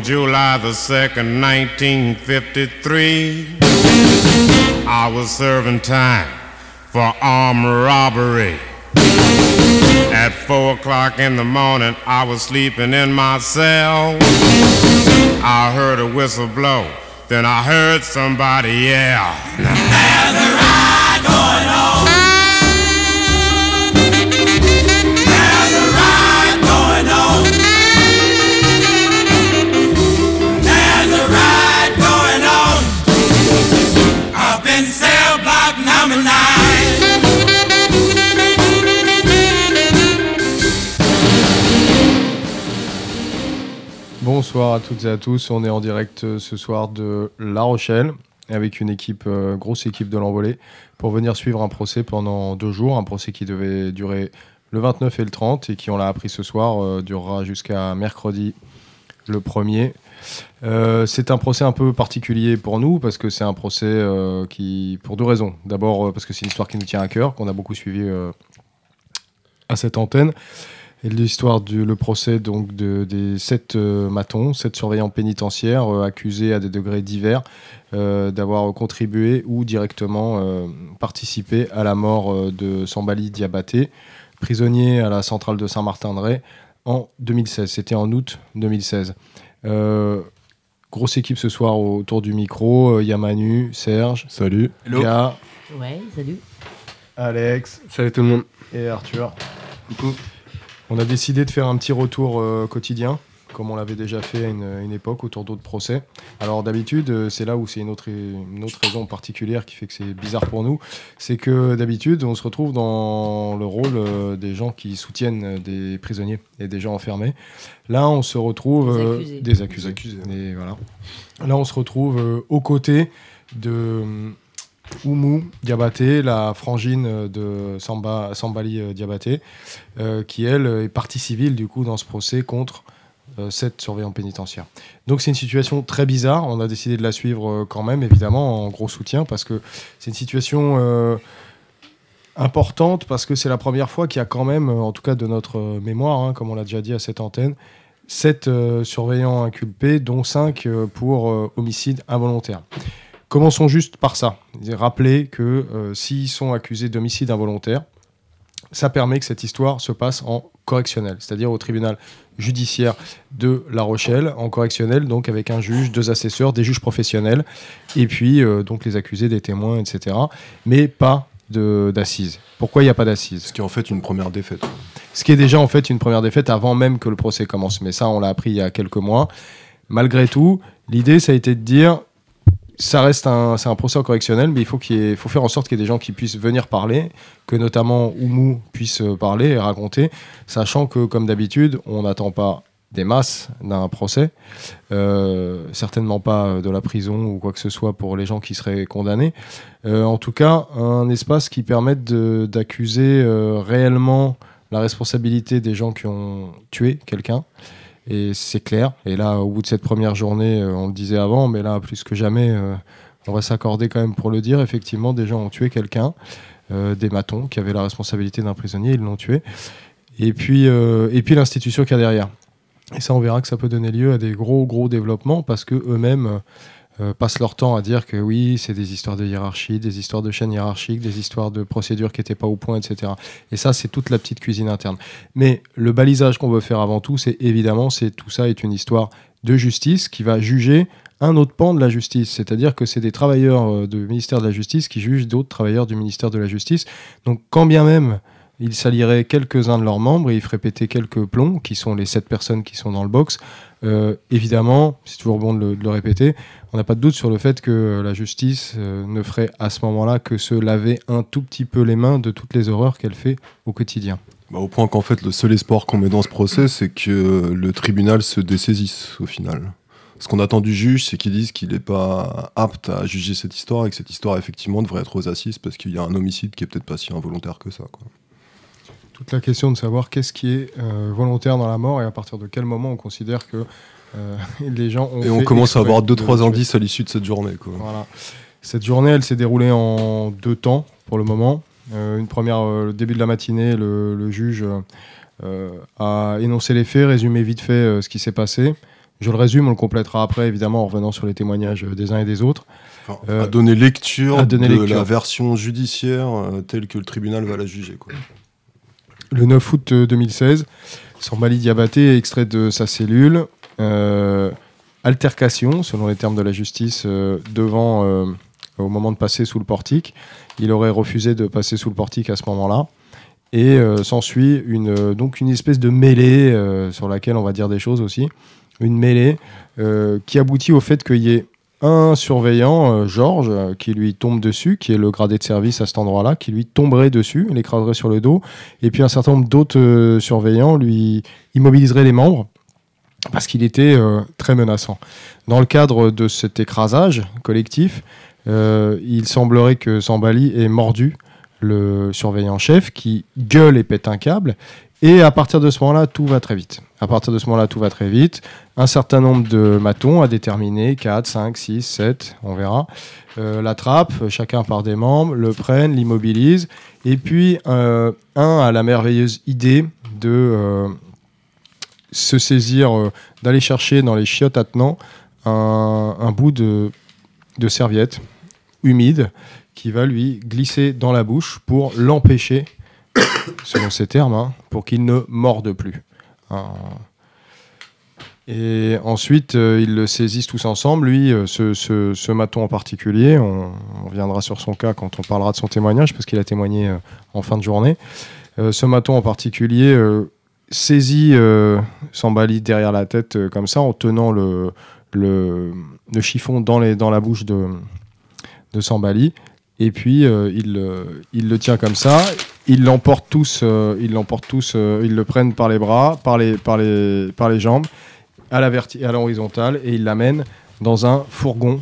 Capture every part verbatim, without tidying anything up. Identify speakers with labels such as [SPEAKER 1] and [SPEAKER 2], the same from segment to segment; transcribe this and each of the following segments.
[SPEAKER 1] On July the second, nineteen fifty-three, I was serving time for armed robbery. At four o'clock in the morning, I was sleeping in my cell. I heard a whistle blow, then I heard somebody yell. There's a ride going on. There's a ride going on. There's a ride going on. Up in cell block number nine.
[SPEAKER 2] Bonsoir à toutes et à tous, on est en direct ce soir de La Rochelle avec une équipe, euh, grosse équipe de l'Envolée pour venir suivre un procès pendant deux jours, un procès qui devait durer le vingt-neuf et le trente et qui, on l'a appris ce soir, euh, durera jusqu'à mercredi le premier. Euh, c'est un procès un peu particulier pour nous parce que c'est un procès euh, qui, pour deux raisons. D'abord euh, parce que c'est une histoire qui nous tient à cœur, qu'on a beaucoup suivi euh, à cette antenne. Et l'histoire du le procès donc de, des sept euh, matons, sept surveillants pénitentiaires euh, accusés à des degrés divers euh, d'avoir contribué ou directement euh, participé à la mort euh, de Sambali Diabaté, prisonnier à la centrale de Saint-Martin-de-Ré en deux mille seize. C'était en août deux mille seize. Euh, grosse équipe ce soir autour du micro. Il y a Manu, Serge,
[SPEAKER 3] salut,
[SPEAKER 2] Ga,
[SPEAKER 4] ouais, salut,
[SPEAKER 2] Alex,
[SPEAKER 3] salut tout le monde,
[SPEAKER 2] et Arthur.
[SPEAKER 3] coucou.
[SPEAKER 2] On a décidé de faire un petit retour euh, quotidien, comme on l'avait déjà fait à une, une époque autour d'autres procès. Alors d'habitude, euh, c'est là où c'est une autre, une autre raison particulière qui fait que c'est bizarre pour nous, c'est que d'habitude, on se retrouve dans le rôle euh, des gens qui soutiennent des prisonniers et des gens enfermés. Là, on se retrouve...
[SPEAKER 4] Des
[SPEAKER 2] euh,
[SPEAKER 4] accusés.
[SPEAKER 2] des accusés. Des accusés. Et voilà. Là, on se retrouve euh, aux côtés de... Oumou Diabaté, la frangine de Samba, Sambali Diabaté, euh, qui elle est partie civile du coup dans ce procès contre euh, sept surveillants pénitentiaires. Donc c'est une situation très bizarre, on a décidé de la suivre euh, quand même évidemment en gros soutien parce que c'est une situation euh, importante parce que c'est la première fois qu'il y a quand même, en tout cas de notre euh, mémoire, hein, comme on l'a déjà dit à cette antenne, sept euh, surveillants inculpés dont cinq euh, pour euh, homicide involontaire. Commençons juste par ça. Rappeler que euh, s'ils sont accusés d'homicide involontaire, ça permet que cette histoire se passe en correctionnel, c'est-à-dire au tribunal judiciaire de La Rochelle, en correctionnel, donc avec un juge, deux assesseurs, des juges professionnels, et puis euh, donc les accusés, des témoins, et cetera. Mais pas de, d'assises. Pourquoi il n'y a pas d'assises ?
[SPEAKER 3] Ce qui est en fait une première défaite.
[SPEAKER 2] Ce qui est déjà en fait une première défaite avant même que le procès commence. Mais ça, on l'a appris il y a quelques mois. Malgré tout, l'idée, ça a été de dire... Ça reste un, c'est un procès en correctionnel, mais il faut, qu'il y ait, faut faire en sorte qu'il y ait des gens qui puissent venir parler, que notamment Oumou puisse parler et raconter, sachant que, comme d'habitude, on n'attend pas des masses d'un procès, euh, certainement pas de la prison ou quoi que ce soit pour les gens qui seraient condamnés. Euh, en tout cas, un espace qui permette de, d'accuser euh, réellement la responsabilité des gens qui ont tué quelqu'un. Et c'est clair. Et là, au bout de cette première journée, euh, on le disait avant, mais là, plus que jamais, euh, on va s'accorder quand même pour le dire. Effectivement, des gens ont tué quelqu'un, euh, des matons qui avaient la responsabilité d'un prisonnier, ils l'ont tué. Et puis, euh, et puis l'institution qu'il y a derrière. Et ça, on verra que ça peut donner lieu à des gros, gros développements parce qu'eux-mêmes euh, passent leur temps à dire que oui, c'est des histoires de hiérarchie, des histoires de chaînes hiérarchiques, des histoires de procédures qui n'étaient pas au point, et cetera. Et ça, c'est toute la petite cuisine interne. Mais le balisage qu'on veut faire avant tout, c'est évidemment, c'est, tout ça est une histoire de justice qui va juger un autre pan de la justice. C'est-à-dire que c'est des travailleurs du ministère de la Justice qui jugent d'autres travailleurs du ministère de la Justice. Donc, quand bien même ils saliraient quelques-uns de leurs membres et ils feraient péter quelques plombs, qui sont les sept personnes qui sont dans le box, euh, évidemment, c'est toujours bon de le, de le répéter, on n'a pas de doute sur le fait que la justice euh, ne ferait à ce moment-là que se laver un tout petit peu les mains de toutes les horreurs qu'elle fait au quotidien.
[SPEAKER 3] Bah, au point qu'en fait, le seul espoir qu'on met dans ce procès, c'est que le tribunal se dessaisisse au final. Ce qu'on attend du juge, c'est qu'il dise qu'il n'est pas apte à juger cette histoire et que cette histoire, effectivement, devrait être aux assises parce qu'il y a un homicide qui est peut-être pas si involontaire que ça, quoi.
[SPEAKER 2] Toute la question de savoir qu'est-ce qui est euh, volontaire dans la mort et à partir de quel moment on considère que euh, les gens ont
[SPEAKER 3] et
[SPEAKER 2] fait
[SPEAKER 3] on commence à avoir deux
[SPEAKER 2] de
[SPEAKER 3] trois
[SPEAKER 2] tuer.
[SPEAKER 3] indices à l'issue de cette journée, quoi.
[SPEAKER 2] Voilà. Cette journée, elle s'est déroulée en deux temps pour le moment. Euh, une première, euh, le début de la matinée, le, le juge euh, a énoncé les faits, résumé vite fait euh, ce qui s'est passé. Je le résume, on le complétera après, évidemment, en revenant sur les témoignages des uns et des autres.
[SPEAKER 3] Enfin, euh, à donner lecture
[SPEAKER 2] à donner
[SPEAKER 3] de
[SPEAKER 2] lecture.
[SPEAKER 3] la version judiciaire euh, telle que le tribunal va la juger, quoi.
[SPEAKER 2] Le neuf août deux mille seize, Sambali Diabaté est extrait de sa cellule. Euh, altercation, selon les termes de la justice, euh, devant, euh, au moment de passer sous le portique. Il aurait refusé de passer sous le portique à ce moment-là. Et euh, s'ensuit une, euh, donc une espèce de mêlée euh, sur laquelle on va dire des choses aussi. Une mêlée euh, qui aboutit au fait qu'il y ait un surveillant, euh, Georges, euh, qui lui tombe dessus, qui est le gradé de service à cet endroit-là, qui lui tomberait dessus, l'écraserait sur le dos. Et puis un certain nombre d'autres euh, surveillants lui immobiliseraient les membres parce qu'il était euh, très menaçant. Dans le cadre de cet écrasage collectif, euh, il semblerait que Sambali ait mordu le surveillant chef qui gueule et pète un câble. Et à partir de ce moment-là, tout va très vite. À partir de ce moment-là, tout va très vite. Un certain nombre de matons à déterminer, quatre, cinq, six, sept, on verra, euh, l'attrapent, chacun par des membres, le prennent, l'immobilisent. Et puis, euh, un a la merveilleuse idée de euh, se saisir, euh, d'aller chercher dans les chiottes attenants un, un bout de, de serviette humide qui va lui glisser dans la bouche pour l'empêcher, selon ses termes, hein, pour qu'il ne morde plus. Hein. Et ensuite, euh, ils le saisissent tous ensemble. Lui, euh, ce, ce, ce maton en particulier, on, on reviendra sur son cas quand on parlera de son témoignage, parce qu'il a témoigné euh, en fin de journée. Euh, ce maton en particulier euh, saisit euh, Sambali derrière la tête, euh, comme ça, en tenant le, le, le chiffon dans, les, dans la bouche de, de Sambali. Et puis, euh, il, euh, il le tient comme ça. Ils l'emportent tous, euh, ils l'emportent tous, euh, ils le prennent par les bras, par les, par les, par les jambes, à la verti- à l'horizontale, et ils l'amènent dans un fourgon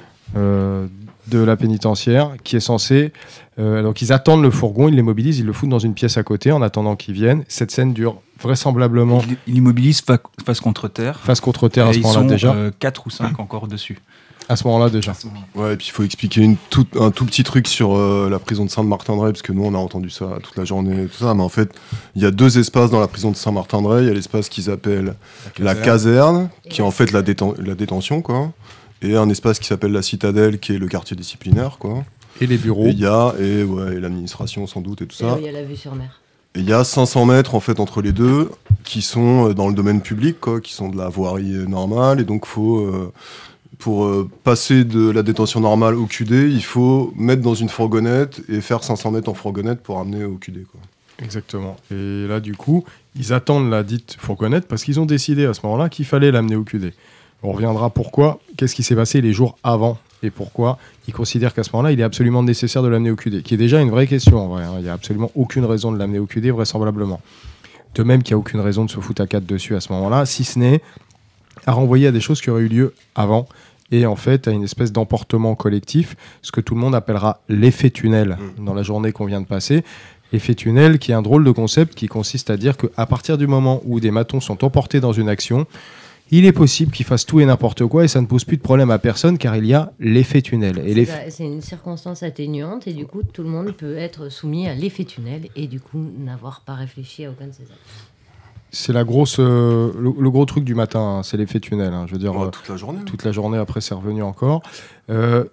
[SPEAKER 2] euh, de la pénitentiaire qui est censé... Euh, donc, ils attendent le fourgon, ils les mobilisent, ils le foutent dans une pièce à côté en attendant qu'ils viennent. Cette scène dure vraisemblablement...
[SPEAKER 4] Il, il immobilise fa- face contre terre.
[SPEAKER 2] Face contre terre, à ce
[SPEAKER 4] et
[SPEAKER 2] moment-là
[SPEAKER 4] ils sont
[SPEAKER 2] déjà.
[SPEAKER 4] euh, quatre ou cinq encore dessus.
[SPEAKER 2] À ce moment-là déjà.
[SPEAKER 3] Ouais, et puis il faut expliquer une tout, un tout petit truc sur euh, la prison de Saint-Martin-de-Ré, parce que nous on a entendu ça toute la journée, tout ça, mais en fait, il y a deux espaces dans la prison de Saint-Martin-de-Ré. Il y a l'espace qu'ils appellent la caserne, qui est en fait la, déten- la détention, quoi, et un espace qui s'appelle la citadelle, qui est le quartier disciplinaire, quoi.
[SPEAKER 2] Et les bureaux.
[SPEAKER 3] Et il y a, et, ouais, et l'administration sans doute, et tout
[SPEAKER 5] Et là
[SPEAKER 3] ça.
[SPEAKER 5] où il y a la vue sur mer.
[SPEAKER 3] Et il y a cinq cents mètres en fait entre les deux, qui sont euh, dans le domaine public, quoi, qui sont de la voirie euh, normale, et donc faut... Euh, Pour euh, passer de la détention normale au Q D, il faut mettre dans une fourgonnette et faire cinq cents mètres en fourgonnette pour amener au Q D, quoi.
[SPEAKER 2] Exactement. Et là, du coup, ils attendent la dite fourgonnette parce qu'ils ont décidé à ce moment-là qu'il fallait l'amener au Q D. On reviendra pourquoi, qu'est-ce qui s'est passé les jours avant et pourquoi ils considèrent qu'à ce moment-là, il est absolument nécessaire de l'amener au Q D, qui est déjà une vraie question en vrai. Hein. Il n'y a absolument aucune raison de l'amener au Q D, vraisemblablement. De même qu'il n'y a aucune raison de se foutre à quatre dessus à ce moment-là, si ce n'est à renvoyer à des choses qui auraient eu lieu avant, et en fait à une espèce d'emportement collectif, ce que tout le monde appellera l'effet tunnel mmh. dans la journée qu'on vient de passer. L'effet tunnel qui est un drôle de concept qui consiste à dire qu'à partir du moment où des matons sont emportés dans une action, il est possible qu'ils fassent tout et n'importe quoi et ça ne pose plus de problème à personne car il y a l'effet tunnel. Et
[SPEAKER 5] c'est,
[SPEAKER 2] l'eff...
[SPEAKER 5] ça, c'est une circonstance atténuante et du coup tout le monde peut être soumis à l'effet tunnel et du coup n'avoir pas réfléchi à aucun de ces actes.
[SPEAKER 2] C'est la grosse, euh, le, le gros truc du matin, hein, c'est l'effet tunnel. Hein, je veux dire,
[SPEAKER 3] Ouais,
[SPEAKER 2] euh,
[SPEAKER 3] toute la journée.
[SPEAKER 2] toute la journée après, c'est revenu encore. Euh,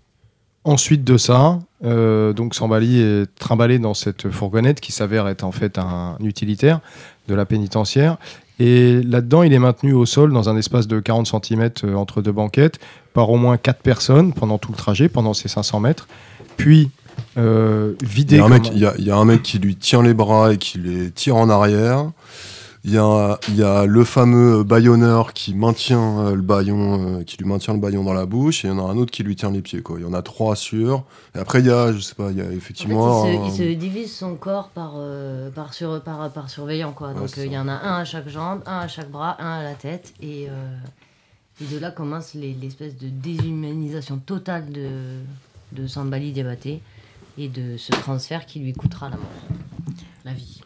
[SPEAKER 2] ensuite de ça, euh, donc Sambali est trimballé dans cette fourgonnette qui s'avère être en fait un utilitaire de la pénitentiaire. Et là-dedans, il est maintenu au sol dans un espace de quarante centimètres euh, entre deux banquettes par au moins quatre personnes pendant tout le trajet, pendant ces cinq cents mètres. Puis euh, vidé.
[SPEAKER 3] Il y a un
[SPEAKER 2] comme...
[SPEAKER 3] mec, il y a, il y a un mec qui lui tient les bras et qui les tire en arrière. Il y a, il y a le fameux bâillonneur qui maintient euh, le bâillon, euh, qui lui maintient le bâillon dans la bouche, et il y en a un autre qui lui tient les pieds, quoi. Il y en a trois sûrs. Et après, il y a, je sais pas, il y a effectivement.
[SPEAKER 5] En fait, il,
[SPEAKER 3] un...
[SPEAKER 5] se, il se divise son corps par, euh, par, sur, par, par surveillant, quoi.
[SPEAKER 3] Ouais,
[SPEAKER 5] Donc il euh, y en a un à chaque jambe, un à chaque bras, un à la tête. Et, euh, et de là commence les, l'espèce de déshumanisation totale de, de Sambali Diabaté et de ce transfert qui lui coûtera la mort, la vie.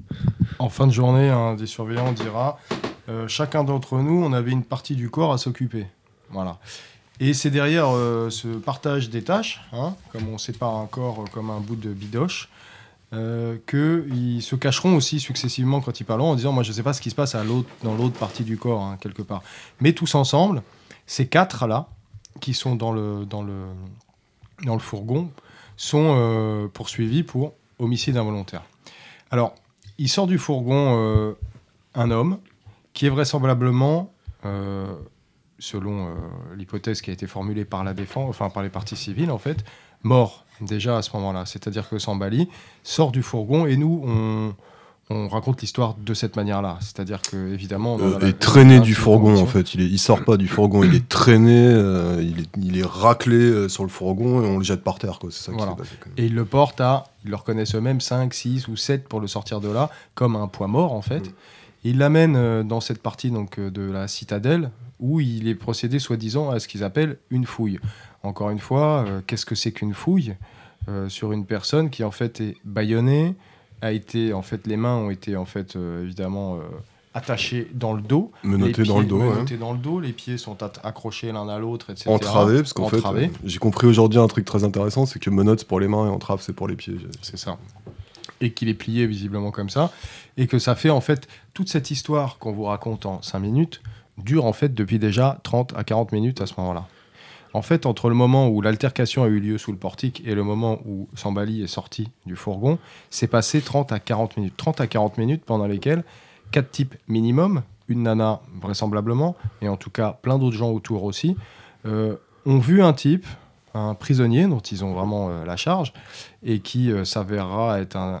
[SPEAKER 2] En fin de journée, un des surveillants dira euh, chacun d'entre nous, on avait une partie du corps à s'occuper. Voilà. Et c'est derrière euh, ce partage des tâches, hein, comme on sépare un corps euh, comme un bout de bidoche, euh, qu'ils se cacheront aussi successivement quand ils parleront en disant moi je ne sais pas ce qui se passe à l'autre, dans l'autre partie du corps hein, quelque part. Mais tous ensemble, ces quatre là qui sont dans le, dans le, dans le fourgon sont euh, poursuivis pour homicide involontaire. Alors il sort du fourgon euh, un homme qui est vraisemblablement euh, selon euh, l'hypothèse qui a été formulée par la défense, enfin par les parties civiles en fait, mort déjà à ce moment-là. C'est-à-dire que Sambali sort du fourgon et nous, on, on raconte l'histoire de cette manière-là. C'est-à-dire que évidemment,
[SPEAKER 3] euh, il est traîné du fourgon en fait. Il, est, il sort pas du fourgon, il est traîné, euh, il, est, il est raclé euh, sur le fourgon et on le jette par terre. Quoi. C'est ça qui
[SPEAKER 2] voilà.
[SPEAKER 3] s'est passé. Quand même.
[SPEAKER 2] Et ils le portent à, ils le reconnaissent eux-mêmes, cinq, six ou sept pour le sortir de là, comme un poids mort en fait. Mmh. Ils l'amènent euh, dans cette partie donc, euh, de la citadelle où il est procédé soi-disant à ce qu'ils appellent une fouille. Encore une fois, euh, qu'est-ce que c'est qu'une fouille euh, sur une personne qui en fait est bâillonnée, a été en fait les mains ont été en fait euh, évidemment euh, attachées dans le dos,
[SPEAKER 3] menottées dans le dos,
[SPEAKER 2] menottées
[SPEAKER 3] ouais.
[SPEAKER 2] dans le dos, les pieds sont at- accrochés l'un à l'autre, et cetera.
[SPEAKER 3] Entravés, parce qu'en
[SPEAKER 2] Entravés.
[SPEAKER 3] fait, euh, j'ai compris aujourd'hui un truc très intéressant, c'est que menottes c'est pour les mains et entrave c'est pour les pieds.
[SPEAKER 2] C'est ça. Et qu'il est plié visiblement comme ça, et que ça fait en fait toute cette histoire qu'on vous raconte en cinq minutes dure en fait depuis déjà trente à quarante minutes à ce moment-là. En fait, entre le moment où l'altercation a eu lieu sous le portique et le moment où Sambali est sorti du fourgon, c'est passé trente à quarante minutes. trente à quarante minutes pendant lesquelles quatre types minimum, une nana vraisemblablement, et en tout cas plein d'autres gens autour aussi, euh, ont vu un type, un prisonnier dont ils ont vraiment euh, la charge, et qui euh, s'avérera être un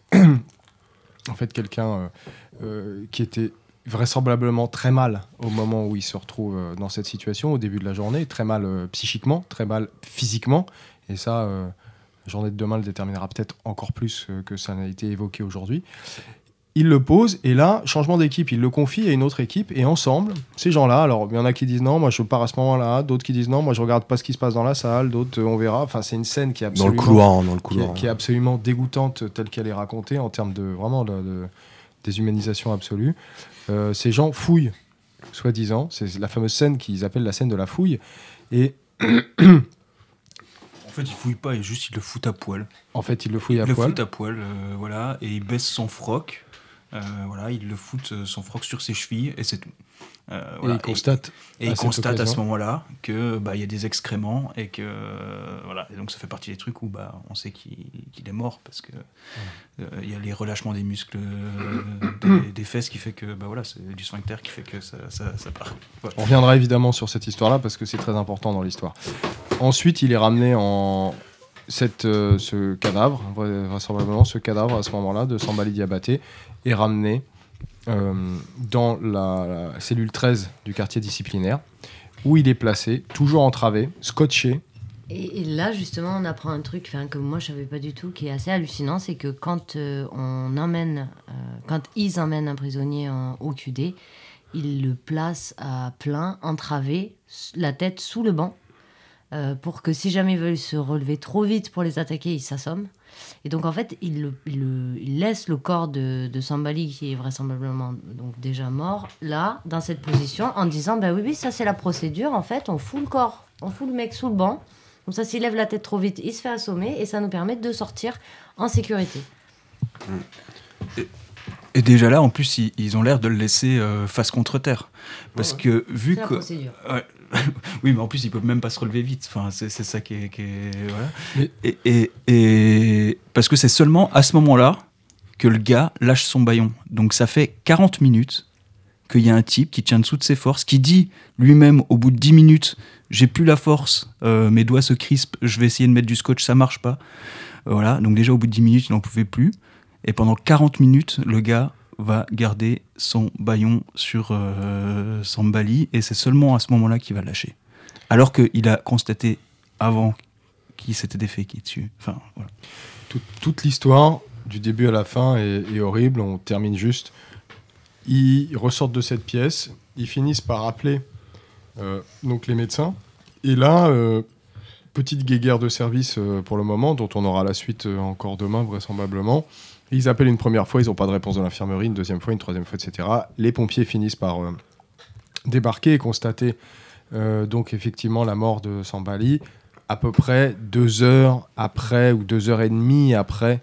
[SPEAKER 2] en fait quelqu'un euh, euh, qui était vraisemblablement très mal au moment où il se retrouve euh, dans cette situation, au début de la journée, très mal euh, psychiquement, très mal physiquement, et ça, euh, la journée de demain le déterminera peut-être encore plus euh, que ça n'a été évoqué aujourd'hui. Il le pose, et là, changement d'équipe, il le confie à une autre équipe, et ensemble, ces gens-là, alors il y en a qui disent non, moi je pars à ce moment-là, d'autres qui disent non, moi je regarde pas ce qui se passe dans la salle, d'autres euh, on verra, enfin c'est une scène qui est absolument,
[SPEAKER 3] dans le couloir, hein, dans le
[SPEAKER 2] qui
[SPEAKER 3] couloir,
[SPEAKER 2] est, qui est absolument dégoûtante telle qu'elle est racontée en termes de vraiment de, de déshumanisation absolue. Euh, ces gens fouillent, soi-disant, c'est la fameuse scène qu'ils appellent la scène de la fouille, et
[SPEAKER 4] en fait, il fouille pas, et juste il le fout à poil.
[SPEAKER 2] En fait, il le fouille à
[SPEAKER 4] il
[SPEAKER 2] poil.
[SPEAKER 4] Il le fout à poil, euh, voilà, et il baisse son froc. Euh, voilà, il le fout euh, son froc sur ses chevilles et c'est tout. Euh, voilà.
[SPEAKER 2] Et il constate,
[SPEAKER 4] et, et il constate à ce moment-là que bah, y a des excréments et que euh, voilà. Et donc ça fait partie des trucs où bah on sait qu'il, qu'il est mort parce que il euh, y a les relâchements des muscles euh, des, des fesses qui fait que bah voilà, c'est du sphincter qui fait que ça, ça, ça part. Voilà.
[SPEAKER 2] On reviendra évidemment sur cette histoire-là parce que c'est très important dans l'histoire. Ensuite, il est ramené en cette, euh, ce cadavre, vraisemblablement ce cadavre à ce moment-là de Sambali Diabaté est ramené euh, dans la, la cellule treize du quartier disciplinaire où il est placé, toujours entravé, scotché.
[SPEAKER 5] Et, et là, justement, on apprend un truc que moi, je ne savais pas du tout, qui est assez hallucinant, c'est que quand, euh, on emmène, euh, quand ils emmènent un prisonnier en O Q D, ils le placent à plein, entravé, la tête sous le banc, euh, pour que si jamais ils veulent se relever trop vite pour les attaquer, ils s'assomment. Et donc, en fait, il, le, il, le, il laisse le corps de, de Sambali, qui est vraisemblablement donc, déjà mort, là, dans cette position, en disant, bah oui, oui, ça c'est la procédure, en fait, on fout le corps, on fout le mec sous le banc, comme ça, s'il lève la tête trop vite, il se fait assommer, et ça nous permet de sortir en sécurité.
[SPEAKER 4] Et, et déjà là, en plus, ils, ils ont l'air de le laisser euh, face contre terre. Parce ouais, que, vu
[SPEAKER 5] c'est
[SPEAKER 4] que...
[SPEAKER 5] la procédure.
[SPEAKER 4] Ouais, oui, mais en plus, ils peuvent même pas se relever vite. Enfin, c'est, c'est ça qui est... Qui est voilà.
[SPEAKER 2] Mais...
[SPEAKER 4] Et, et, et parce que c'est seulement à ce moment-là que le gars lâche son bâillon. Donc ça fait quarante minutes qu'il y a un type qui tient dessous de ses forces, qui dit lui-même au bout de dix minutes, j'ai plus la force, euh, mes doigts se crispent, je vais essayer de mettre du scotch, ça marche pas. Voilà, donc déjà au bout de dix minutes, il n'en pouvait plus. Et pendant quarante minutes, le gars va garder son bâillon sur euh, Sambali, et c'est seulement à ce moment-là qu'il va le lâcher. Alors qu'il a constaté avant qu'il s'était déféqué dessus. Enfin, voilà.
[SPEAKER 2] Tout, toute l'histoire, du début à la fin, est, est horrible. On termine juste. Ils ressortent de cette pièce, ils finissent par appeler euh, donc les médecins. Et là, euh, petite guéguerre de service euh, pour le moment, dont on aura la suite euh, encore demain, vraisemblablement. Ils appellent une première fois, ils n'ont pas de réponse de l'infirmerie, une deuxième fois, une troisième fois, et cetera. Les pompiers finissent par euh, débarquer et constater euh, donc effectivement la mort de Sambali à peu près deux heures après, ou deux heures et demie après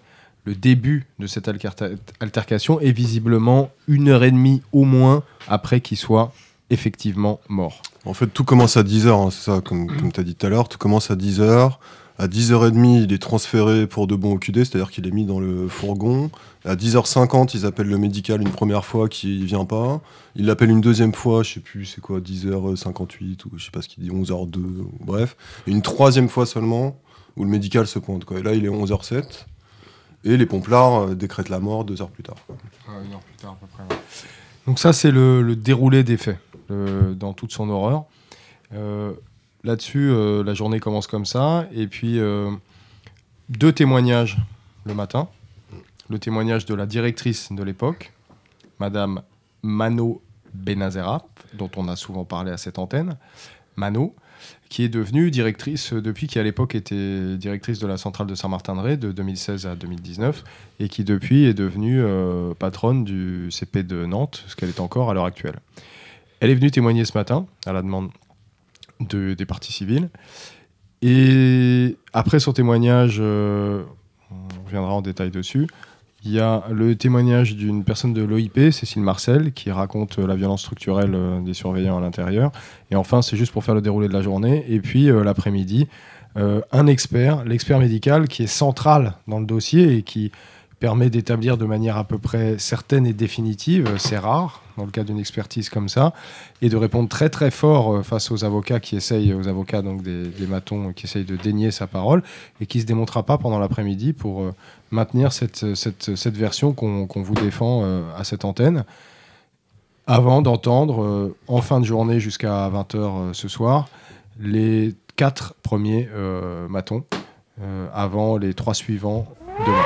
[SPEAKER 2] le début de cette alterca- altercation est visiblement une heure et demie au moins après qu'il soit effectivement mort.
[SPEAKER 3] En fait, tout commence à dix heures, hein, c'est ça, comme, comme tu as dit tout à l'heure. Tout commence à dix heures. À dix heures trente, il est transféré pour de bon au Q D, c'est-à-dire qu'il est mis dans le fourgon. À dix heures cinquante, ils appellent le médical une première fois qui ne vient pas. Ils l'appellent une deuxième fois, je sais plus c'est quoi, dix heures cinquante-huit, ou je sais pas ce qu'il dit, onze heures deux, bref. Et une troisième fois seulement, où le médical se pointe, quoi. Et là, il est onze heures sept. Et les pomplards euh, décrètent la mort deux heures plus tard, quoi.
[SPEAKER 2] Ah, une heure plus tard, à peu près. Ouais. Donc ça, c'est le, le déroulé des faits, le, dans toute son horreur. Euh, là-dessus, euh, la journée commence comme ça. Et puis, euh, deux témoignages le matin. Le témoignage de la directrice de l'époque, Madame Mano Benazeraf, dont on a souvent parlé à cette antenne. Mano, qui est devenue directrice depuis qui à l'époque était directrice de la centrale de Saint-Martin-de-Ré de deux mille seize à deux mille dix-neuf et qui depuis est devenue euh, patronne du C P de Nantes, ce qu'elle est encore à l'heure actuelle. Elle est venue témoigner ce matin à la demande de, des parties civiles et après son témoignage, euh, on reviendra en détail dessus. Il y a le témoignage d'une personne de l'O I P, Cécile Marcel, qui raconte la violence structurelle des surveillants à l'intérieur. Et enfin, c'est juste pour faire le déroulé de la journée. Et puis, euh, l'après-midi, euh, un expert, l'expert médical, qui est central dans le dossier et qui permet d'établir de manière à peu près certaine et définitive, c'est rare dans le cas d'une expertise comme ça, et de répondre très très fort face aux avocats qui essayent, aux avocats donc des, des matons qui essayent de dénier sa parole, et qui ne se démontrera pas pendant l'après-midi pour euh, maintenir cette, cette, cette version qu'on, qu'on vous défend euh, à cette antenne, avant d'entendre, euh, en fin de journée jusqu'à vingt heures euh, ce soir, les quatre premiers euh, matons, euh, avant les trois suivants demain.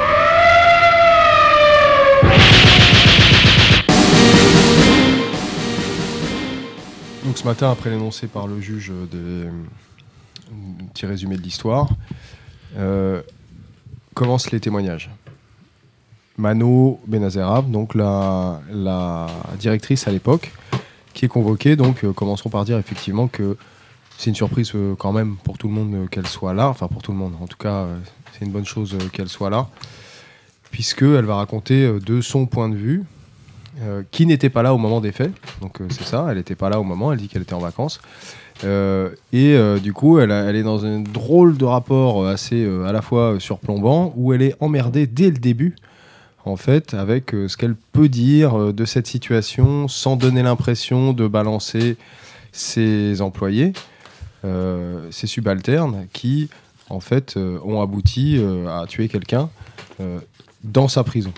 [SPEAKER 2] Donc ce matin, après l'énoncé par le juge des un petit résumé de l'histoire, euh, commencent les témoignages. Mano Benazeraf, donc la, la directrice à l'époque, qui est convoquée, donc euh, commencerons par dire effectivement que c'est une surprise euh, quand même pour tout le monde euh, qu'elle soit là, enfin pour tout le monde, en tout cas euh, c'est une bonne chose euh, qu'elle soit là, puisqu'elle va raconter euh, de son point de vue, Euh, qui n'était pas là au moment des faits, donc euh, c'est ça, elle n'était pas là au moment, elle dit qu'elle était en vacances, euh, et euh, du coup elle, a, elle est dans un drôle de rapport assez euh, à la fois surplombant, où elle est emmerdée dès le début, en fait, avec euh, ce qu'elle peut dire euh, de cette situation, sans donner l'impression de balancer ses employés, euh, ses subalternes, qui en fait euh, ont abouti euh, à tuer quelqu'un euh, dans sa prison.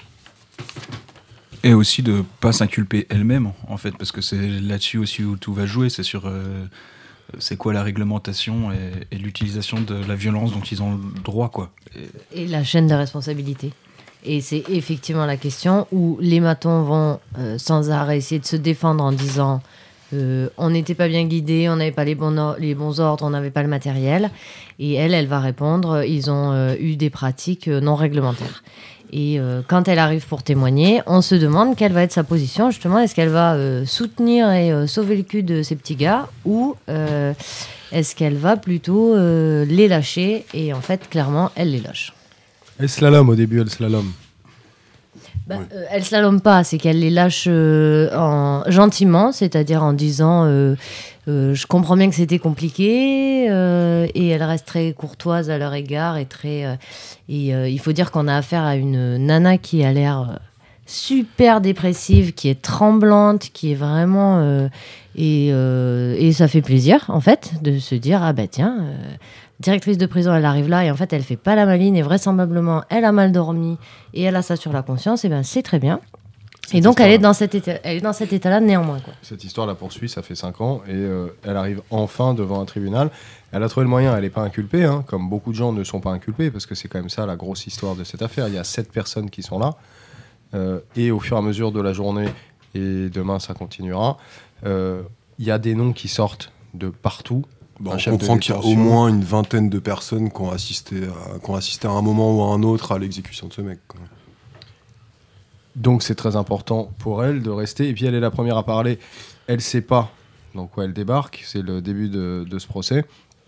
[SPEAKER 4] Et aussi de pas s'inculper elle-même, en fait, parce que c'est là-dessus aussi où tout va jouer, c'est sur euh, c'est quoi la réglementation et, et l'utilisation de la violence dont ils ont le droit, quoi. Et,
[SPEAKER 5] Et la chaîne de responsabilité. Et c'est effectivement la question où les matons vont euh, sans arrêt essayer de se défendre en disant euh, on n'était pas bien guidés, on n'avait pas les bons, or- les bons ordres, on n'avait pas le matériel. Et elle, elle va répondre ils ont euh, eu des pratiques euh, non réglementaires. Et euh, quand elle arrive pour témoigner, on se demande quelle va être sa position, justement. Est-ce qu'elle va euh, soutenir et euh, sauver le cul de ces petits gars, ou euh, est-ce qu'elle va plutôt euh, les lâcher? Et en fait, clairement, elle les lâche.
[SPEAKER 2] Elle slalom au début, elle slalom.
[SPEAKER 5] Bah,
[SPEAKER 3] Oui.
[SPEAKER 5] euh, elle slalome pas, c'est qu'elle les lâche euh, en, gentiment, c'est-à-dire en disant euh, euh, je comprends bien que c'était compliqué, euh, et elle reste très courtoise à leur égard et très euh, et euh, il faut dire qu'on a affaire à une nana qui a l'air euh, super dépressive, qui est tremblante, qui est vraiment euh, et, euh, et ça fait plaisir en fait de se dire ah bah tiens euh, directrice de prison, elle arrive là et en fait elle fait pas la maline et vraisemblablement elle a mal dormi et elle a ça sur la conscience, et ben c'est très bien.
[SPEAKER 2] Cette
[SPEAKER 5] Et donc elle
[SPEAKER 2] histoire-là.
[SPEAKER 5] est dans cet état, elle est dans cet état-là néanmoins, quoi.
[SPEAKER 2] Cette histoire la poursuit, ça fait cinq ans, et euh, elle arrive enfin devant un tribunal. Elle a trouvé le moyen, elle n'est pas inculpée, hein, comme beaucoup de gens ne sont pas inculpés, parce que c'est quand même ça la grosse histoire de cette affaire. Il y a sept personnes qui sont là, euh, et au fur et à mesure de la journée, et demain ça continuera, euh, il y a des noms qui sortent de partout.
[SPEAKER 3] Bon,
[SPEAKER 2] Un
[SPEAKER 3] on
[SPEAKER 2] chef de
[SPEAKER 3] comprend qu'il y a au
[SPEAKER 2] détention.
[SPEAKER 3] moins une vingtaine de personnes qui ont assisté à, qui ont assisté à un moment ou à un autre à l'exécution de ce mec, quoi.
[SPEAKER 2] Donc c'est très important pour elle de rester. Et puis elle est la première à parler. Elle ne sait pas dans quoi elle débarque. C'est le début de, de ce procès.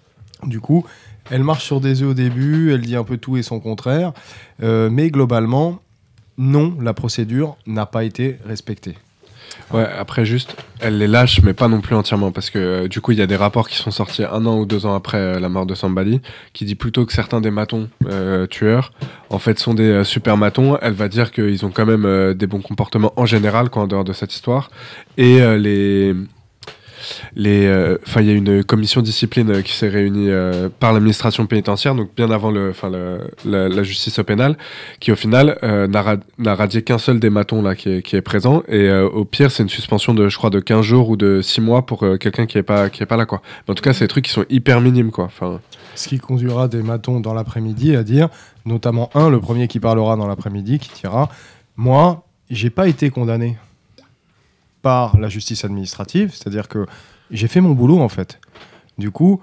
[SPEAKER 2] Du coup, elle marche sur des œufs au début, elle dit un peu tout et son contraire, euh, mais globalement, non, la procédure n'a pas été respectée.
[SPEAKER 6] Ouais, après juste, elle les lâche, mais pas non plus entièrement, parce que euh, du coup, il y a des rapports qui sont sortis un an ou deux ans après euh, la mort de Sambali, qui dit plutôt que certains des matons euh, tueurs, en fait, sont des euh, super matons. Elle va dire qu'ils ont quand même euh, des bons comportements en général, quoi, en dehors de cette histoire. Et euh, les... Les, enfin, euh, il y a une commission discipline euh, qui s'est réunie euh, par l'administration pénitentiaire, donc bien avant le, enfin, le, la, la justice pénale, qui au final euh, n'a, ra- n'a radié qu'un seul des matons là qui est, qui est présent. Et euh, au pire, c'est une suspension de, je crois, de quinze jours ou de six mois pour euh, quelqu'un qui est pas, qui est pas là, quoi. Mais en tout cas, c'est des trucs qui sont hyper minimes, quoi. Enfin.
[SPEAKER 2] Ce qui conduira des matons dans l'après-midi à dire, notamment un, le premier qui parlera dans l'après-midi, qui dira « Moi, j'ai pas été condamné par la justice administrative, c'est-à-dire que j'ai fait mon boulot en fait. Du coup,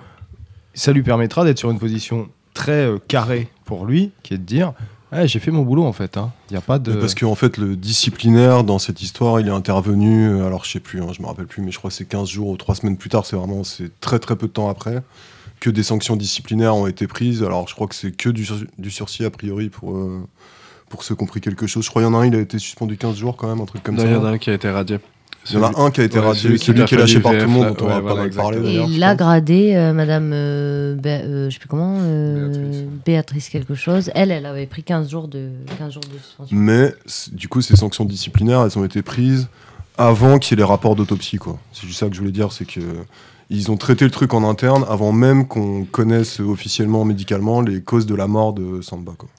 [SPEAKER 2] ça lui permettra d'être sur une position très euh, carrée pour lui, qui est de dire ah, j'ai fait mon boulot en fait. Hein. Il y a pas de.
[SPEAKER 3] Parce qu'en fait, le disciplinaire dans cette histoire, il est intervenu. Alors je sais plus, hein, je me rappelle plus, mais je crois que c'est quinze jours ou trois semaines plus tard. C'est vraiment c'est très très peu de temps après que des sanctions disciplinaires ont été prises. Alors je crois que c'est que du, sur- du sursis a priori pour. Euh, pour ceux qui ont pris quelque chose. Je crois qu'il y en a un, il a été suspendu quinze jours quand même, un truc comme
[SPEAKER 6] Non,
[SPEAKER 3] ça.
[SPEAKER 6] il y en a un qui a été radié.
[SPEAKER 3] Il y en a un qui a été
[SPEAKER 6] Ouais,
[SPEAKER 3] radié,
[SPEAKER 6] celui
[SPEAKER 3] celui,
[SPEAKER 6] qui
[SPEAKER 3] qui est
[SPEAKER 6] a
[SPEAKER 3] lâché
[SPEAKER 6] fallu
[SPEAKER 3] par tout le monde,
[SPEAKER 6] V F,
[SPEAKER 3] dont on
[SPEAKER 6] ouais,
[SPEAKER 3] va
[SPEAKER 6] voilà,
[SPEAKER 3] pas mal parler.
[SPEAKER 6] exactement.
[SPEAKER 5] Et
[SPEAKER 3] d'ailleurs,
[SPEAKER 5] il
[SPEAKER 3] je
[SPEAKER 5] l'a
[SPEAKER 3] crois.
[SPEAKER 5] gradé, euh, madame, euh, Bé- euh, je sais plus comment, euh,
[SPEAKER 6] Béatrice.
[SPEAKER 5] Béatrice quelque chose. Elle, elle avait pris quinze jours de, quinze jours de suspension.
[SPEAKER 3] Mais c- du coup, ces sanctions disciplinaires, elles ont été prises avant qu'il y ait les rapports d'autopsie, quoi. C'est juste ça que je voulais dire, c'est que ils ont traité le truc en interne avant même qu'on connaisse officiellement, médicalement, les causes de la mort de Samba, quoi.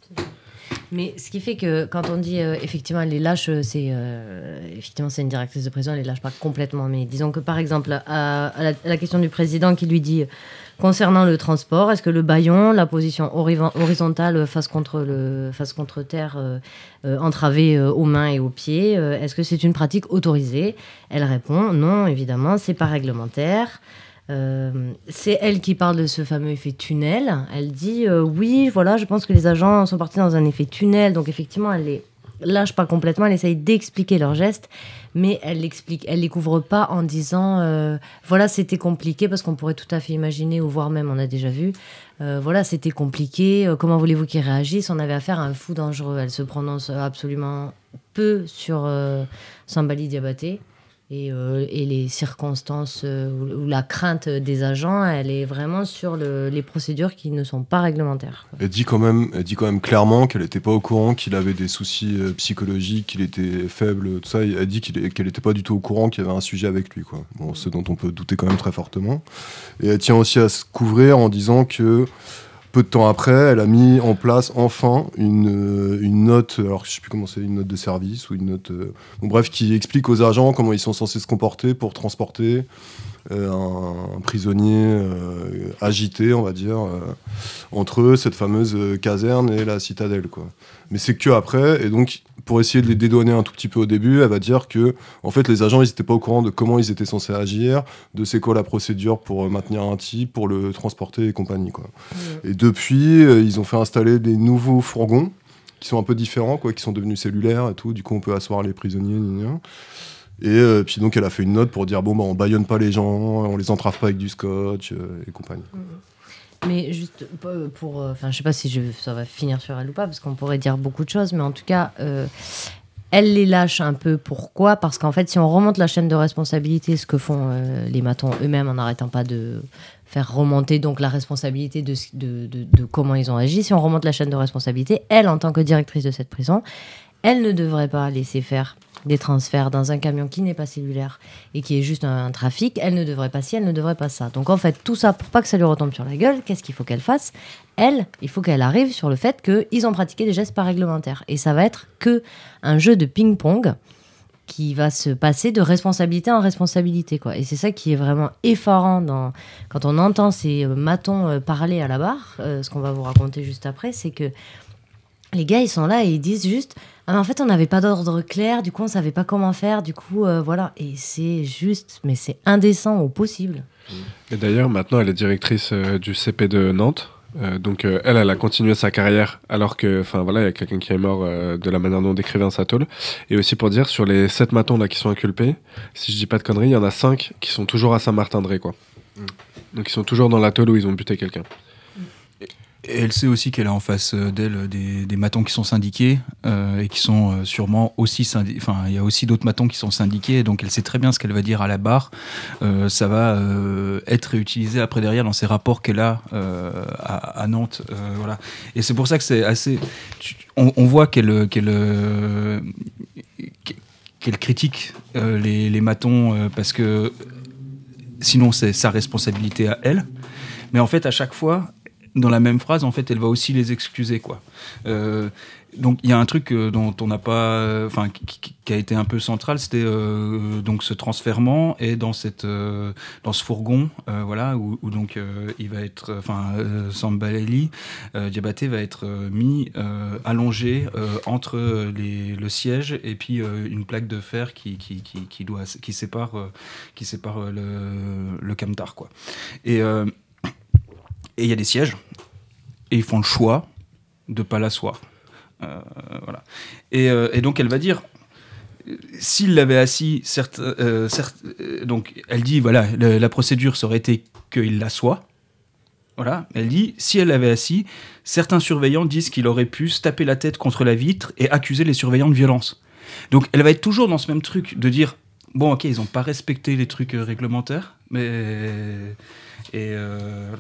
[SPEAKER 5] Mais ce qui fait que quand on dit euh, effectivement elle les lâche, euh, c'est euh, effectivement c'est une directrice de prison, elle les lâche pas complètement. Mais disons que par exemple à, à la, à la question du président qui lui dit concernant le transport, est-ce que le bâillon, la position horiv- horizontale face contre le face contre terre, euh, euh, entravée euh, aux mains et aux pieds, euh, est-ce que c'est une pratique autorisée? Elle répond non, évidemment, c'est pas réglementaire. Euh, c'est elle qui parle de ce fameux effet tunnel. Elle dit euh, oui, voilà, je pense que les agents sont partis dans un effet tunnel. Donc effectivement, elle les lâche pas complètement. Elle essaye d'expliquer leurs gestes, mais elle l'explique, elle les couvre pas en disant euh, voilà, c'était compliqué, parce qu'on pourrait tout à fait imaginer, ou voire même on a déjà vu. Euh, voilà, c'était compliqué. euh, Comment voulez-vous qu'ils réagissent? On avait affaire à un fou dangereux. Elle se prononce absolument peu sur euh, Sambali Diabaté. Et, euh, et les circonstances euh, ou, ou la crainte des agents, elle est vraiment sur le, les procédures qui ne sont pas réglementaires.
[SPEAKER 3] Elle dit quand même, elle dit quand même clairement qu'elle n'était pas au courant qu'il avait des soucis euh, psychologiques, qu'il était faible, tout ça. Elle dit qu'il est- qu'elle n'était pas du tout au courant qu'il y avait un sujet avec lui, quoi. Bon, ce dont on peut douter quand même très fortement. Et elle tient aussi à se couvrir en disant que peu de temps après, elle a mis en place enfin une, euh, une note, alors je sais plus comment c'est, une note de service ou une note, euh, bon, bref, qui explique aux agents comment ils sont censés se comporter pour transporter euh, un, un prisonnier euh, agité, on va dire, euh, entre eux, cette fameuse euh, caserne et la citadelle, quoi. Mais c'est que après, et donc pour essayer de les dédouaner un tout petit peu au début, elle va dire que en fait les agents ils n'étaient pas au courant de comment ils étaient censés agir, de c'est quoi la procédure pour euh, maintenir un type, pour le transporter et compagnie, quoi.
[SPEAKER 5] Mmh.
[SPEAKER 3] Et depuis, euh, ils ont fait installer des nouveaux fourgons qui sont un peu différents, quoi, qui sont devenus cellulaires et tout. Du coup, on peut asseoir les prisonniers. Gna gna. Et euh, puis donc, elle a fait une note pour dire bon, bah, on bâillonne pas les gens, on les entrave pas avec du scotch euh, et compagnie.
[SPEAKER 5] Mais juste pour... Enfin, je sais pas si je, ça va finir sur elle ou pas, parce qu'on pourrait dire beaucoup de choses, mais en tout cas, euh, elle les lâche un peu. Pourquoi? Parce qu'en fait, si on remonte la chaîne de responsabilité, ce que font euh, les matons eux-mêmes en n'arrêtant pas de faire remonter donc la responsabilité de, de, de, de comment ils ont agi, si on remonte la chaîne de responsabilité, elle, en tant que directrice de cette prison, elle ne devrait pas laisser faire des transferts dans un camion qui n'est pas cellulaire et qui est juste un, un trafic. Elle ne devrait pas ci, elle ne devrait pas ça. Donc en fait, tout ça, pour pas que ça lui retombe sur la gueule, qu'est-ce qu'il faut qu'elle fasse? Elle, il faut qu'elle arrive sur le fait qu'ils ont pratiqué des gestes pas réglementaires. Et ça va être que un jeu de ping-pong qui va se passer de responsabilité en responsabilité, quoi. Et c'est ça qui est vraiment effarant dans, quand on entend ces euh, matons euh, parler à la barre. Euh, ce qu'on va vous raconter juste après, c'est que les gars, ils sont là et ils disent juste ah, mais en fait, on n'avait pas d'ordre clair, du coup, on savait pas comment faire, du coup, euh, voilà. Et c'est juste, mais c'est indécent au possible.
[SPEAKER 6] Et d'ailleurs, maintenant, elle est directrice euh, du C P de Nantes. Euh, donc, euh, elle, elle a continué sa carrière alors que, enfin, voilà, il y a quelqu'un qui est mort euh, de la manière dont décrivait un Satol. Et aussi pour dire, sur les sept matons là qui sont inculpés, si je dis pas de conneries, il y en a cinq qui sont toujours à Saint-Martin-de-Ré, quoi. Donc ils sont toujours dans l'atole où ils ont buté quelqu'un.
[SPEAKER 4] Et elle sait aussi qu'elle a en face d'elle des, des matons qui sont syndiqués euh, et qui sont euh, sûrement aussi syndiqués. Enfin, il y a aussi d'autres matons qui sont syndiqués, donc elle sait très bien ce qu'elle va dire à la barre. Euh, ça va euh, être réutilisé après derrière dans ses rapports qu'elle a euh, à, à Nantes. Euh, voilà. Et c'est pour ça que c'est assez. Tu, on, on voit qu'elle, qu'elle, euh, qu'elle critique euh, les, les matons euh, parce que sinon c'est sa responsabilité à elle. Mais en fait, à chaque fois. Dans la même phrase, en fait, elle va aussi les excuser, quoi. Euh, donc, il y a un truc euh, dont on n'a pas, enfin, qui, qui, qui a été un peu central, c'était euh, donc ce transfèrement et dans cette, euh, dans ce fourgon, euh, voilà, où, où donc euh, il va être, enfin, euh, Sambaleli euh, Diabaté va être euh, mis euh, allongé euh, entre les, le siège et puis euh, une plaque de fer qui, qui, qui, qui doit, qui sépare, euh, qui sépare euh, le, le camtar, quoi. Et euh, Et il y a des sièges, et ils font le choix de ne pas l'asseoir. Euh, voilà. Et, euh, et donc elle va dire, s'il l'avait assis, certes, euh, certes, euh, donc elle dit, voilà, le, la procédure ça aurait été qu'il l'assoie. Voilà. Elle dit, si elle l'avait assis, certains surveillants disent qu'il aurait pu se taper la tête contre la vitre et accuser les surveillants de violence. Donc elle va être toujours dans ce même truc de dire, bon ok, ils n'ont pas respecté les trucs euh, réglementaires, mais... Et... Euh...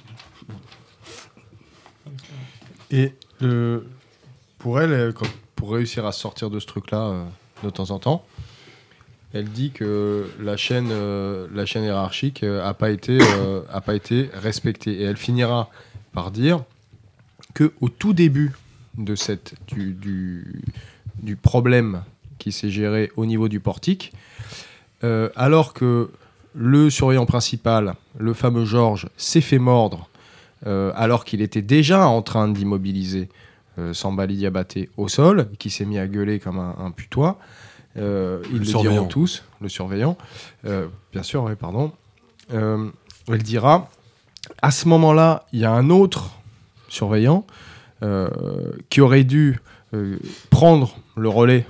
[SPEAKER 2] Et euh, pour elle, quand, pour réussir à sortir de ce truc-là euh, de temps en temps, elle dit que la chaîne, euh, la chaîne hiérarchique euh, a pas été, euh, a pas été respectée. Et elle finira par dire que au tout début de cette, du, du, du problème qui s'est géré au niveau du portique, euh, alors que le surveillant principal, le fameux Georges, s'est fait mordre Euh, alors qu'il était déjà en train d'immobiliser euh, Sambali Diabaté au sol, qui s'est mis à gueuler comme un, un putois. Euh, ils le, le diront tous, le surveillant, euh, bien sûr, oui, pardon. Euh, elle dira, à ce moment-là, il y a un autre surveillant euh, qui aurait dû euh, prendre le relais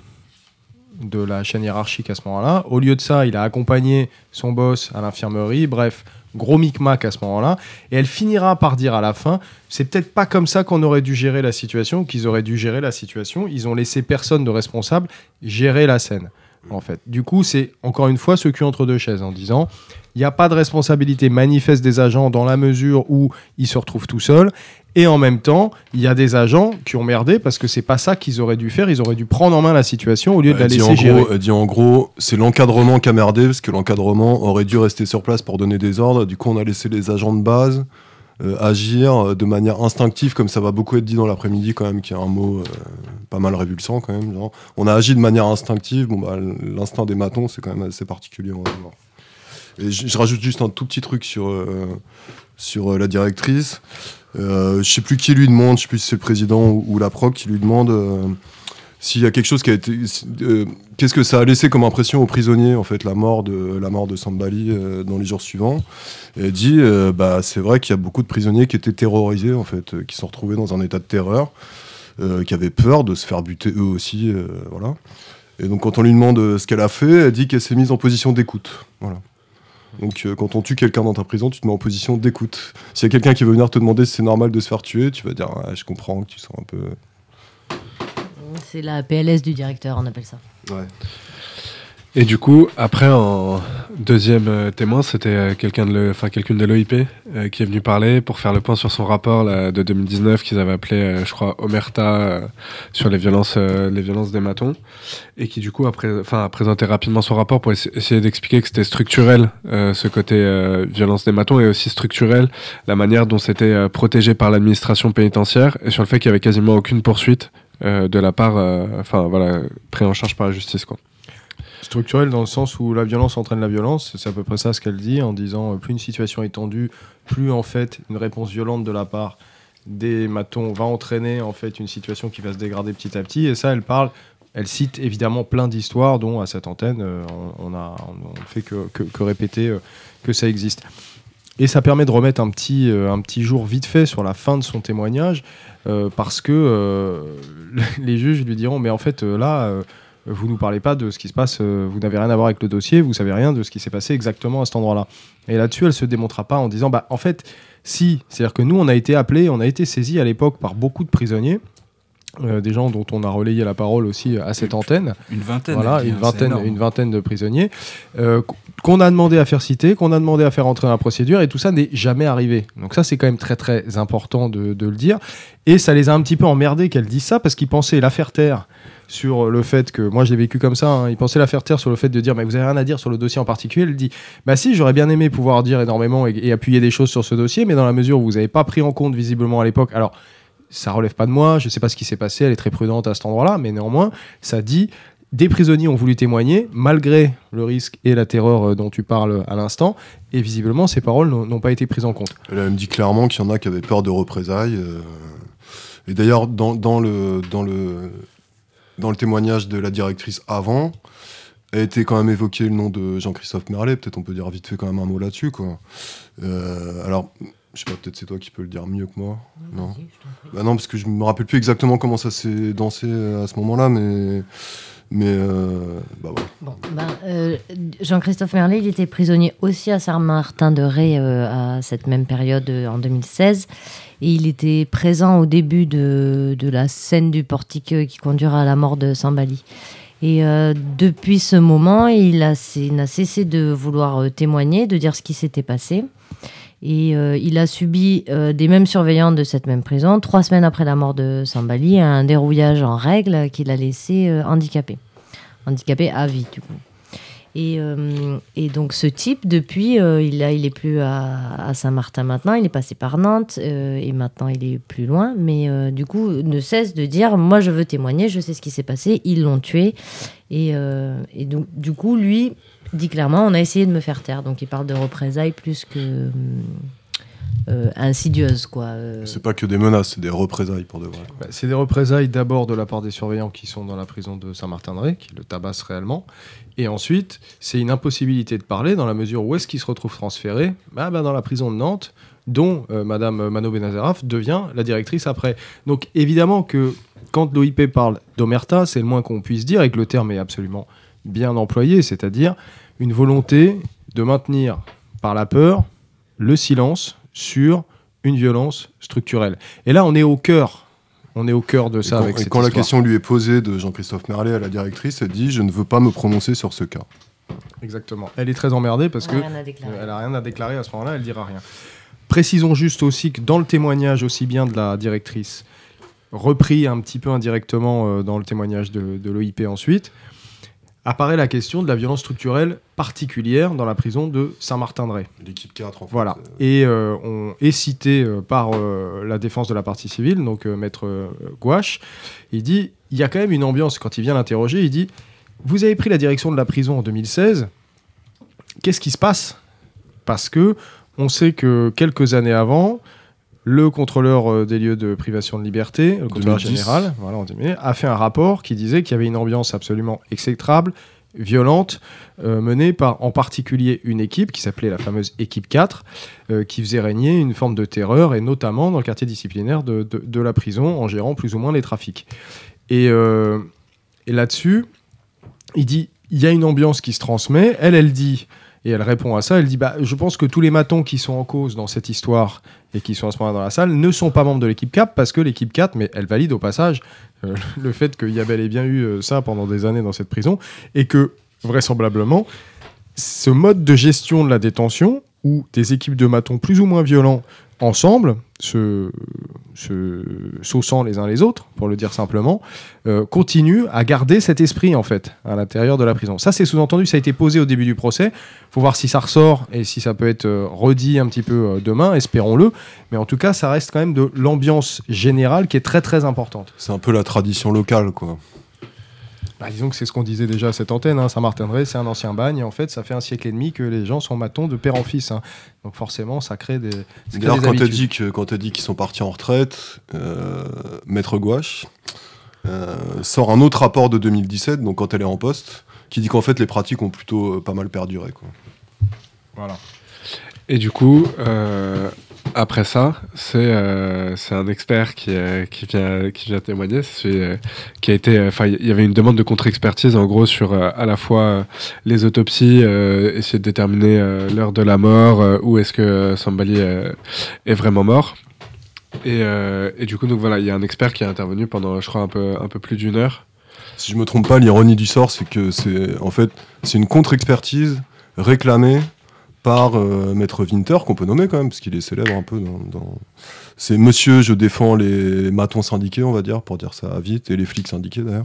[SPEAKER 2] de la chaîne hiérarchique à ce moment-là. Au lieu de ça, il a accompagné son boss à l'infirmerie, bref... Gros micmac à ce moment-là, et elle finira par dire à la fin, c'est peut-être pas comme ça qu'on aurait dû gérer la situation, qu'ils auraient dû gérer la situation, ils ont laissé personne de responsable gérer la scène, en fait. Du coup, c'est encore une fois ce cul entre deux chaises, en disant, il n'y a pas de responsabilité manifeste des agents dans la mesure où ils se retrouvent tout seuls, et en même temps, il y a des agents qui ont merdé parce que c'est pas ça qu'ils auraient dû faire, ils auraient dû prendre en main la situation au lieu de la
[SPEAKER 3] elle
[SPEAKER 2] laisser
[SPEAKER 3] dit
[SPEAKER 2] gérer.
[SPEAKER 3] Gros, elle dit en gros, c'est l'encadrement qui a merdé parce que l'encadrement aurait dû rester sur place pour donner des ordres, du coup on a laissé les agents de base euh, agir de manière instinctive, comme ça va beaucoup être dit dans l'après-midi quand même, qui est un mot euh, pas mal révulsant quand même. Genre. On a agi de manière instinctive, bon bah l'instinct des matons c'est quand même assez particulier. On va voir. Et je, je rajoute juste un tout petit truc sur, euh, sur euh, la directrice. Euh, je sais plus qui lui demande, je sais plus si c'est le président ou, ou la proc qui lui demande euh, s'il y a quelque chose qui a été... Euh, qu'est-ce que ça a laissé comme impression aux prisonniers, en fait, la mort de, la mort de Sambali euh, dans les jours suivants. Et elle dit, euh, bah, c'est vrai qu'il y a beaucoup de prisonniers qui étaient terrorisés, en fait, euh, qui se sont retrouvés dans un état de terreur, euh, qui avaient peur de se faire buter eux aussi, euh, voilà. Et donc quand on lui demande ce qu'elle a fait, elle dit qu'elle s'est mise en position d'écoute, voilà. Donc euh, quand on tue quelqu'un dans ta prison, tu te mets en position d'écoute. S'il y a quelqu'un qui veut venir te demander si c'est normal de se faire tuer, tu vas dire ah, je comprends que tu sois un peu...
[SPEAKER 5] C'est la P L S du directeur, on appelle ça.
[SPEAKER 3] Ouais.
[SPEAKER 6] Et du coup, après, en deuxième euh, témoin, c'était euh, quelqu'un de le, enfin, quelqu'une de l'O I P euh, qui est venu parler pour faire le point sur son rapport là, de deux mille dix-neuf qu'ils avaient appelé, euh, je crois, Omerta euh, sur les violences, euh, les violences des matons, et qui du coup a, pré- a présenté rapidement son rapport pour essa- essayer d'expliquer que c'était structurel euh, ce côté euh, violence des matons, et aussi structurel la manière dont c'était euh, protégé par l'administration pénitentiaire, et sur le fait qu'il y avait quasiment aucune poursuite euh, de la part, enfin euh, voilà, pris en charge par la justice, quoi.
[SPEAKER 2] Structurel dans le sens où la violence entraîne la violence, c'est à peu près ça ce qu'elle dit, en disant euh, plus une situation est tendue, plus en fait une réponse violente de la part des matons va entraîner en fait une situation qui va se dégrader petit à petit. Et ça, elle parle, elle cite évidemment plein d'histoires dont à cette antenne euh, on, on a on ne fait que, que, que répéter euh, que ça existe. Et ça permet de remettre un petit, euh, un petit jour vite fait sur la fin de son témoignage, euh, parce que euh, les juges lui diront mais en fait euh, là euh, vous nous parlez pas de ce qui se passe, euh, vous n'avez rien à voir avec le dossier, vous savez rien de ce qui s'est passé exactement à cet endroit-là. Et là-dessus, elle se démontrera pas en disant, bah en fait, si, c'est-à-dire que nous, on a été appelés, on a été saisis à l'époque par beaucoup de prisonniers, euh, des gens dont on a relayé la parole aussi à cette antenne.
[SPEAKER 4] Une vingtaine.
[SPEAKER 2] Voilà,
[SPEAKER 4] elle dit,
[SPEAKER 2] une
[SPEAKER 4] hein,
[SPEAKER 2] vingtaine,
[SPEAKER 4] c'est énorme.
[SPEAKER 2] une vingtaine de prisonniers euh, qu'on a demandé à faire citer, qu'on a demandé à faire entrer dans la procédure, et tout ça n'est jamais arrivé. Donc ça, c'est quand même très très important de, de le dire. Et ça les a un petit peu emmerdés qu'elle dise ça, parce qu'ils pensaient la faire taire sur le fait que, moi je l'ai vécu comme ça, hein, ils pensaient la faire taire sur le fait de dire mais vous avez rien à dire sur le dossier en particulier. Elle dit bah si, j'aurais bien aimé pouvoir dire énormément et, et appuyer des choses sur ce dossier, mais dans la mesure où vous n'avez pas pris en compte visiblement à l'époque, alors ça relève pas de moi, je sais pas ce qui s'est passé, elle est très prudente à cet endroit-là, mais néanmoins ça dit des prisonniers ont voulu témoigner malgré le risque et la terreur dont tu parles à l'instant, et visiblement ces paroles n'ont, n'ont pas été prises en compte.
[SPEAKER 3] Elle a même dit clairement qu'il y en a qui avaient peur de représailles. euh, Et d'ailleurs, dans, dans, le, dans, le, dans le témoignage de la directrice avant, a été quand même évoqué le nom de Jean-Christophe Merlet. Peut-être on peut dire vite fait quand même un mot là-dessus, quoi. Euh, alors, je sais pas, peut-être c'est toi qui peux le dire mieux que moi. Non, bah non, parce que je me rappelle plus exactement comment ça s'est dansé à ce moment-là, mais... Mais euh, bah ouais.
[SPEAKER 5] Bon, ben, euh, Jean-Christophe Merlet, il était prisonnier aussi à Saint-Martin-de-Ré euh, à cette même période euh, en deux mille seize. Et il était présent au début de, de la scène du portique qui conduira à la mort de Sambali. Et euh, depuis ce moment, il a, il n'a cessé de vouloir euh, témoigner, de dire ce qui s'était passé. Et euh, il a subi euh, des mêmes surveillants de cette même prison, trois semaines après la mort de Sambali, un dérouillage en règle qui l'a laissé euh, handicapé. Handicapé à vie, du coup. Et, euh, et donc ce type, depuis, euh, il n'est il est plus à, à Saint-Martin maintenant, il est passé par Nantes, euh, et maintenant il est plus loin, mais euh, du coup, ne cesse de dire, moi je veux témoigner, je sais ce qui s'est passé, ils l'ont tué. Et, euh, et donc, du coup, lui... dit clairement, on a essayé de me faire taire. Donc il parle de représailles plus que euh, insidieuses, quoi. Euh...
[SPEAKER 3] C'est pas que des menaces, c'est des représailles pour de vrai.
[SPEAKER 2] Bah, c'est des représailles d'abord de la part des surveillants qui sont dans la prison de Saint-Martin-de-Ré, qui le tabassent réellement. Et ensuite, c'est une impossibilité de parler dans la mesure où est-ce qu'il se retrouve transféré bah, bah, dans la prison de Nantes, dont euh, Madame Mano Benazeraf devient la directrice après. Donc évidemment que quand l'O I P parle d'omerta, c'est le moins qu'on puisse dire, et que le terme est absolument bien employé, c'est-à-dire une volonté de maintenir par la peur le silence sur une violence structurelle. Et là, on est au cœur, on est au cœur de ça.
[SPEAKER 3] Et quand,
[SPEAKER 2] avec
[SPEAKER 3] et
[SPEAKER 2] cette
[SPEAKER 3] quand la
[SPEAKER 2] histoire.
[SPEAKER 3] question lui est posée de Jean-Christophe Merlet à la directrice, elle dit « Je ne veux pas me prononcer sur ce cas ».
[SPEAKER 2] Exactement. Elle est très emmerdée parce
[SPEAKER 5] Elle a
[SPEAKER 2] que
[SPEAKER 5] rien à déclarer.
[SPEAKER 2] elle n'a rien à déclarer à ce moment-là, elle dira rien. Précisons juste aussi que dans le témoignage aussi bien de la directrice, repris un petit peu indirectement euh, dans le témoignage de, de l'O I P ensuite, apparaît la question de la violence structurelle particulière dans la prison de Saint-Martin-de-Ré.
[SPEAKER 3] L'équipe quatre, en fait.
[SPEAKER 2] Voilà.
[SPEAKER 3] euh,
[SPEAKER 2] Et euh, on est cité euh, par euh, la défense de la partie civile, donc euh, maître euh, Gouache. Il dit, il y a quand même une ambiance, quand il vient l'interroger, il dit, vous avez pris la direction de la prison en deux mille seize, qu'est-ce qui se passe ? Parce que on sait que quelques années avant, le contrôleur euh, des lieux de privation de liberté, le contrôleur
[SPEAKER 3] deux mille dix.
[SPEAKER 2] général, voilà, on dit, mais, a fait un rapport qui disait qu'il y avait une ambiance absolument exécrable, violente, euh, menée par en particulier une équipe qui s'appelait la fameuse équipe quatre, euh, qui faisait régner une forme de terreur, et notamment dans le quartier disciplinaire de, de, de la prison, en gérant plus ou moins les trafics. Et, euh, et là-dessus, il dit, il y a une ambiance qui se transmet, elle, elle dit... Et elle répond à ça, elle dit bah, « Je pense que tous les matons qui sont en cause dans cette histoire et qui sont à ce moment-là dans la salle ne sont pas membres de l'équipe quatre parce que l'équipe quatre, mais elle valide au passage euh, le fait qu'il y a bel et bien eu euh, ça pendant des années dans cette prison et que, vraisemblablement, ce mode de gestion de la détention où des équipes de matons plus ou moins violents ensemble, se, se saussant les uns les autres, pour le dire simplement, euh, continuent à garder cet esprit, en fait, à l'intérieur de la prison. Ça, c'est sous-entendu, ça a été posé au début du procès. Il faut voir si ça ressort et si ça peut être euh, redit un petit peu euh, demain, espérons-le. Mais en tout cas, ça reste quand même de l'ambiance générale qui est très, très importante.
[SPEAKER 3] C'est un peu la tradition locale, quoi.
[SPEAKER 2] Bah, disons que c'est ce qu'on disait déjà à cette antenne, hein. Saint-Martin-de-Ré, c'est un ancien bagne, et en fait, ça fait un siècle et demi que les gens sont matons de père en fils. Hein. Donc forcément, ça crée des, ça crée
[SPEAKER 3] D'ailleurs,
[SPEAKER 2] des
[SPEAKER 3] quand t'as
[SPEAKER 2] habitudes.
[SPEAKER 3] dit que quand t'as dit qu'ils sont partis en retraite, euh, Maître Gouache euh, sort un autre rapport de deux mille dix-sept, donc quand elle est en poste, qui dit qu'en fait les pratiques ont plutôt euh, pas mal perduré, quoi.
[SPEAKER 2] Voilà.
[SPEAKER 6] Et du coup, euh, après ça, c'est euh, c'est un expert qui, euh, qui, vient, qui vient témoigner. C'est celui, euh, qui a été, enfin, il y avait une demande de contre-expertise en gros sur euh, à la fois euh, les autopsies, euh, essayer de déterminer euh, l'heure de la mort, euh, où est-ce que euh, Sambali euh, est vraiment mort. Et, euh, et du coup, donc voilà, il y a un expert qui est intervenu pendant, je crois, un peu, un peu plus d'une heure.
[SPEAKER 3] Si je me trompe pas, l'ironie du sort, c'est que c'est en fait c'est une contre-expertise réclamée par euh, Maître Winter, qu'on peut nommer quand même, parce qu'il est célèbre un peu dans... dans... C'est monsieur, je défends les matons syndiqués, on va dire, pour dire ça vite, et les flics syndiqués d'ailleurs.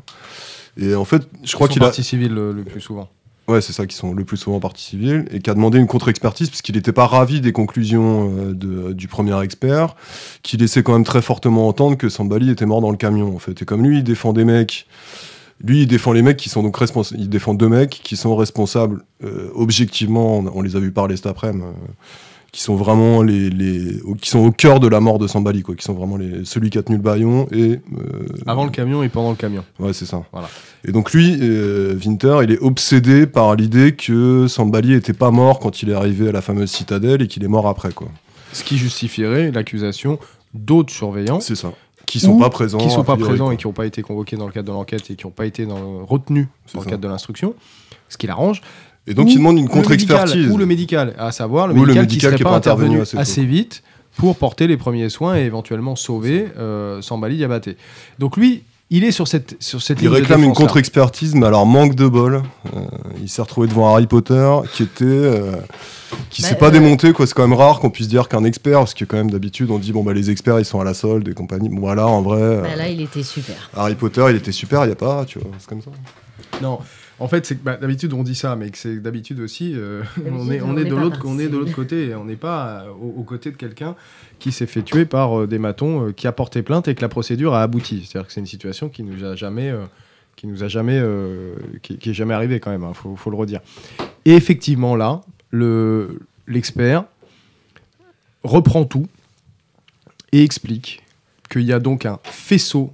[SPEAKER 3] Et en fait, je crois qu'il a...
[SPEAKER 2] partie civile le, le plus souvent.
[SPEAKER 3] Ouais, c'est ça, qui sont le plus souvent partie civile, et qui a demandé une contre-expertise, parce qu'il n'était pas ravi des conclusions euh, de, du premier expert, qui laissait quand même très fortement entendre que Sambali était mort dans le camion, en fait. Et comme lui, il défend des mecs... Lui, il défend les mecs qui sont donc responsables. Il défend deux mecs qui sont responsables, euh, objectivement, on, on les a vus parler cet après-midi, euh, qui sont vraiment les, les, qui sont au cœur de la mort de Sambali, quoi, qui sont vraiment les, celui qui a tenu le bâillon et. Euh,
[SPEAKER 2] Avant le camion et pendant le camion.
[SPEAKER 3] Ouais, c'est ça.
[SPEAKER 2] Voilà.
[SPEAKER 3] Et donc lui, euh, Winter, il est obsédé par l'idée que Sambali était pas mort quand il est arrivé à la fameuse citadelle et qu'il est mort après, quoi.
[SPEAKER 2] Ce qui justifierait l'accusation d'autres surveillants.
[SPEAKER 3] C'est ça. Qui sont pas présents,
[SPEAKER 2] qui sont pas
[SPEAKER 3] priori,
[SPEAKER 2] présents
[SPEAKER 3] quoi.
[SPEAKER 2] et qui n'ont pas été convoqués dans le cadre de l'enquête et qui n'ont pas été dans, retenus
[SPEAKER 3] C'est
[SPEAKER 2] dans le
[SPEAKER 3] ça.
[SPEAKER 2] cadre de l'instruction, ce qui l'arrange.
[SPEAKER 3] Et donc
[SPEAKER 2] Ou
[SPEAKER 3] il demande une
[SPEAKER 2] le
[SPEAKER 3] contre-expertise.
[SPEAKER 2] médical, ou le médical, à savoir le
[SPEAKER 3] Ou le
[SPEAKER 2] médical,
[SPEAKER 3] médical
[SPEAKER 2] qui
[SPEAKER 3] qui
[SPEAKER 2] serait
[SPEAKER 3] est
[SPEAKER 2] pas
[SPEAKER 3] pas intervenu
[SPEAKER 2] intervenu
[SPEAKER 3] assez
[SPEAKER 2] assez,
[SPEAKER 3] tôt.
[SPEAKER 2] vite pour porter les premiers soins et éventuellement sauver euh, Sambali Diabaté. Donc lui, il est sur cette sur cette
[SPEAKER 3] Il
[SPEAKER 2] ligne de
[SPEAKER 3] réclame une
[SPEAKER 2] défense-là.
[SPEAKER 3] contre-expertise, mais alors manque de bol. Euh, il s'est retrouvé devant Harry Potter, qui était, euh, qui
[SPEAKER 5] Bah,
[SPEAKER 3] s'est pas
[SPEAKER 5] euh,
[SPEAKER 3] démonté, quoi. C'est quand même rare qu'on puisse dire qu'un expert, parce que quand même d'habitude on dit bon bah les experts ils sont à la solde et compagnie. Bon voilà, en vrai, euh,
[SPEAKER 5] Bah, là, il était super.
[SPEAKER 3] Harry Potter il était super, il y a pas, tu vois, c'est comme ça.
[SPEAKER 2] Non, en fait, c'est que bah, d'habitude on dit ça, mais que c'est d'habitude aussi, euh, on
[SPEAKER 5] D'habitude,
[SPEAKER 2] est on
[SPEAKER 5] on
[SPEAKER 2] est
[SPEAKER 5] est
[SPEAKER 2] de
[SPEAKER 5] pas
[SPEAKER 2] l'autre on est de
[SPEAKER 5] parti.
[SPEAKER 2] l'autre côté, et on n'est pas euh, au- aux côtés de quelqu'un qui s'est fait tuer par euh, des matons, euh, qui a porté plainte et que la procédure a abouti. C'est-à-dire que c'est une situation qui nous a jamais euh, qui nous a jamais euh, qui, qui est jamais arrivée quand même. Hein, faut, faut le redire. Et effectivement là, le l'expert reprend tout et explique qu'il y a donc un faisceau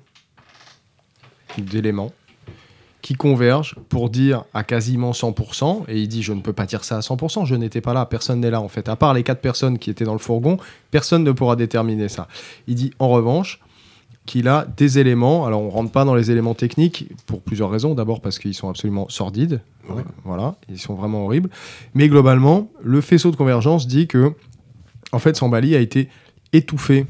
[SPEAKER 2] d'éléments qui convergent pour dire à quasiment cent pour cent, et il dit je ne peux pas dire ça à cent pour cent, je n'étais pas là, personne n'est là en fait, à part les quatre personnes qui étaient dans le fourgon, personne ne pourra déterminer ça. Il dit en revanche qu'il a des éléments, alors on ne rentre pas dans les éléments techniques pour plusieurs raisons, d'abord parce qu'ils sont absolument sordides,
[SPEAKER 3] Ouais.
[SPEAKER 2] voilà, ils sont vraiment horribles, mais globalement, le faisceau de convergence dit que en fait Sambali a été étouffé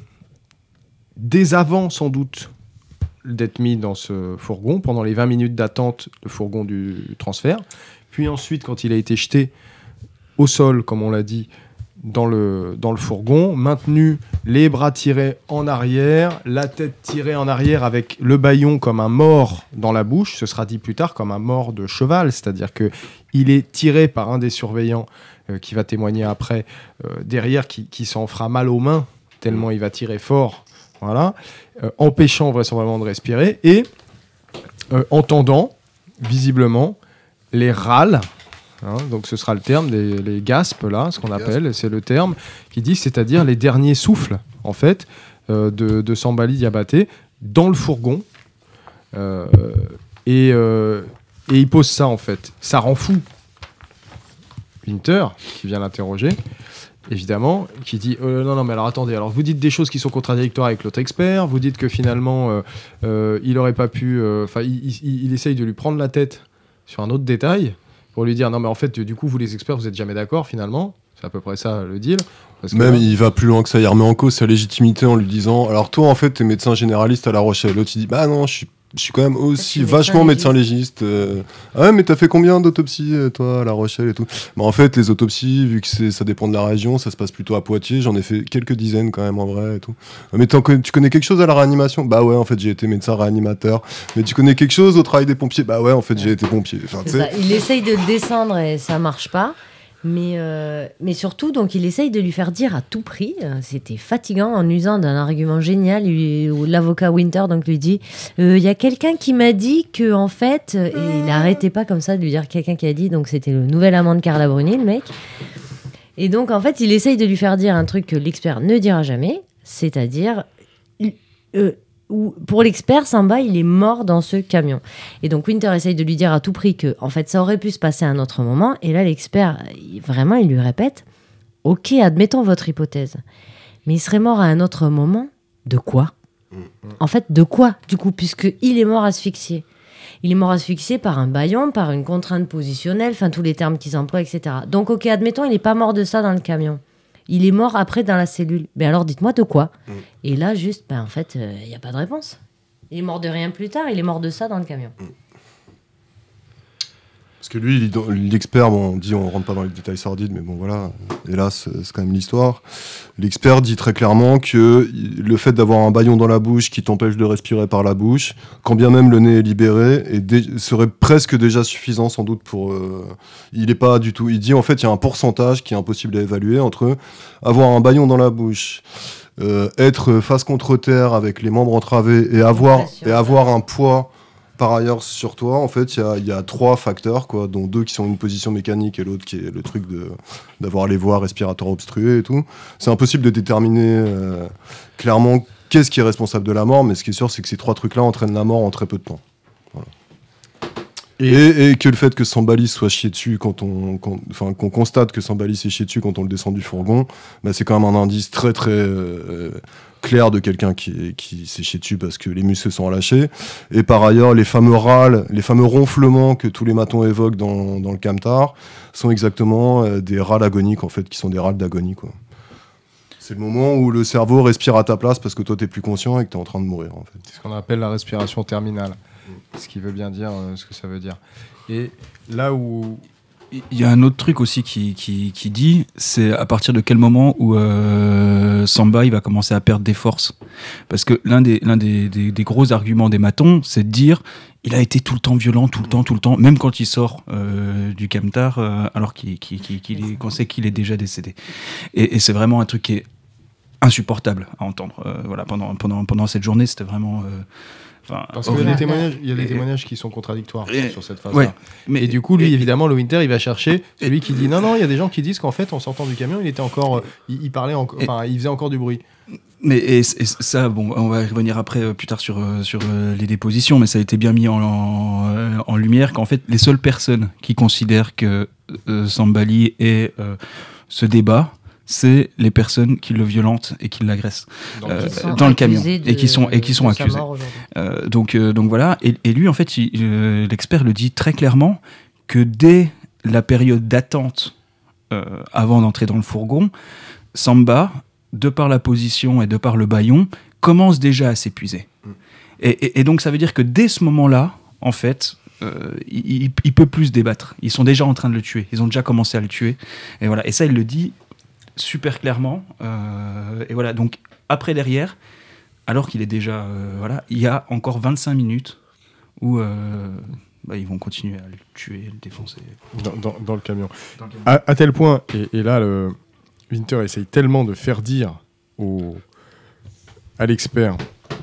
[SPEAKER 2] dès avant sans doute d'être mis dans ce fourgon pendant les vingt minutes d'attente, le fourgon du transfert. Puis ensuite, quand il a été jeté au sol, comme on l'a dit, dans le, dans le fourgon, maintenu, les bras tirés en arrière, la tête tirée en arrière avec le bâillon comme un mort dans la bouche, ce sera dit plus tard comme un mort de cheval, c'est-à-dire qu'il est tiré par un des surveillants euh, qui va témoigner après, euh, derrière, qui, qui s'en fera mal aux mains, tellement il va tirer fort. Voilà, euh, empêchant vraisemblablement de respirer et euh, entendant visiblement les râles, hein, donc ce sera le terme, des, les gaspes là, ce qu'on appelle, c'est le terme qui dit, c'est-à-dire les derniers souffles en fait euh, de, de Sambali Diabaté dans le fourgon euh, et, euh, et il pose ça en fait, ça rend fou Winter qui vient l'interroger. Évidemment, qui dit euh, non, non, mais alors attendez, alors vous dites des choses qui sont contradictoires avec l'autre expert, vous dites que finalement euh, euh, il aurait pas pu, enfin, il, il, il essaye de lui prendre la tête sur un autre détail pour lui dire non, mais en fait, du coup, vous les experts, vous êtes jamais d'accord finalement, c'est à peu près ça le deal. Parce que
[SPEAKER 3] Même
[SPEAKER 2] là,
[SPEAKER 3] il va plus loin que ça, il remet en cause sa légitimité en lui disant alors toi en fait t'es médecin généraliste à La Rochelle. L'autre il dit bah non, je suis Je suis quand même aussi
[SPEAKER 5] Je suis
[SPEAKER 3] vachement
[SPEAKER 5] médecin
[SPEAKER 3] médecin légiste. euh. Ah ouais, mais t'as fait combien d'autopsies, euh, toi, à La Rochelle et tout? Bah, en fait, les autopsies, vu que c'est, ça dépend de la région, ça se passe plutôt à Poitiers. J'en ai fait quelques dizaines quand même en vrai et tout. Ah, mais t'en connais- tu connais quelque chose à la réanimation? Bah ouais, en fait, j'ai été médecin réanimateur. Mais tu connais quelque chose au travail des pompiers? Bah ouais, en fait, j'ai été pompier. Enfin, tu
[SPEAKER 5] C'est
[SPEAKER 3] sais.
[SPEAKER 5] ça. Il essaye de le descendre et ça marche pas. Mais, euh, mais surtout, donc, il essaye de lui faire dire à tout prix, euh, c'était fatigant, en usant d'un argument génial, lui- où l'avocat Winter donc, lui dit il y a quelqu'un qui m'a dit que, en fait, euh, et il n'arrêtait pas comme ça de lui dire quelqu'un qui a dit, donc c'était le nouvel amant de Carla Bruni, le mec. Et donc, en fait, il essaye de lui faire dire un truc que l'expert ne dira jamais, c'est-à-dire, il- euh, où, pour l'expert, Samba, il est mort dans ce camion. Et donc Winter essaye de lui dire à tout prix que, en fait, ça aurait pu se passer à un autre moment. Et là, l'expert, il- vraiment, il lui répète « Ok, admettons votre hypothèse. Mais il serait mort à un autre moment. De quoi ? En fait, de quoi, du coup, puisqu'il est mort asphyxié. Il est mort asphyxié par un bâillon, par une contrainte positionnelle, enfin tous les termes qu'ils emploient, et cetera. Donc, ok, admettons, il n'est pas mort de ça dans le camion. Il est mort après dans la cellule. Mais alors, dites-moi de quoi ? mm. Et là, juste, ben, en fait, il euh, n'y a pas de réponse. Il est mort de rien plus tard, il est mort de ça dans le camion. Mm.
[SPEAKER 3] Parce que lui, l'expert, bon, on dit, on rentre pas dans les détails sordides, mais bon, voilà, hélas, c'est quand même l'histoire. L'expert dit très clairement que le fait d'avoir un bâillon dans la bouche qui t'empêche de respirer par la bouche, quand bien même le nez est libéré, est dé- serait presque déjà suffisant, sans doute, pour... Euh, il est pas du tout... Il dit, en fait, il y a un pourcentage qui est impossible à évaluer entre avoir un bâillon dans la bouche, euh, être face contre terre avec les membres entravés et avoir, et avoir un poids... Par ailleurs, sur toi, en fait, il y, y a trois facteurs, quoi, dont deux qui sont une position mécanique et l'autre qui est le truc de, d'avoir les voies respiratoires obstruées et tout. C'est impossible de déterminer euh, clairement qu'est-ce qui est responsable de la mort, mais ce qui est sûr, c'est que ces trois trucs-là entraînent la mort en très peu de temps. Voilà. Et, et, et que le fait que Sambali soit chié dessus, quand on, quand, enfin, qu'on constate que Sambali s'est chié dessus quand on le descend du fourgon, bah, c'est quand même un indice très très... Euh, clair de quelqu'un qui, qui s'est chié dessus parce que les muscles sont relâchés. Et par ailleurs, les fameux râles, les fameux ronflements que tous les matons évoquent dans, dans le camtar sont exactement euh, des râles agoniques, en fait, qui sont des râles d'agonie, quoi. C'est le moment où le cerveau respire à ta place parce que toi, t'es plus conscient et que t'es en train de mourir, en fait.
[SPEAKER 2] C'est ce qu'on appelle la respiration terminale. Mm. Ce qui veut bien dire euh, ce que ça veut dire. Et là où...
[SPEAKER 4] Il y a un autre truc aussi qui, qui, qui dit, c'est à partir de quel moment où euh, Samba il va commencer à perdre des forces. Parce que l'un des, l'un des, des, des gros arguments des matons, c'est de dire il a été tout le temps violent, tout le temps, tout le temps, même quand il sort euh, du camtar, euh, alors qu'il, qu'il, qu'il, qu'il est, qu'on sait qu'il est déjà décédé. Et, et c'est vraiment un truc qui est insupportable à entendre. Euh, voilà, pendant, pendant, pendant cette journée, c'était vraiment... Euh,
[SPEAKER 2] Enfin, Parce qu'il y a des témoignages, il y a des témoignages qui sont contradictoires
[SPEAKER 4] et,
[SPEAKER 2] sur cette phase-là.
[SPEAKER 4] Ouais,
[SPEAKER 2] mais, et du coup, lui, et, évidemment, le Winter, il va chercher celui qui dit non, non. Il y a des gens qui disent qu'en fait, en sortant du camion, il était encore, euh, il, il parlait encore, enfin, il faisait encore du bruit.
[SPEAKER 4] Mais et, et ça, bon, on va revenir après euh, plus tard sur euh, sur euh, les dépositions, mais ça a été bien mis en, en, en lumière qu'en fait, les seules personnes qui considèrent que euh, Sambali est euh, ce débat, c'est les personnes qui le violentent et qui l'agressent euh, dans le camion de, et qui sont et qui sont accusées. Euh, donc euh, donc voilà. Et, et lui en fait, il, euh, l'expert le dit très clairement que dès la période d'attente euh, avant d'entrer dans le fourgon, Samba, de par la position et de par le bâillon, commence déjà à s'épuiser. Mm. Et, et, et donc ça veut dire que dès ce moment-là, en fait. Euh, il, il, il peut plus se débattre. Ils sont déjà en train de le tuer. Ils ont déjà commencé à le tuer. Et voilà. Et ça, il le dit super clairement. Euh, et voilà. Donc après derrière, alors qu'il est déjà, euh, voilà, il y a encore vingt-cinq minutes où euh, bah, ils vont continuer à le tuer, le défoncer.
[SPEAKER 2] Dans, dans, dans le camion. Dans le camion. À, à tel point. Et, et là, le Winter essaye tellement de faire dire au, à l'expert.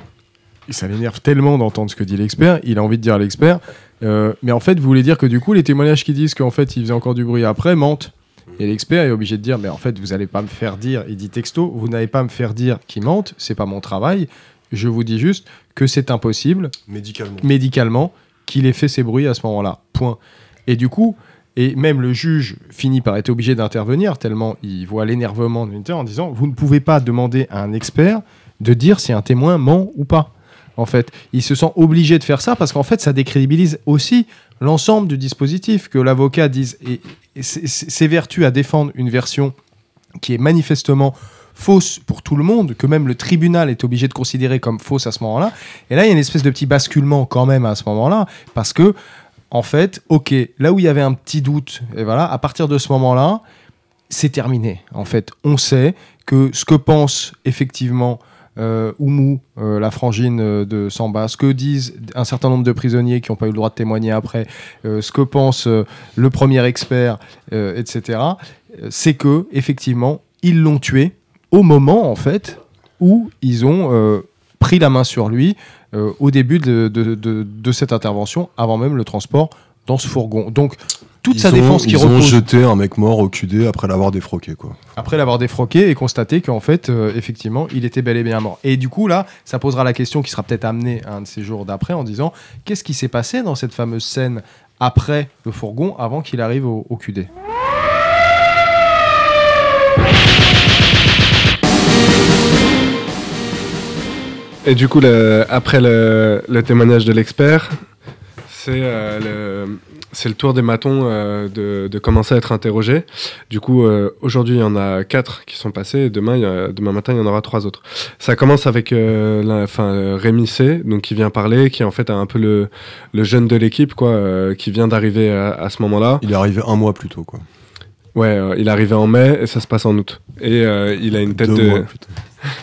[SPEAKER 2] Et ça l'énerve tellement d'entendre ce que dit l'expert. Il a envie de dire à l'expert. Euh, mais en fait, vous voulez dire que du coup, les témoignages qui disent qu'en fait, il faisait encore du bruit après mentent. Et l'expert est obligé de dire, mais en fait, vous n'allez pas me faire dire, il dit texto, vous n'allez pas me faire dire qu'il mente, c'est pas mon travail. Je vous dis juste que c'est impossible,
[SPEAKER 3] médicalement,
[SPEAKER 2] médicalement qu'il ait fait ces bruits à ce moment-là. Point. Et du coup, et même le juge finit par être obligé d'intervenir, tellement il voit l'énervement de Winter en disant, vous ne pouvez pas demander à un expert de dire si un témoin ment ou pas. En fait, il se sent obligé de faire ça parce qu'en fait, ça décrédibilise aussi l'ensemble du dispositif, que l'avocat dise et, et s'évertue à défendre une version qui est manifestement fausse pour tout le monde, que même le tribunal est obligé de considérer comme fausse à ce moment-là. Et là, il y a une espèce de petit basculement quand même à ce moment-là, parce que, en fait, ok, là où il y avait un petit doute, et voilà, à partir de ce moment-là, c'est terminé. En fait, on sait que ce que pense effectivement Euh, Oumou, euh, la frangine euh, de Samba, ce que disent un certain nombre de prisonniers qui n'ont pas eu le droit de témoigner après, euh, ce que pense euh, le premier expert, euh, et cetera, euh, c'est que effectivement ils l'ont tué au moment en fait où ils ont euh, pris la main sur lui euh, au début de, de, de, de cette intervention, avant même le transport dans ce fourgon. Donc toute
[SPEAKER 3] ils
[SPEAKER 2] sa
[SPEAKER 3] ont,
[SPEAKER 2] défense qui
[SPEAKER 3] ils
[SPEAKER 2] repose...
[SPEAKER 3] ont jeté un mec mort au Q D après l'avoir défroqué, quoi.
[SPEAKER 2] Après l'avoir défroqué et constaté qu'en fait, euh, effectivement, il était bel et bien mort. Et du coup, là, ça posera la question qui sera peut-être amenée un de ces jours d'après en disant qu'est-ce qui s'est passé dans cette fameuse scène après le fourgon, avant qu'il arrive au, au Q D.
[SPEAKER 6] et du coup, le, après le, le témoignage de l'expert, c'est euh, le, c'est le tour des matons euh, de, de commencer à être interrogés. Du coup, euh, aujourd'hui, il y en a quatre qui sont passés. Et demain, il y a, demain matin, il y en aura trois autres. Ça commence avec euh, la, enfin, Rémi C, donc, qui vient parler, qui est en fait un peu le, le jeune de l'équipe, quoi, euh, qui vient d'arriver à, à ce moment-là.
[SPEAKER 3] Il est arrivé un mois plus tôt, quoi.
[SPEAKER 6] Ouais, euh, il est arrivé en mai et ça se passe en août. Et euh, il a une tête
[SPEAKER 3] Deux
[SPEAKER 6] de...
[SPEAKER 3] mois plus tôt.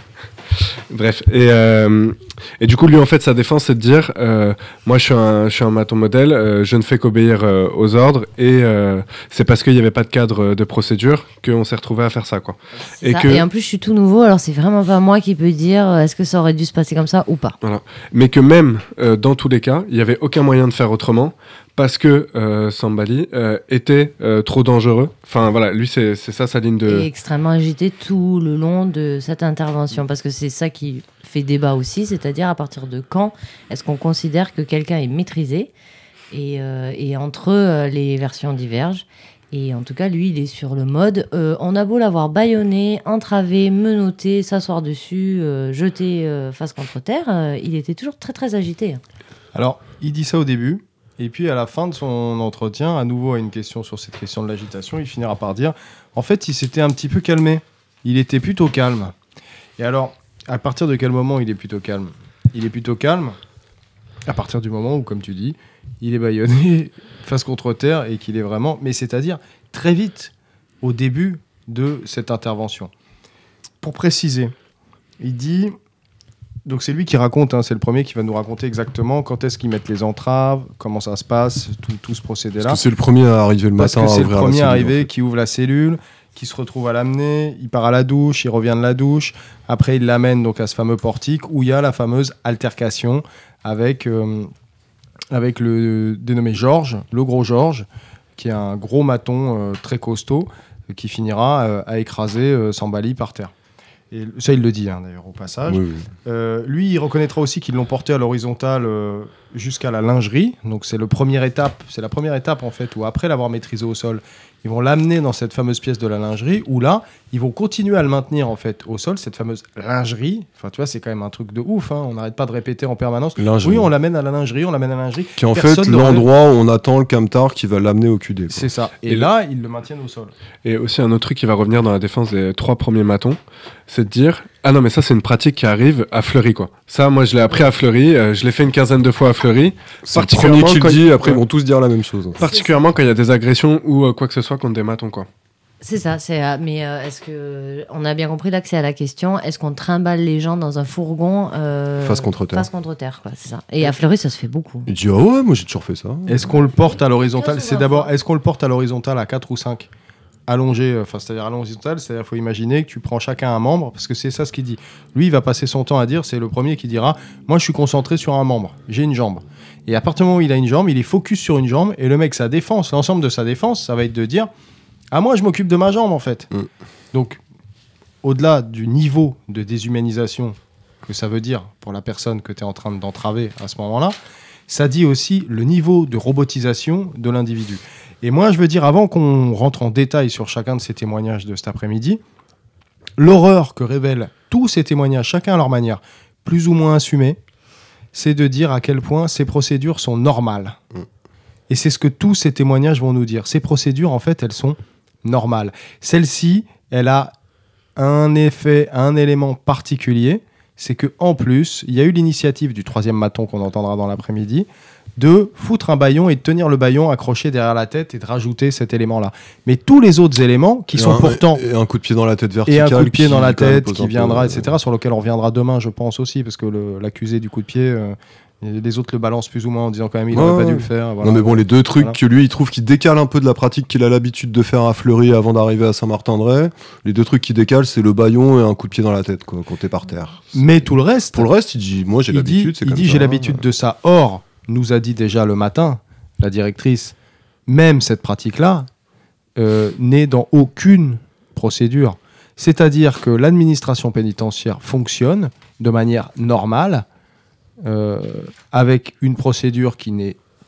[SPEAKER 6] Bref, et, euh, et du coup, lui, en fait, sa défense, c'est de dire euh, moi, je suis un, je suis un maton modèle, euh, je ne fais qu'obéir euh, aux ordres, et euh, c'est parce qu'il n'y avait pas de cadre de procédure qu'on s'est retrouvé à faire ça, quoi.
[SPEAKER 5] Et, ça.
[SPEAKER 6] que...
[SPEAKER 5] et en plus, je suis tout nouveau, alors c'est vraiment pas moi qui peux dire euh, est-ce que ça aurait dû se passer comme ça ou pas.
[SPEAKER 6] Voilà. Mais que même euh, dans tous les cas, il n'y avait aucun moyen de faire autrement. Parce que euh, Sambali euh, était euh, trop dangereux. Enfin voilà, lui c'est, c'est ça sa ligne de...
[SPEAKER 5] Et extrêmement agité tout le long de cette intervention, parce que c'est ça qui fait débat aussi, c'est-à-dire à partir de quand est-ce qu'on considère que quelqu'un est maîtrisé, et, euh, et entre eux les versions divergent. Et en tout cas, lui, il est sur le mode euh, on a beau l'avoir bâillonné, entravé, menotté, s'asseoir dessus, euh, jeté euh, face contre terre, euh, il était toujours très très agité.
[SPEAKER 2] Alors, il dit ça au début. Et puis, à la fin de son entretien, à nouveau à une question sur cette question de l'agitation, il finira par dire en fait, il s'était un petit peu calmé. Il était plutôt calme. Et alors, à partir de quel moment il est plutôt calme ? Il est plutôt calme à partir du moment où, comme tu dis, il est bâillonné face contre terre et qu'il est vraiment... Mais c'est-à-dire très vite, au début de cette intervention. Pour préciser, il dit... Donc c'est lui qui raconte, hein, c'est le premier qui va nous raconter exactement quand est-ce qu'ils mettent les entraves, comment ça se passe, tout, tout ce procédé-là.
[SPEAKER 3] Parce que c'est le premier à arriver le
[SPEAKER 2] Parce
[SPEAKER 3] matin.
[SPEAKER 2] que c'est
[SPEAKER 3] à
[SPEAKER 2] le
[SPEAKER 3] ouvrir
[SPEAKER 2] premier
[SPEAKER 3] la cellule,
[SPEAKER 2] arrivé
[SPEAKER 3] en fait.
[SPEAKER 2] qui ouvre la cellule, qui se retrouve à l'amener, il part à la douche, il revient de la douche, après il l'amène donc à ce fameux portique où il y a la fameuse altercation avec, euh, avec le dénommé Georges, le gros Georges, qui est un gros maton euh, très costaud, euh, qui finira euh, à écraser euh, Sambali par terre. Et ça, il le dit hein, d'ailleurs au passage.
[SPEAKER 3] Oui, oui.
[SPEAKER 2] Euh, lui, il reconnaîtra aussi qu'ils l'ont porté à l'horizontale euh, jusqu'à la lingerie. Donc c'est le première étape, c'est la première étape en fait où après l'avoir maîtrisé au sol, ils vont l'amener dans cette fameuse pièce de la lingerie où là, ils vont continuer à le maintenir en fait au sol, cette fameuse lingerie. Enfin, tu vois, c'est quand même un truc de ouf. Hein. On n'arrête pas de répéter en permanence.
[SPEAKER 3] Lingerie.
[SPEAKER 2] Oui, on l'amène à la lingerie, on l'amène à la lingerie.
[SPEAKER 3] Qui est en
[SPEAKER 2] Personne
[SPEAKER 3] fait
[SPEAKER 2] ne relève.
[SPEAKER 3] l'endroit où on attend le camtar qui va l'amener au Q D. quoi.
[SPEAKER 2] C'est ça. Et,
[SPEAKER 6] Et
[SPEAKER 2] là, ils le maintiennent au sol.
[SPEAKER 6] Et aussi un autre truc qui va revenir dans la défense des trois premiers matons, c'est de dire ah non mais ça c'est une pratique qui arrive à Fleury quoi. Ça moi je l'ai appris à Fleury, euh, je l'ai fait une quinzaine de fois à Fleury.
[SPEAKER 3] C'est le premier qui le
[SPEAKER 6] quand-
[SPEAKER 3] dit, après
[SPEAKER 6] ouais.
[SPEAKER 3] ils vont tous dire la même chose.
[SPEAKER 6] Particulièrement quand il y a des agressions ou euh, quoi que ce soit contre des matons quoi.
[SPEAKER 5] C'est ça, c'est, euh, mais euh, est-ce que on a bien compris là que c'est à la question est-ce qu'on trimballe les gens dans un fourgon euh,
[SPEAKER 3] Face contre terre.
[SPEAKER 5] face contre terre quoi, c'est ça. Et à Fleury, ça se fait beaucoup.
[SPEAKER 3] Il dit ah ouais, moi j'ai toujours fait ça.
[SPEAKER 2] Est-ce qu'on le porte à l'horizontale ?
[SPEAKER 5] Quinze ou
[SPEAKER 2] C'est
[SPEAKER 5] vingt
[SPEAKER 2] d'abord,
[SPEAKER 5] fois.
[SPEAKER 2] est-ce qu'on le porte à l'horizontale à quatre ou cinq allongé, enfin c'est-à-dire à l'horizontale, c'est-à-dire qu'il faut imaginer que tu prends chacun un membre, parce que c'est ça ce qu'il dit. Lui, il va passer son temps à dire, c'est le premier qui dira, moi je suis concentré sur un membre, j'ai une jambe. Et à partir du moment où il a une jambe, il est focus sur une jambe, et le mec, sa défense, l'ensemble de sa défense, ça va être de dire, ah moi je m'occupe de ma jambe en fait.
[SPEAKER 3] Mm.
[SPEAKER 2] Donc, au-delà du niveau de déshumanisation que ça veut dire pour la personne que tu es en train d'entraver à ce moment-là, ça dit aussi le niveau de robotisation de l'individu. Et moi, je veux dire, avant qu'on rentre en détail sur chacun de ces témoignages de cet après-midi, l'horreur que révèlent tous ces témoignages, chacun à leur manière, plus ou moins assumée, c'est de dire à quel point ces procédures sont normales.
[SPEAKER 3] Mm.
[SPEAKER 2] Et c'est ce que tous ces témoignages vont nous dire. Ces procédures, en fait, elles sont normales. Celle-ci, elle a un effet, un élément particulier, c'est qu'en plus, il y a eu l'initiative du troisième maton qu'on entendra dans l'après-midi, de foutre un bâillon et de tenir le bâillon accroché derrière la tête et de rajouter cet élément-là. Mais tous les autres éléments qui
[SPEAKER 3] Et
[SPEAKER 2] sont
[SPEAKER 3] un-
[SPEAKER 2] pourtant...
[SPEAKER 3] Et un coup de pied dans la tête
[SPEAKER 2] Et
[SPEAKER 3] verticale.
[SPEAKER 2] un coup de pied
[SPEAKER 3] qui,
[SPEAKER 2] dans la
[SPEAKER 3] quand même,
[SPEAKER 2] tête
[SPEAKER 3] pose
[SPEAKER 2] qui
[SPEAKER 3] un peu-
[SPEAKER 2] viendra, et cetera, sur lequel on reviendra demain, je pense aussi, parce que le- l'accusé du coup de pied, euh, les autres le balancent plus ou moins en disant quand même il
[SPEAKER 3] Ouais,
[SPEAKER 2] n'aurait pas
[SPEAKER 3] ouais.
[SPEAKER 2] dû le faire. Voilà.
[SPEAKER 3] Non mais bon, les deux trucs
[SPEAKER 2] Voilà.
[SPEAKER 3] que lui il trouve qui décalent un peu de la pratique qu'il a l'habitude de faire à Fleury avant d'arriver à Saint-Martin-de-Ré, les deux trucs qui décalent c'est le bâillon et un coup de pied dans la tête quoi, quand t'es par terre.
[SPEAKER 2] Mais tout le reste,
[SPEAKER 3] Pour le reste il dit moi j'ai
[SPEAKER 2] il dit,
[SPEAKER 3] l'habitude, c'est
[SPEAKER 2] il
[SPEAKER 3] comme
[SPEAKER 2] dit
[SPEAKER 3] ça,
[SPEAKER 2] j'ai
[SPEAKER 3] hein.
[SPEAKER 2] l'habitude de ça. Or, nous a dit déjà le matin, la directrice, même cette pratique-là euh, n'est dans aucune procédure. C'est-à-dire que l'administration pénitentiaire fonctionne de manière normale, euh, avec une procédure qui n'est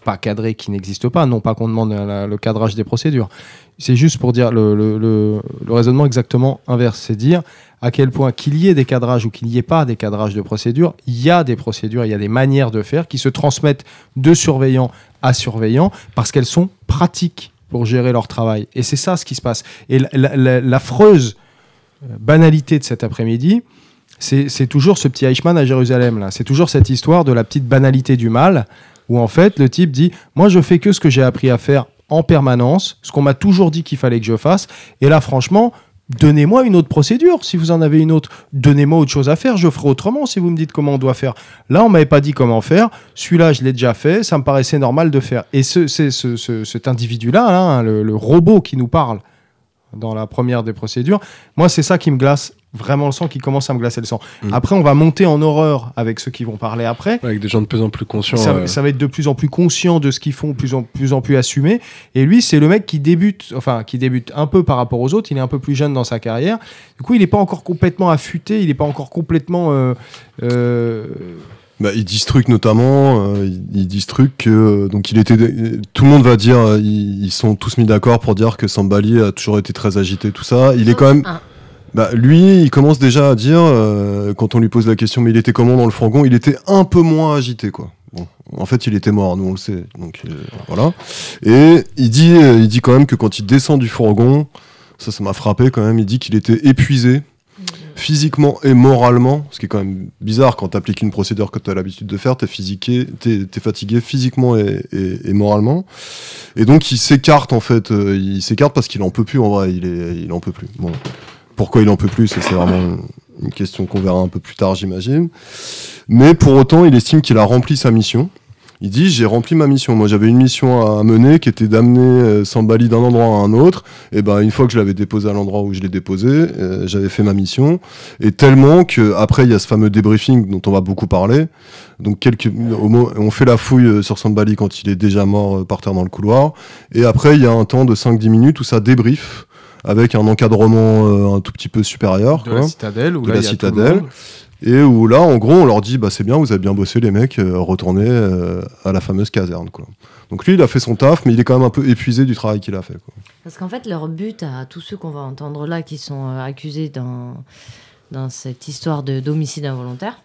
[SPEAKER 2] pas cadré, qui n'existe pas. Non pas qu'on demande la, le cadrage des procédures. C'est juste pour dire le, le, le, le raisonnement exactement inverse. C'est dire à quel point qu'il y ait des cadrages ou qu'il n'y ait pas des cadrages de procédures, il y a des procédures, il y a des manières de faire qui se transmettent de surveillant à surveillant parce qu'elles sont pratiques pour gérer leur travail. Et c'est ça ce qui se passe. Et l'affreuse banalité de cet après-midi, c'est, c'est toujours ce petit Eichmann à Jérusalem, là. C'est toujours cette histoire de la petite banalité du mal, où en fait le type dit « Moi je fais que ce que j'ai appris à faire en permanence, ce qu'on m'a toujours dit qu'il fallait que je fasse, et là franchement, donnez-moi une autre procédure, si vous en avez une autre, donnez-moi autre chose à faire, je ferai autrement si vous me dites comment on doit faire. Là, on m'avait pas dit comment faire, celui-là, je l'ai déjà fait, ça me paraissait normal de faire. » Et ce, c'est, ce, ce, cet individu-là, là, hein, le, le robot qui nous parle dans la première des procédures, moi, c'est ça qui me glace vraiment le sang, qui commence à me glacer le sang. Mmh. Après, on va monter en horreur avec ceux qui vont parler après.
[SPEAKER 6] Avec des gens de plus en plus conscients.
[SPEAKER 2] Ça,
[SPEAKER 6] euh...
[SPEAKER 2] ça va être de plus en plus conscient de ce qu'ils font, plus en plus, en plus assumé. Et lui, c'est le mec qui débute, enfin, qui débute un peu par rapport aux autres. Il est un peu plus jeune dans sa carrière. Du coup, il n'est pas encore complètement affûté. Il n'est pas encore complètement... Euh, euh...
[SPEAKER 3] Bah, il dit ce truc notamment, euh, il, il dit ce truc que euh, donc il était, tout le monde va dire, euh, ils, ils sont tous mis d'accord pour dire que Sambali a toujours été très agité, tout ça. Il est quand même,
[SPEAKER 5] Ah.
[SPEAKER 3] bah, lui, il commence déjà à dire euh, quand on lui pose la question, mais il était comment dans le fourgon, il était un peu moins agité, quoi. Bon, en fait, il était mort, nous on le sait, donc euh, voilà. Et il dit, euh, il dit quand même que quand il descend du fourgon, ça, ça m'a frappé quand même. Il dit qu'il était épuisé. Physiquement et moralement, ce qui est quand même bizarre quand tu appliques une procédure que tu as l'habitude de faire, tu es, t'es, t'es fatigué physiquement et, et, et moralement. Et donc il s'écarte en fait, euh, il s'écarte parce qu'il en peut plus en vrai, il, est, il en peut plus. Bon. Pourquoi il en peut plus, ça, c'est vraiment une question qu'on verra un peu plus tard, j'imagine. Mais pour autant, il estime qu'il a rempli sa mission. Il dit, j'ai rempli ma mission. Moi, j'avais une mission à mener qui était d'amener euh, Sambali d'un endroit à un autre. Et ben, une fois que je l'avais déposé à l'endroit où je l'ai déposé, euh, j'avais fait ma mission. Et tellement que après, il y a ce fameux débriefing dont on va beaucoup parler. Donc, quelques, au mo- on fait la fouille sur Sambali quand il est déjà mort euh, par terre dans le couloir. Et après, il y a un temps de cinq dix minutes où ça débrief avec un encadrement euh, un tout petit peu supérieur.
[SPEAKER 2] De
[SPEAKER 3] quoi,
[SPEAKER 2] la citadelle. Où
[SPEAKER 3] de
[SPEAKER 2] là,
[SPEAKER 3] la
[SPEAKER 2] il y a
[SPEAKER 3] citadelle.
[SPEAKER 2] tout le monde.
[SPEAKER 3] Et où là, en gros, on leur dit, bah c'est bien, vous avez bien bossé les mecs, euh, retournez euh, à la fameuse caserne, quoi. Donc lui, il a fait son taf, mais il est quand même un peu épuisé du travail qu'il a fait, quoi.
[SPEAKER 5] Parce qu'en fait, leur but à tous ceux qu'on va entendre là, qui sont euh, accusés dans, dans cette histoire de, d'homicide involontaire,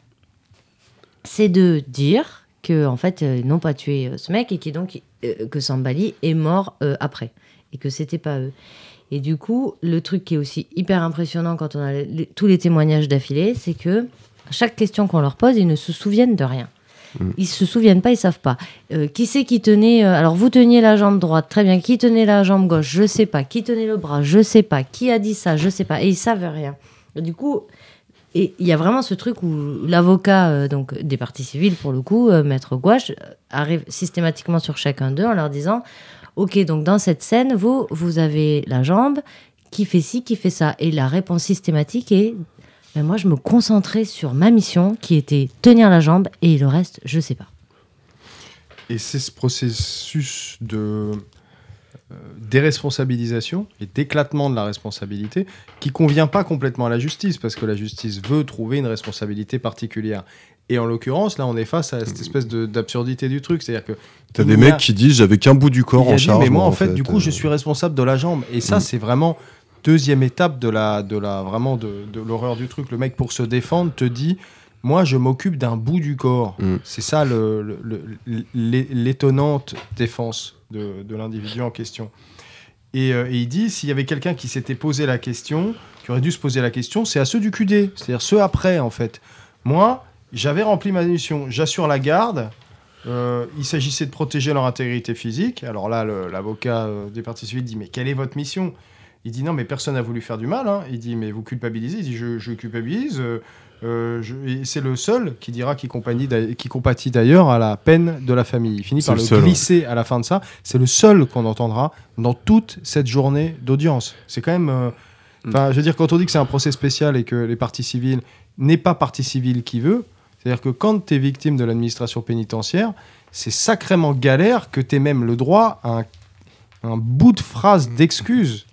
[SPEAKER 5] c'est de dire que en fait, euh, ils n'ont pas tué euh, ce mec et qui donc euh, que Sambali est mort euh, après et que c'était pas eux. Et du coup, le truc qui est aussi hyper impressionnant quand on a les, tous les témoignages d'affilée, c'est que à chaque question qu'on leur pose, ils ne se souviennent de rien. Mmh. Ils se souviennent pas, ils savent pas. Euh, qui c'est qui tenait euh, Alors vous teniez la jambe droite, très bien. Qui tenait la jambe gauche Je sais pas. Qui tenait le bras Je sais pas. Qui a dit ça Je sais pas. Et ils savent rien. Et du coup, et il y a vraiment ce truc où l'avocat euh, donc des parties civiles pour le coup, euh, maître Gouache, euh, arrive systématiquement sur chacun d'eux en leur disant. Ok, donc dans cette scène, vous, vous avez la jambe qui fait ci, qui fait ça. Et la réponse systématique est, ben moi, je me concentrais sur ma mission, qui était tenir la jambe, et le reste, je sais pas.
[SPEAKER 2] Et c'est ce processus de euh, déresponsabilisation et d'éclatement de la responsabilité qui convient pas complètement à la justice, parce que la justice veut trouver une responsabilité particulière. Et en l'occurrence, là, on est face à cette espèce de, d'absurdité du truc. C'est-à-dire que...
[SPEAKER 3] T'as des mecs qui disent, j'avais qu'un bout du corps en
[SPEAKER 2] dit,
[SPEAKER 3] charge.
[SPEAKER 2] Mais moi, en, en
[SPEAKER 3] fait,
[SPEAKER 2] fait, du coup,
[SPEAKER 3] euh...
[SPEAKER 2] je suis responsable de la jambe. Et ça, mmh. c'est vraiment deuxième étape de la, de la, vraiment de, de l'horreur du truc. Le mec, pour se défendre, te dit, moi, je m'occupe d'un bout du corps. Mmh. C'est ça le, le, le, l'étonnante défense de, de l'individu en question. Et, euh, et il dit, s'il y avait quelqu'un qui s'était posé la question, qui aurait dû se poser la question, c'est à ceux du Q D, c'est-à-dire ceux après, en fait. Moi... J'avais rempli ma mission, j'assure la garde. Euh, il s'agissait de protéger leur intégrité physique. Alors là, le, l'avocat euh, des parties civiles dit « Mais quelle est votre mission ?» Il dit « Non, mais personne n'a voulu faire du mal. Hein. » Il dit « Mais vous culpabilisez ?» Il dit « Je, je culpabilise. Euh, euh, je... » Et c'est le seul qui dira qu'il compatit, qui compatit d'ailleurs à la peine de la famille. Il finit c'est par le, le seul, glisser ouais. à la fin de ça. C'est le seul qu'on entendra dans toute cette journée d'audience. C'est quand même... Euh, mm. Je veux dire, quand on dit que c'est un procès spécial et que les parties civiles n'est pas partie civile qui veut... C'est-à-dire que quand tu es victime de l'administration pénitentiaire, c'est sacrément galère que tu aies même le droit à un, un bout de phrase d'excuse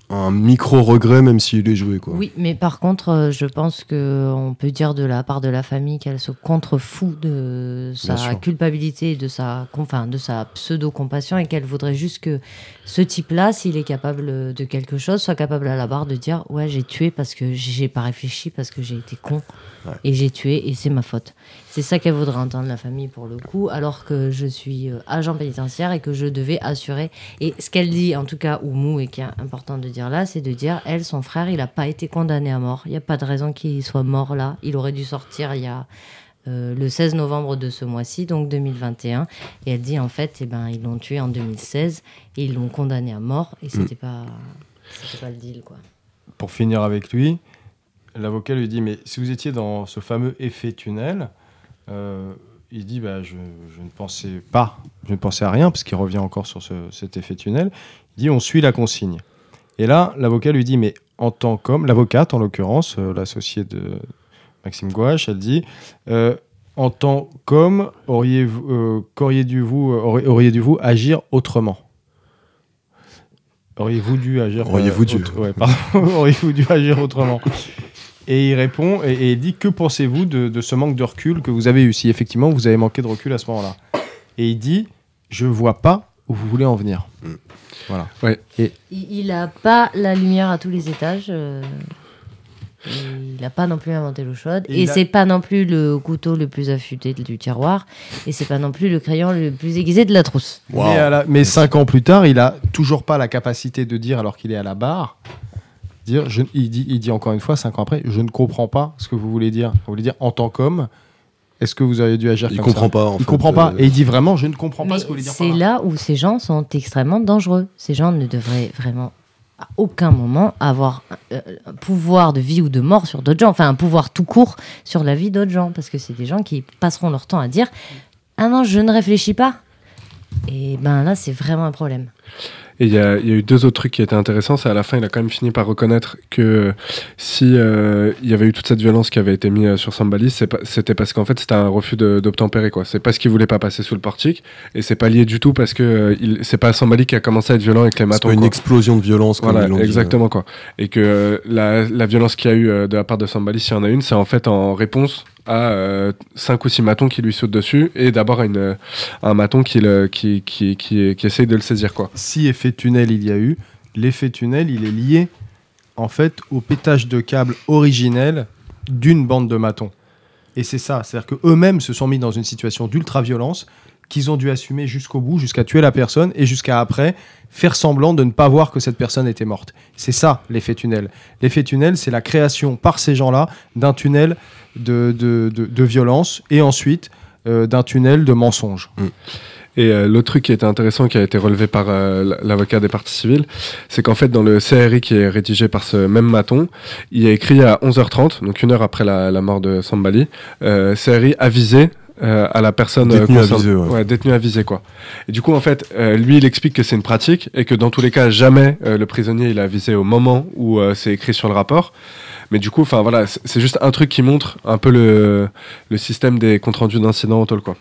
[SPEAKER 3] un micro-regret, même s'il est joué, quoi.
[SPEAKER 5] Oui, mais par contre, euh, je pense qu'on peut dire de la part de la famille qu'elle se contrefout de sa
[SPEAKER 3] Bien sûr.
[SPEAKER 5] culpabilité et de sa, enfin, de sa pseudo-compassion et qu'elle voudrait juste que ce type-là, s'il est capable de quelque chose, soit capable à la barre de dire « Ouais, j'ai tué parce que j'ai pas réfléchi, parce que j'ai été con
[SPEAKER 3] Ouais.
[SPEAKER 5] et j'ai tué et c'est ma faute. » C'est ça qu'elle voudrait entendre, la famille, pour le coup, alors que je suis euh, agent pénitentiaire et que je devais assurer. Et ce qu'elle dit, en tout cas, Oumou, et qui est important de dire là, c'est de dire, elle, son frère, il n'a pas été condamné à mort. Il n'y a pas de raison qu'il soit mort là. Il aurait dû sortir il y a euh, le seize novembre de ce mois-ci, donc deux mille vingt et un. Et elle dit, en fait, eh ben, ils l'ont tué en deux mille seize et ils l'ont condamné à mort. Et c'était
[SPEAKER 3] Mm.
[SPEAKER 5] pas, c'était pas le deal, quoi.
[SPEAKER 2] Pour finir avec lui, l'avocat lui dit, mais si vous étiez dans ce fameux effet tunnel, euh, il dit, bah, je, je ne pensais pas, je ne pensais à rien, parce qu'il revient encore sur ce- cet effet tunnel. Il dit, on suit la consigne. Et là, l'avocat lui dit, mais en tant qu'homme, l'avocate en l'occurrence, euh, l'associée de Maxime Gouache, elle dit, euh, en tant qu'homme, auriez-vous, euh, qu'auriez dû vous, euh, auriez, auriez dû vous agir autrement? Auriez-vous dû agir
[SPEAKER 3] Auriez-vous dû.
[SPEAKER 2] autre- ouais, pardon. Auriez-vous dû agir autrement? Et il répond et, et il dit, que pensez-vous de, de ce manque de recul que vous avez eu, si effectivement vous avez manqué de recul à ce moment-là? Et il dit, je vois pas où vous voulez en venir.
[SPEAKER 3] Mm.
[SPEAKER 2] Voilà.
[SPEAKER 5] Il, il a pas la lumière à tous les étages. euh, et il n'a pas non plus inventé l'eau chaude.
[SPEAKER 2] Et
[SPEAKER 5] Et,
[SPEAKER 2] il a-
[SPEAKER 5] c'est pas non plus le couteau le plus affûté du tiroir. Et c'est pas non plus le crayon le plus aiguisé de la trousse.
[SPEAKER 3] Wow.
[SPEAKER 2] Mais, à la- mais cinq ans plus tard, il a toujours pas la capacité de dire, alors qu'il est à la barre, dire, je- il, dit, il dit encore une fois, cinq ans après, je ne comprends pas ce que vous voulez dire. Vous voulez dire, en tant qu'homme, est-ce que vous auriez dû agir
[SPEAKER 3] Il
[SPEAKER 2] comme
[SPEAKER 3] comprend
[SPEAKER 2] ça?
[SPEAKER 3] pas, en
[SPEAKER 2] Il
[SPEAKER 3] fait,
[SPEAKER 2] comprend pas.
[SPEAKER 3] euh,
[SPEAKER 2] Et il dit vraiment, je ne comprends pas
[SPEAKER 5] Mais
[SPEAKER 2] ce que vous voulez dire.
[SPEAKER 5] c'est
[SPEAKER 2] par
[SPEAKER 5] là où ces gens sont extrêmement dangereux. Ces gens ne devraient vraiment à aucun moment avoir euh, un pouvoir de vie ou de mort sur d'autres gens. Enfin, un pouvoir tout court sur la vie d'autres gens. Parce que c'est des gens qui passeront leur temps à dire « Ah non, je ne réfléchis pas ». Et ben là, c'est vraiment un problème.
[SPEAKER 6] Et il y, a il y a eu deux autres trucs qui étaient intéressants. C'est à la fin, il a quand même fini par reconnaître que si euh, il y avait eu toute cette violence qui avait été mise sur Sambali, c'est pas- c'était parce qu'en fait c'était un refus de- d'obtempérer, quoi. C'est parce qu'il voulait pas passer sous le portique, et c'est pas lié du tout parce que euh, il- c'est pas Sambali qui a commencé à être violent avec les
[SPEAKER 3] C'est
[SPEAKER 6] matons.
[SPEAKER 3] pas une
[SPEAKER 6] quoi.
[SPEAKER 3] explosion de violence, comme
[SPEAKER 6] Voilà,
[SPEAKER 3] ils l'ont dit.
[SPEAKER 6] exactement quoi. Et que euh, la, la violence qu'il y a eu euh, de la part de Sambali, s'il y en a une, c'est en fait en réponse à euh, cinq ou six matons qui lui sautent dessus, et d'abord à une, euh, un maton qui, le, qui, qui, qui, qui essaye de le saisir, quoi.
[SPEAKER 2] Si effet tunnel il y a eu, l'effet tunnel il est lié en fait au pétage de câble originel d'une bande de matons. Et c'est ça, c'est-à-dire qu'eux-mêmes se sont mis dans une situation d'ultra-violence qu'ils ont dû assumer jusqu'au bout, jusqu'à tuer la personne et jusqu'à après faire semblant de ne pas voir que cette personne était morte. C'est ça l'effet tunnel. L'effet tunnel, c'est la création par ces gens-là d'un tunnel de, de, de, de violence et ensuite euh, d'un tunnel de mensonge.
[SPEAKER 6] Et euh, l'autre truc qui était intéressant, qui a été relevé par euh, l'avocat des parties civiles, c'est qu'en fait, dans le C R I qui est rédigé par ce même maton, il y a écrit à onze heures trente, donc une heure après la, la mort de Sambali, euh, C R I avisé euh, à la personne
[SPEAKER 3] Détenu
[SPEAKER 6] euh,
[SPEAKER 3] avisé, ouais.
[SPEAKER 6] ouais, détenu avisé, quoi. Et du coup, en fait, euh, lui, il explique que c'est une pratique et que dans tous les cas, jamais euh, le prisonnier il a avisé au moment où euh, c'est écrit sur le rapport. Mais du coup, enfin voilà, c'est c'est juste un truc qui montre un peu le, le système des comptes rendus d'incidents au tôle, quoi.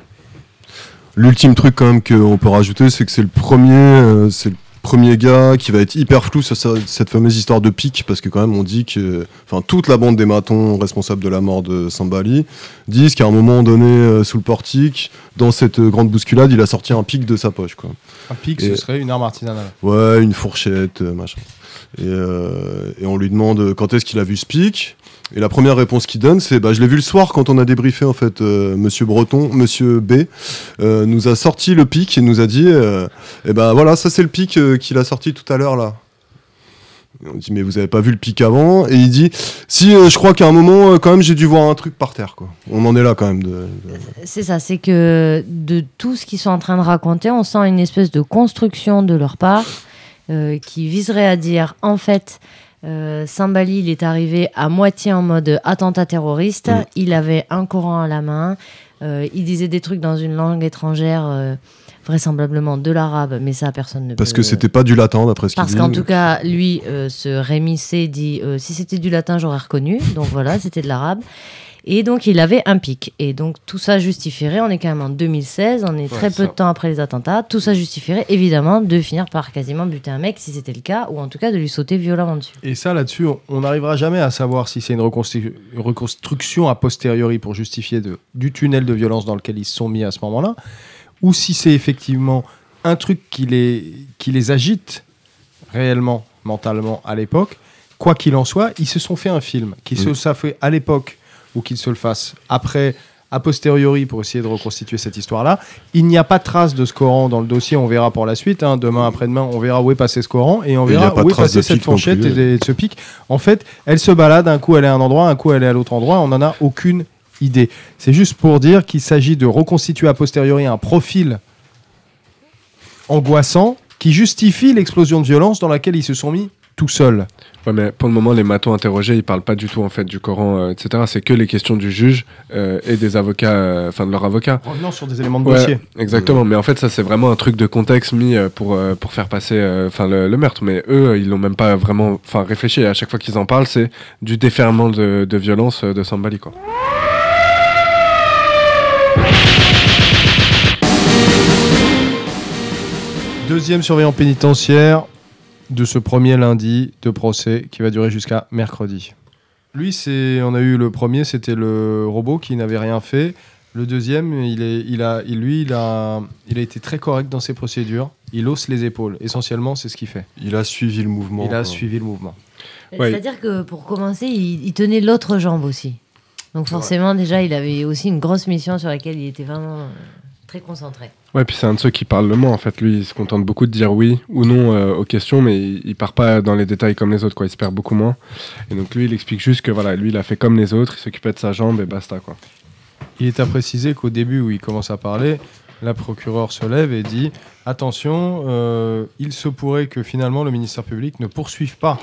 [SPEAKER 3] L'ultime truc quand même qu'on peut rajouter, c'est que c'est le premier, euh, c'est le premier gars qui va être hyper flou sur sa- cette fameuse histoire de pique, parce que quand même on dit que, enfin toute la bande des matons responsables de la mort de Sambali disent qu'à un moment donné euh, sous le portique, dans cette euh, grande bousculade, il a sorti un pic de sa poche, quoi.
[SPEAKER 2] Un pic,
[SPEAKER 3] Et-
[SPEAKER 2] ce serait une arme artisanale.
[SPEAKER 3] Ouais, une fourchette, euh, machin. Et, euh, et on lui demande quand est-ce qu'il a vu ce pic. Et la première réponse qu'il donne, c'est bah, je l'ai vu le soir quand on a débriefé en fait. Euh, Monsieur Breton, Monsieur B, euh, nous a sorti le pic et nous a dit, euh, et ben voilà, ça c'est le pic euh, qu'il a sorti tout à l'heure là. Et on dit mais vous avez pas vu le pic avant? Et il dit si, euh, je crois qu'à un moment euh, quand même j'ai dû voir un truc par terre, quoi. On en est là quand même. De, de-
[SPEAKER 5] C'est ça, c'est que de tout ce qu'ils sont en train de raconter, on sent une espèce de construction de leur part euh, qui viserait à dire, en fait, euh, Sambali, il est arrivé à moitié en mode attentat terroriste,
[SPEAKER 3] Mm.
[SPEAKER 5] il avait un Coran à la main, euh, il disait des trucs dans une langue étrangère, euh, vraisemblablement de l'arabe, mais ça, personne ne
[SPEAKER 3] Parce
[SPEAKER 5] peut...
[SPEAKER 3] que c'était pas du latin d'après ce qu'il
[SPEAKER 5] Parce
[SPEAKER 3] dit.
[SPEAKER 5] qu'en tout cas, lui, euh, ce Rémi C dit euh, si c'était du latin, j'aurais reconnu. Donc voilà, c'était de l'arabe. Et donc, il avait un pic. Et donc, tout ça justifierait, on est quand même en deux mille seize, on est très
[SPEAKER 2] Ouais,
[SPEAKER 5] peu
[SPEAKER 2] ça.
[SPEAKER 5] de temps après les attentats, tout ça justifierait évidemment de finir par quasiment buter un mec si c'était le cas, ou en tout cas de lui sauter violemment dessus.
[SPEAKER 2] Et ça, là-dessus, on- on n'arrivera jamais à savoir si c'est une, reconstru- une reconstruction a posteriori pour justifier de, du tunnel de violence dans lequel ils se sont mis à ce moment-là, ou si c'est effectivement un truc qui les, qui les agite réellement, mentalement, à l'époque. Quoi qu'il en soit, ils se sont fait un film, qu'ils se
[SPEAKER 3] Mm.
[SPEAKER 2] ça fait à l'époque ou qu'ils se le fassent après, a posteriori, pour essayer de reconstituer cette histoire-là. Il n'y a pas de trace de ce Coran dans le dossier, on verra pour la suite. hein. Demain, après-demain, on verra où est passé ce Coran et on
[SPEAKER 3] Et il y a
[SPEAKER 2] verra
[SPEAKER 3] pas de
[SPEAKER 2] où est
[SPEAKER 3] trace
[SPEAKER 2] passée
[SPEAKER 3] de
[SPEAKER 2] cette
[SPEAKER 3] pic non
[SPEAKER 2] fourchette
[SPEAKER 3] plus.
[SPEAKER 2] et des- de ce pic. En fait, elle se balade, un coup elle est à un endroit, un coup elle est à l'autre endroit, on n'en a aucune idée. C'est juste pour dire qu'il s'agit de reconstituer a posteriori un profil angoissant qui justifie l'explosion de violence dans laquelle ils se sont mis tout seuls.
[SPEAKER 6] Ouais, mais pour le moment, les matons interrogés, ils parlent pas du tout en fait du Coran, euh, et cetera. C'est que les questions du juge euh, et des avocats, euh, enfin de leur avocat.
[SPEAKER 2] Revenons sur des éléments de
[SPEAKER 6] Ouais,
[SPEAKER 2] dossier.
[SPEAKER 6] exactement. Mais en fait, ça c'est vraiment un truc de contexte mis euh, pour euh, pour faire passer, euh, enfin le, le meurtre. Mais eux, euh, ils l'ont même pas vraiment, enfin réfléchi. Et à chaque fois qu'ils en parlent, c'est du déferlement de, de violence euh, de Sambali, quoi.
[SPEAKER 2] Deuxième surveillant pénitentiaire de ce premier lundi de procès qui va durer jusqu'à mercredi. Lui, c'est, on a eu le premier, c'était le robot qui n'avait rien fait. Le deuxième, il est, il a, il- lui, il a, il a été très correct dans ses procédures. Il hausse les épaules. Essentiellement, c'est ce qu'il fait.
[SPEAKER 3] Il a suivi le mouvement.
[SPEAKER 2] Il a
[SPEAKER 3] quoi.
[SPEAKER 2] suivi le mouvement.
[SPEAKER 6] Ouais.
[SPEAKER 5] C'est-à-dire que pour commencer, il, il tenait l'autre jambe aussi. Donc forcément, déjà, il avait aussi une grosse mission sur laquelle il était vraiment euh, très concentré.
[SPEAKER 6] Ouais, puis c'est un de ceux qui parle le moins en fait. Lui, il se contente beaucoup de dire oui ou non euh, aux questions, mais il, il part pas dans les détails comme les autres, quoi. Il se perd beaucoup moins. Et donc lui, il explique juste que voilà, lui, il a fait comme les autres, il s'occupait de sa jambe et basta, quoi.
[SPEAKER 2] Il est à préciser qu'au début où il commence à parler, la procureure se lève et dit « Attention, euh, il se pourrait que finalement le ministère public ne poursuive pas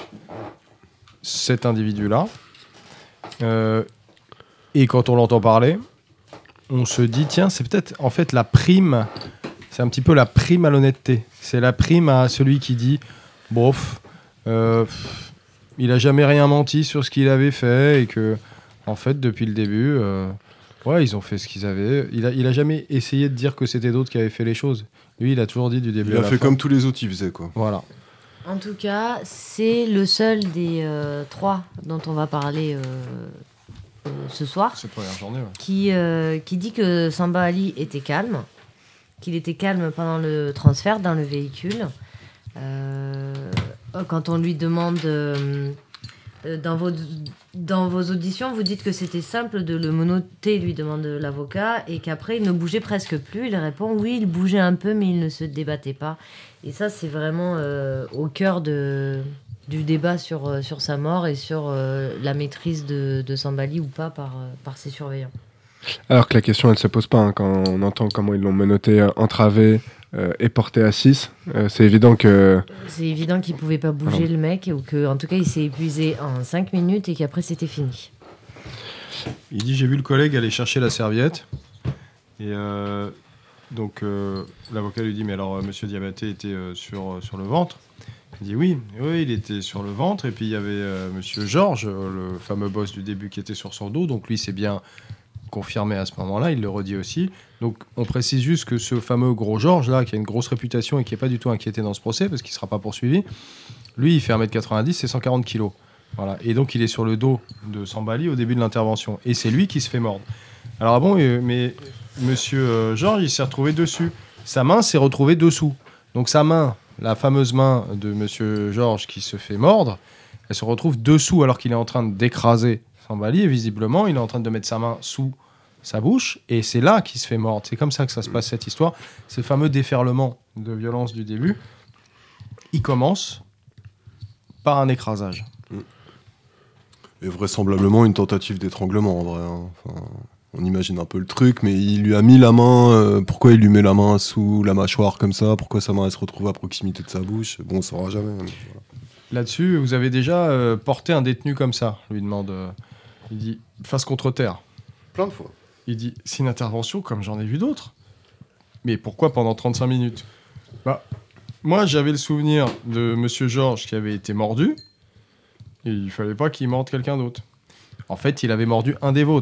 [SPEAKER 2] cet individu-là. Euh, et quand on l'entend parler, on se dit « Tiens, c'est peut-être en fait la prime, c'est un petit peu la prime à l'honnêteté. C'est la prime à celui qui dit « Bof, euh, pff, il a jamais rien menti sur ce qu'il avait fait et que, en fait, depuis le début... euh, Ouais, ils ont fait ce qu'ils avaient. Il a, il a jamais essayé de dire que c'était d'autres qui avaient fait les choses. Lui, il a toujours dit du début
[SPEAKER 3] Il
[SPEAKER 2] à
[SPEAKER 3] a
[SPEAKER 2] la
[SPEAKER 3] fait
[SPEAKER 2] fin.
[SPEAKER 3] comme tous les autres, il faisait quoi.
[SPEAKER 2] Voilà.
[SPEAKER 5] En tout cas, c'est le seul des euh, trois dont on va parler euh, euh, ce soir
[SPEAKER 2] Cette première journée, ouais.
[SPEAKER 5] qui, euh, qui dit que Samba Ali était calme, qu'il était calme pendant le transfert dans le véhicule. Euh, quand on lui demande euh, euh, dans, vos, dans vos auditions, vous dites que c'était simple de le menotter, lui demande l'avocat, et qu'après il ne bougeait presque plus. Il répond oui, il bougeait un peu, mais il ne se débattait pas. Et ça, c'est vraiment euh, au cœur de, du débat sur, euh, sur sa mort et sur euh, la maîtrise de, de Sambali ou pas par, euh, par ses surveillants.
[SPEAKER 6] Alors que la question, elle se pose pas hein, quand on entend comment ils l'ont menotté, euh, entravé euh, et porté à six. Euh, c'est évident que
[SPEAKER 5] C'est évident qu'il pouvait pas bouger
[SPEAKER 6] Pardon.
[SPEAKER 5] le mec, ou que, en tout cas, il s'est épuisé en cinq minutes et qu'après, c'était fini.
[SPEAKER 2] Il dit j'ai vu le collègue aller chercher la serviette. Et euh, donc euh, l'avocat lui dit mais alors euh, Monsieur Diabaté était euh, sur, euh, sur le ventre. Il dit oui, oui, il était sur le ventre. Et puis il y avait euh, Monsieur Georges, euh, le fameux boss du début qui était sur son dos. Donc lui c'est bien confirmé à ce moment-là, il le redit aussi. Donc on précise juste que ce fameux gros Georges là, qui a une grosse réputation et qui n'est pas du tout inquiété dans ce procès parce qu'il ne sera pas poursuivi, lui il fait un mètre quatre-vingt-dix et cent quarante kilos. Voilà. Et donc il est sur le dos de Sambali au début de l'intervention. Et c'est lui qui se fait mordre. Alors ah bon, euh, mais Monsieur euh, Georges, il s'est retrouvé dessus. Sa main s'est retrouvée dessous. Donc sa main, la fameuse main de Monsieur Georges qui se fait mordre, elle se retrouve dessous alors qu'il est en train d'écraser Sambali. Et visiblement, il est en train de mettre sa main sous sa bouche. Et c'est là qu'il se fait mordre. C'est comme ça que ça se passe cette histoire. Ce fameux déferlement de violence du début, il commence par un écrasage.
[SPEAKER 3] Et vraisemblablement une tentative d'étranglement en vrai. hein. Enfin, on imagine un peu le truc, mais il lui a mis la main. euh, pourquoi il lui met la main sous la mâchoire comme ça? Pourquoi sa main elle se retrouve à proximité de sa bouche? Bon, on saura jamais. mais voilà.
[SPEAKER 2] Là-dessus, vous avez déjà euh, porté un détenu comme ça, lui demande. euh, il dit face contre terre.
[SPEAKER 3] Plein de fois.
[SPEAKER 2] Il dit c'est une intervention comme j'en ai vu d'autres. Mais pourquoi pendant trente-cinq minutes? Bah, moi, j'avais le souvenir de Monsieur Georges qui avait été mordu. Et il fallait pas qu'il morde quelqu'un d'autre. En fait, il avait mordu un des vôtres.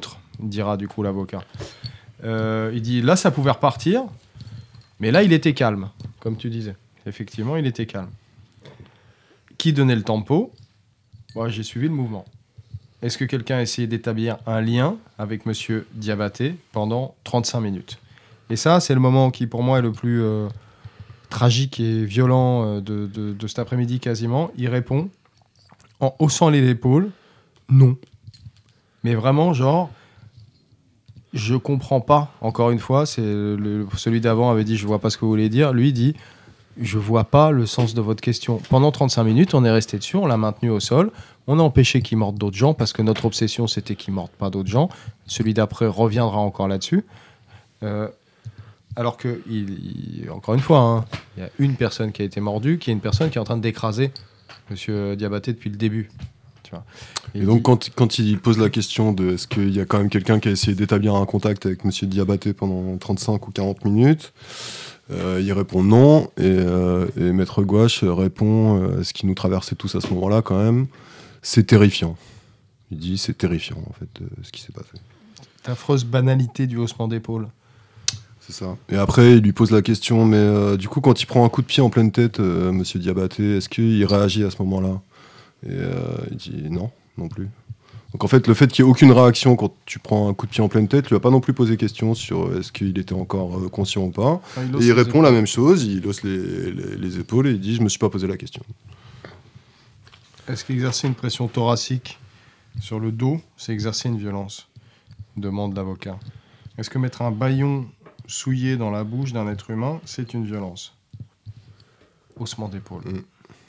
[SPEAKER 2] dira du coup l'avocat. Euh, il dit là, ça pouvait repartir, mais là, il était calme, comme tu disais. Effectivement, il était calme. Qui donnait le tempo ? Moi, j'ai suivi le mouvement. Est-ce que quelqu'un a essayé d'établir un lien avec Monsieur Diabaté pendant trente-cinq minutes ? Et ça, c'est le moment qui, pour moi, est le plus euh, tragique et violent euh, de, de, de cet après-midi quasiment. Il répond en haussant les épaules, non. Mais vraiment, genre, je comprends pas. Encore une fois, c'est le, celui d'avant avait dit, je vois pas ce que vous voulez dire. Lui dit, je vois pas le sens de votre question. Pendant trente-cinq minutes, on est resté dessus, on l'a maintenu au sol. On a empêché qu'il morde d'autres gens parce que notre obsession, c'était qu'il morde pas d'autres gens. Celui d'après reviendra encore là-dessus. Euh, alors que, il, il, encore une fois, hein, il y a une personne qui a été mordue, qui est une personne qui est en train d'écraser Monsieur Diabaté depuis le début. Tu vois.
[SPEAKER 3] Et, Et donc, dit... quand, quand il pose la question de est-ce qu'il y a quand même quelqu'un qui a essayé d'établir un contact avec Monsieur Diabaté pendant trente-cinq ou quarante minutes, euh, il répond non. Et, euh, et Maître Gouache répond euh, ce qui nous traversait tous à ce moment-là, quand même, c'est terrifiant. Il dit c'est terrifiant, en fait, euh, ce qui s'est passé.
[SPEAKER 2] Cette affreuse banalité du haussement d'épaule.
[SPEAKER 3] C'est ça. Et après, il lui pose la question, mais euh, du coup, quand il prend un coup de pied en pleine tête, euh, Monsieur Diabaté, est-ce qu'il réagit à ce moment-là ? Et euh, il dit non, non plus. Donc en fait, le fait qu'il n'y ait aucune réaction quand tu prends un coup de pied en pleine tête, lui a pas non plus posé question sur est-ce qu'il était encore euh, conscient ou pas. Ah, il et il répond épaules. La même chose, il hausse les, les, les épaules et il dit je me suis pas posé la question.
[SPEAKER 2] Est-ce qu'exercer une pression thoracique sur le dos, c'est exercer une violence ? Demande l'avocat. Est-ce que mettre un bâillon souillé dans la bouche d'un être humain, c'est une violence ? Haussement d'épaule. Mm.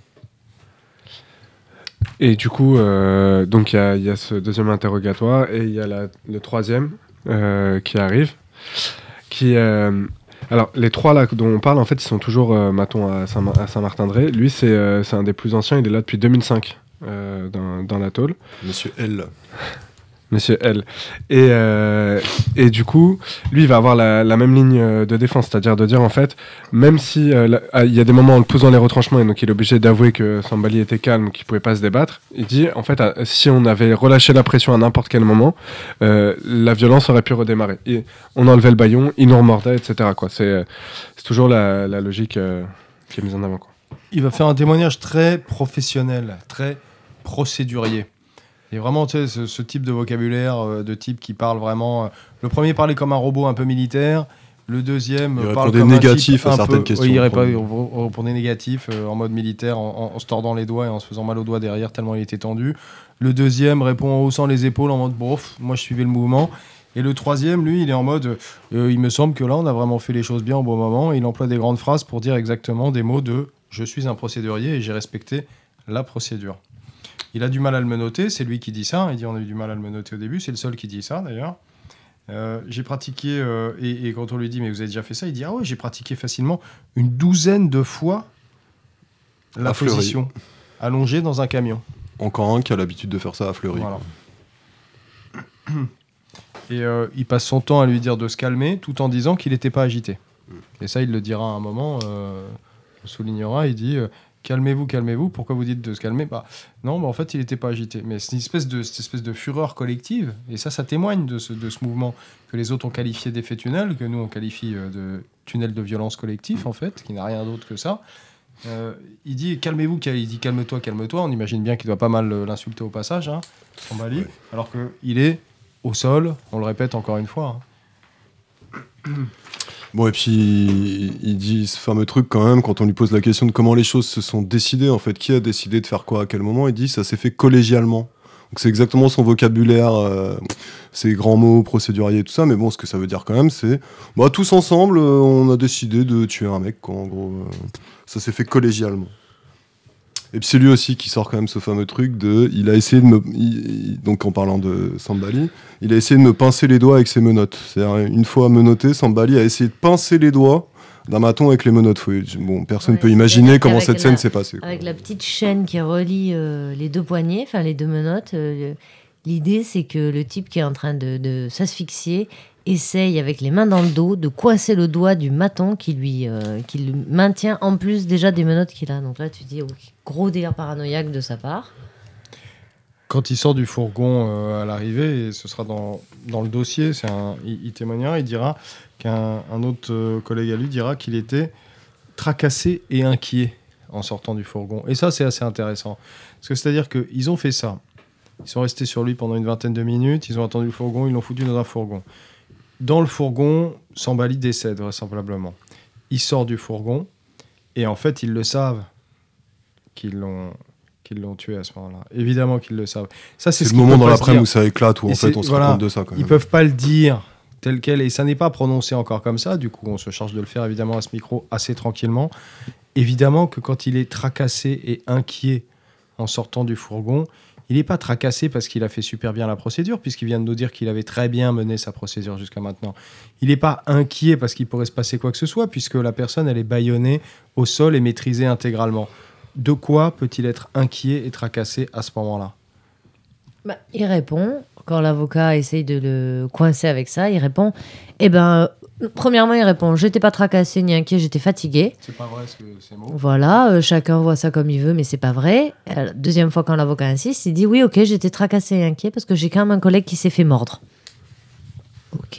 [SPEAKER 6] Et du coup, euh, donc il y, y a ce deuxième interrogatoire et il y a la, le troisième euh, qui arrive. Qui, euh, alors, les trois là dont on parle, en fait, ils sont toujours, euh, Maton à, Saint- à Saint-Martin-de-Ré. Lui, c'est, euh, c'est un des plus anciens, il est là depuis deux mille cinq euh, dans, dans la tôle.
[SPEAKER 3] Monsieur L.
[SPEAKER 6] Monsieur L. Et, euh, et du coup, lui, il va avoir la, la même ligne de défense, c'est-à-dire de dire, en fait, même si euh, la, il y a des moments en le poussant les retranchements, et donc il est obligé d'avouer que Sambali était calme, qu'il ne pouvait pas se débattre, il dit, en fait, à, si on avait relâché la pression à n'importe quel moment, euh, la violence aurait pu redémarrer. Et on enlevait le bâillon, il nous remordait, et cetera, quoi. C'est, c'est toujours la, la logique euh, qui est mise en avant, quoi.
[SPEAKER 2] Il va faire un témoignage très professionnel, très procédurier. Et vraiment, tu sais, ce, ce type de vocabulaire, euh, de type qui parle vraiment... Euh, le premier parlait comme un robot un peu militaire, le deuxième
[SPEAKER 3] il
[SPEAKER 2] parle
[SPEAKER 3] comme négatif
[SPEAKER 2] un type
[SPEAKER 3] à
[SPEAKER 2] un
[SPEAKER 3] certaines
[SPEAKER 2] peu,
[SPEAKER 3] questions.
[SPEAKER 2] Oui, il répondait, répondait négatif euh, en mode militaire, en, en, en se tordant les doigts et en se faisant mal aux doigts derrière tellement il était tendu. Le deuxième répond en haussant les épaules en mode « bof, moi je suivais le mouvement ». Et le troisième, lui, il est en mode euh, « il me semble que là, on a vraiment fait les choses bien au bon moment ». Il emploie des grandes phrases pour dire exactement des mots de « je suis un procédurier et j'ai respecté la procédure ». Il a du mal à le menotter, c'est lui qui dit ça. Il dit on a eu du mal à le menotter au début, c'est le seul qui dit ça d'ailleurs. Euh, j'ai pratiqué, euh, et, et quand on lui dit mais vous avez déjà fait ça, il dit ah ouais, j'ai pratiqué facilement une douzaine de fois la
[SPEAKER 3] à
[SPEAKER 2] position allongée dans un camion.
[SPEAKER 3] Encore un qui a l'habitude de faire ça à Fleury.
[SPEAKER 2] Voilà. Et euh, il passe son temps à lui dire de se calmer tout en disant qu'il n'était pas agité. Et ça, il le dira à un moment, euh, on soulignera, il dit... Euh, calmez-vous, calmez-vous, pourquoi vous dites de se calmer ? Bah, non, bah, en fait, il n'était pas agité. Mais c'est une espèce de, cette espèce de fureur collective, et ça, ça témoigne de ce, de ce mouvement que les autres ont qualifié d'effet tunnel, que nous, on qualifie de tunnel de violence collectif, en fait, qui n'a rien d'autre que ça. Euh, il dit, calmez-vous, il dit, calme-toi, calme-toi. On imagine bien qu'il doit pas mal l'insulter au passage, hein, Sambali, ouais. Alors qu'il est au sol, on le répète encore une fois. Hein.
[SPEAKER 3] Bon, et puis, il dit ce fameux truc quand même, quand on lui pose la question de comment les choses se sont décidées, en fait, qui a décidé de faire quoi à quel moment, il dit ça s'est fait collégialement. Donc c'est exactement son vocabulaire, euh, ses grands mots, procéduriers, tout ça, mais bon, ce que ça veut dire quand même, c'est, bah, tous ensemble, euh, on a décidé de tuer un mec, quoi, en gros. Euh, ça s'est fait collégialement. Et puis c'est lui aussi qui sort quand même ce fameux truc de... Il a essayé de me... Il, donc en parlant de Sambali, il a essayé de me pincer les doigts avec ses menottes. C'est-à-dire, une fois menotté, Sambali a essayé de pincer les doigts d'un maton avec les menottes. Bon, personne ne ouais, peut imaginer comment cette scène
[SPEAKER 5] la,
[SPEAKER 3] s'est passée. Quoi.
[SPEAKER 5] Avec la petite chaîne qui relie euh, les deux poignets, enfin les deux menottes, euh, l'idée c'est que le type qui est en train de, de s'asphyxier essaye avec les mains dans le dos de coincer le doigt du maton qui lui, euh, qui lui maintient en plus déjà des menottes qu'il a. Donc là tu dis oh, gros délire paranoïaque de sa part.
[SPEAKER 2] quand il sort du fourgon euh, à l'arrivée, et ce sera dans, dans le dossier, c'est un, il, il témoignera, il dira qu'un un autre euh, collègue à lui dira qu'il était tracassé et inquiet en sortant du fourgon. Et ça, c'est assez intéressant. Parce que c'est-à-dire qu'ils ont fait ça. Ils sont restés sur lui pendant une vingtaine de minutes, ils ont attendu le fourgon, ils l'ont foutu dans un fourgon. Dans le fourgon, Sambali décède vraisemblablement. Il sort du fourgon, et en fait, ils le savent qu'ils l'ont, qu'ils l'ont tué à ce moment-là. Évidemment qu'ils le savent. Ça, c'est,
[SPEAKER 3] C'est
[SPEAKER 2] ce
[SPEAKER 3] le
[SPEAKER 2] qu'ils
[SPEAKER 3] moment
[SPEAKER 2] peuvent
[SPEAKER 3] dans
[SPEAKER 2] pas se
[SPEAKER 3] l'après-midi
[SPEAKER 2] dire.
[SPEAKER 3] où ça éclate, où
[SPEAKER 2] Et
[SPEAKER 3] en fait
[SPEAKER 2] c'est-
[SPEAKER 3] on se
[SPEAKER 2] voilà,
[SPEAKER 3] rend compte de ça quand
[SPEAKER 2] Ils
[SPEAKER 3] même.
[SPEAKER 2] peuvent pas le dire tel quel, et ça n'est pas prononcé encore comme ça. Du coup, on se charge de le faire évidemment à ce micro assez tranquillement. Évidemment que quand il est tracassé et inquiet en sortant du fourgon, il n'est pas tracassé parce qu'il a fait super bien la procédure, puisqu'il vient de nous dire qu'il avait très bien mené sa procédure jusqu'à maintenant. Il n'est pas inquiet parce qu'il pourrait se passer quoi que ce soit, puisque la personne, elle est bâillonnée au sol et maîtrisée intégralement. De quoi peut-il être inquiet et tracassé à ce moment-là ?
[SPEAKER 5] Bah, il répond, quand l'avocat essaye de le coincer avec ça, il répond, eh ben, euh, premièrement, il répond, j'étais pas tracassé ni inquiet, j'étais fatigué.
[SPEAKER 2] C'est pas vrai ce que ces mots.
[SPEAKER 5] Voilà, euh, chacun voit ça comme il veut, mais c'est pas vrai. Euh, deuxième fois, quand l'avocat insiste, il dit, oui, ok, j'étais tracassé et inquiet parce que j'ai quand même un collègue qui s'est fait mordre. Ok.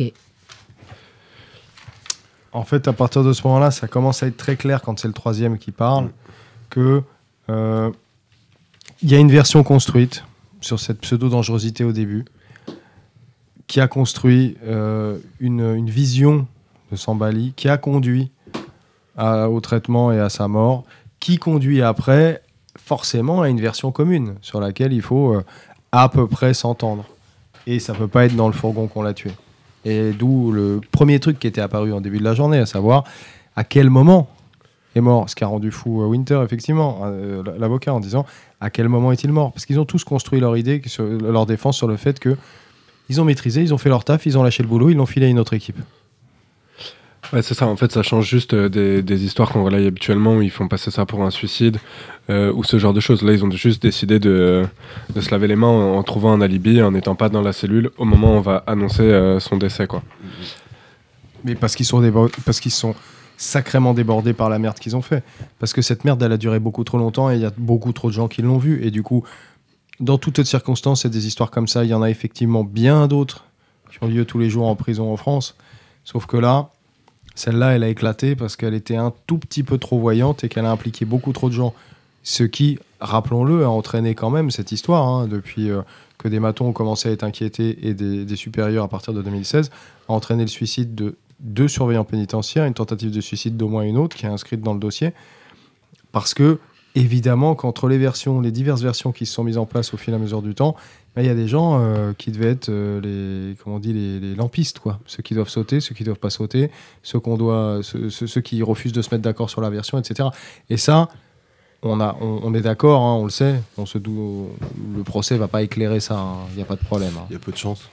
[SPEAKER 2] En fait, à partir de ce moment-là, ça commence à être très clair quand c'est le troisième qui parle, que euh, il y a une version construite sur cette pseudo-dangerosité au début, qui a construit euh, une, une vision de Sambali, qui a conduit à- au traitement et à sa mort, qui conduit après forcément à une version commune, sur laquelle il faut euh, à peu près s'entendre. Et ça peut pas être dans le fourgon qu'on l'a tué. Et d'où le premier truc qui était apparu en début de la journée, à savoir à quel moment est mort. Ce qui a rendu fou euh, Winter, effectivement, euh, l'avocat, en disant à quel moment est-il mort. Parce qu'ils ont tous construit leur idée, sur, leur défense sur le fait que ils ont maîtrisé, ils ont fait leur taf, ils ont lâché le boulot, ils l'ont filé à une autre équipe.
[SPEAKER 6] Ouais, c'est ça, en fait, ça change juste euh, des, des histoires qu'on relaye habituellement où ils font passer ça pour un suicide euh, ou ce genre de choses. Là, ils ont juste décidé de, de se laver les mains en, en trouvant un alibi, en n'étant pas dans la cellule au moment où on va annoncer euh, son décès, quoi.
[SPEAKER 2] Mais parce qu'ils sont, débo- parce qu'ils sont sacrément débordés par la merde qu'ils ont fait. Parce que cette merde, elle a duré beaucoup trop longtemps et il y a beaucoup trop de gens qui l'ont vue. Et du coup, dans toutes autres circonstances et des histoires comme ça, il y en a effectivement bien d'autres qui ont lieu tous les jours en prison en France. Sauf que là, celle-là, elle a éclaté parce qu'elle était un tout petit peu trop voyante et qu'elle a impliqué beaucoup trop de gens. Ce qui, rappelons-le, a entraîné quand même cette histoire, hein, depuis euh, que des matons ont commencé à être inquiétés et des, des supérieurs à partir de deux mille seize, a entraîné le suicide de deux surveillants pénitentiaires, une tentative de suicide d'au moins une autre qui est inscrite dans le dossier. Parce que, évidemment, qu'entre les versions, les diverses versions qui se sont mises en place au fur et à mesure du temps, il ben, y a des gens euh, qui devaient être euh, les, comment on dit, les, les lampistes, quoi. Ceux qui doivent sauter, ceux qui doivent pas sauter, ceux, qu'on doit, ceux, ceux, ceux qui refusent de se mettre d'accord sur la version, et cetera. Et ça, on, a, on, on est d'accord, hein, on le sait. On se dou... Le procès va pas éclairer ça, il n'y a pas de problème. Hein.
[SPEAKER 3] Il y a peu de chance.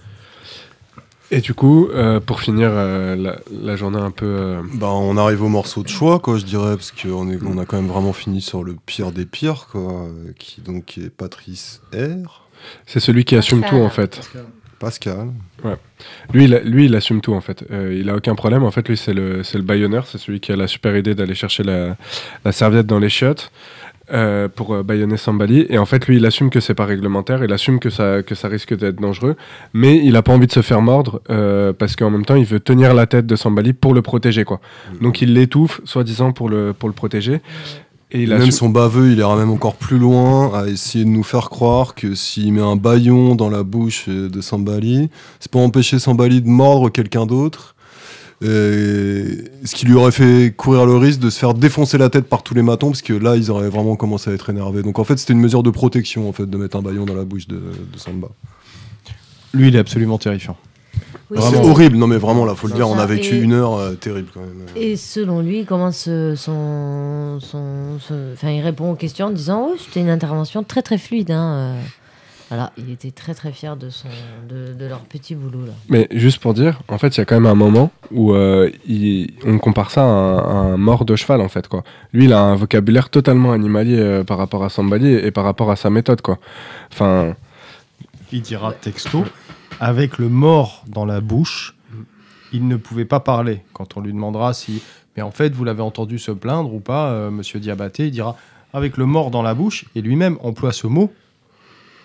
[SPEAKER 6] Et du coup, euh, pour finir euh, la, la journée un peu... euh,
[SPEAKER 3] Bah, on arrive au morceau de choix, quoi, je dirais, parce qu'on est, on a quand même vraiment fini sur le pire des pires, quoi, euh, qui donc est Patrice R.
[SPEAKER 6] C'est celui qui assume
[SPEAKER 5] Pascal.
[SPEAKER 6] tout, en fait.
[SPEAKER 3] Pascal.
[SPEAKER 6] Lui, il, lui, il assume tout, en fait. Euh, il a aucun problème. En fait, lui, c'est le, c'est le bâillonneur. C'est celui qui a la super idée d'aller chercher la, la serviette dans les chiottes euh, pour euh, bâillonner Sambali. Et en fait, lui, il assume que c'est pas réglementaire. Il assume que ça, que ça risque d'être dangereux. Mais il a pas envie de se faire mordre euh, parce qu'en même temps, il veut tenir la tête de Sambali pour le protéger, quoi. Donc, il l'étouffe, soi-disant, pour le, pour le protéger. Et il
[SPEAKER 3] Même
[SPEAKER 6] assume...
[SPEAKER 3] son baveux, il ira même encore plus loin à essayer de nous faire croire que s'il met un bâillon dans la bouche euh, de Sambali, c'est pour empêcher Sambali de mordre quelqu'un d'autre. Et ce qui lui aurait fait courir le risque de se faire défoncer la tête par tous les matons, parce que là, ils auraient vraiment commencé à être énervés. Donc en fait, c'était une mesure de protection, en fait, de mettre un bâillon dans la bouche de, de Samba.
[SPEAKER 2] Lui, il est absolument terrifiant.
[SPEAKER 5] Oui,
[SPEAKER 3] C'est
[SPEAKER 5] c'est-
[SPEAKER 3] horrible, non mais vraiment, là, faut le
[SPEAKER 5] C'est
[SPEAKER 3] dire, on
[SPEAKER 5] ça,
[SPEAKER 3] a vécu
[SPEAKER 5] et-
[SPEAKER 3] une heure euh, terrible quand même.
[SPEAKER 5] Et selon lui, il commence euh, son, son, son- enfin, il répond aux questions en disant, oh, c'était une intervention très très fluide. Hein. euh. Voilà, il était très très fier de son, de, de leur petit boulot là.
[SPEAKER 6] Mais juste pour dire, en fait, il y a quand même un moment où euh, il- on compare ça à un, à un mort de cheval, en fait, quoi. Lui, il a un vocabulaire totalement animalier euh, par rapport à Sambali et, et par rapport à sa méthode, quoi. Enfin,
[SPEAKER 2] Il dira texto, avec le mort dans la bouche, il ne pouvait pas parler. Quand on lui demandera si, mais en fait, vous l'avez entendu se plaindre ou pas, euh, Monsieur Diabaté, il dira avec le mort dans la bouche, et lui-même emploie ce mot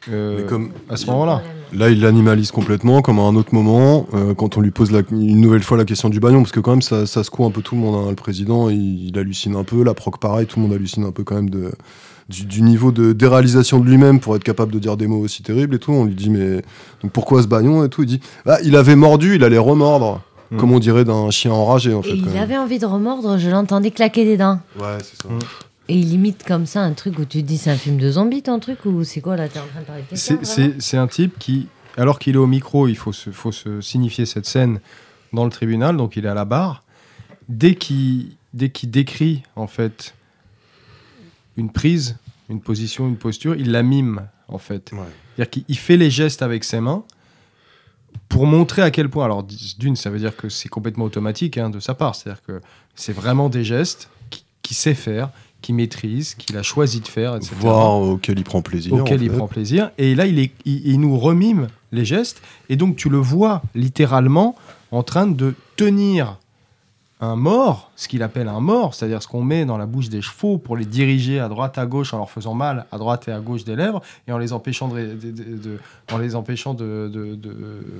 [SPEAKER 2] euh,
[SPEAKER 3] Mais comme-
[SPEAKER 2] à ce moment-là.
[SPEAKER 3] Là, il l'animalise complètement, comme à un autre moment, euh, quand on lui pose la- une nouvelle fois la question du baillon, parce que quand même, ça, ça secoue un peu tout le monde. Hein. Le président, il, il hallucine un peu, la proc pareil, tout le monde hallucine un peu quand même de, du, du niveau de déréalisation de lui-même pour être capable de dire des mots aussi terribles et tout. On lui dit, mais donc pourquoi ce baillon et tout? Il dit, ah, il avait mordu, il allait remordre,
[SPEAKER 2] Mm.
[SPEAKER 3] comme on dirait d'un chien enragé en fait.
[SPEAKER 5] Et
[SPEAKER 3] quand
[SPEAKER 5] il
[SPEAKER 3] même.
[SPEAKER 5] avait envie de remordre, je l'entendais claquer des dents.
[SPEAKER 3] Ouais, c'est ça.
[SPEAKER 2] Mm.
[SPEAKER 5] Et il imite comme ça un truc où tu te dis c'est un film de zombies ton truc ou c'est quoi là? T'es en train de parler de quelqu'un,
[SPEAKER 2] C'est-
[SPEAKER 5] vraiment
[SPEAKER 2] C'est c'est un type qui, alors qu'il est au micro, il faut se, faut se signifier cette scène dans le tribunal, donc il est à la barre. Dès qu'il dès qu'il décrit en fait une prise, une position, une posture, il la mime en fait.
[SPEAKER 3] Ouais.
[SPEAKER 2] C'est-à-dire qu'il il fait les gestes avec ses mains pour montrer à quel point. Alors d'une, ça veut dire que c'est complètement automatique hein, de sa part, c'est-à-dire que c'est vraiment des gestes qu'il qui sait faire, qu'il maîtrise, qu'il a choisi de faire, et cetera.
[SPEAKER 3] Voir auquel il prend plaisir.
[SPEAKER 2] Auquel
[SPEAKER 3] en
[SPEAKER 2] il
[SPEAKER 3] fait.
[SPEAKER 2] prend plaisir. Et là, il, est, il, il nous remime les gestes. Et donc, tu le vois littéralement en train de tenir un mort, ce qu'il appelle un mort, c'est-à-dire ce qu'on met dans la bouche des chevaux pour les diriger à droite, à gauche, en leur faisant mal à droite et à gauche des lèvres, et en les empêchant de, de, de- de- en les empêchant de, de, de-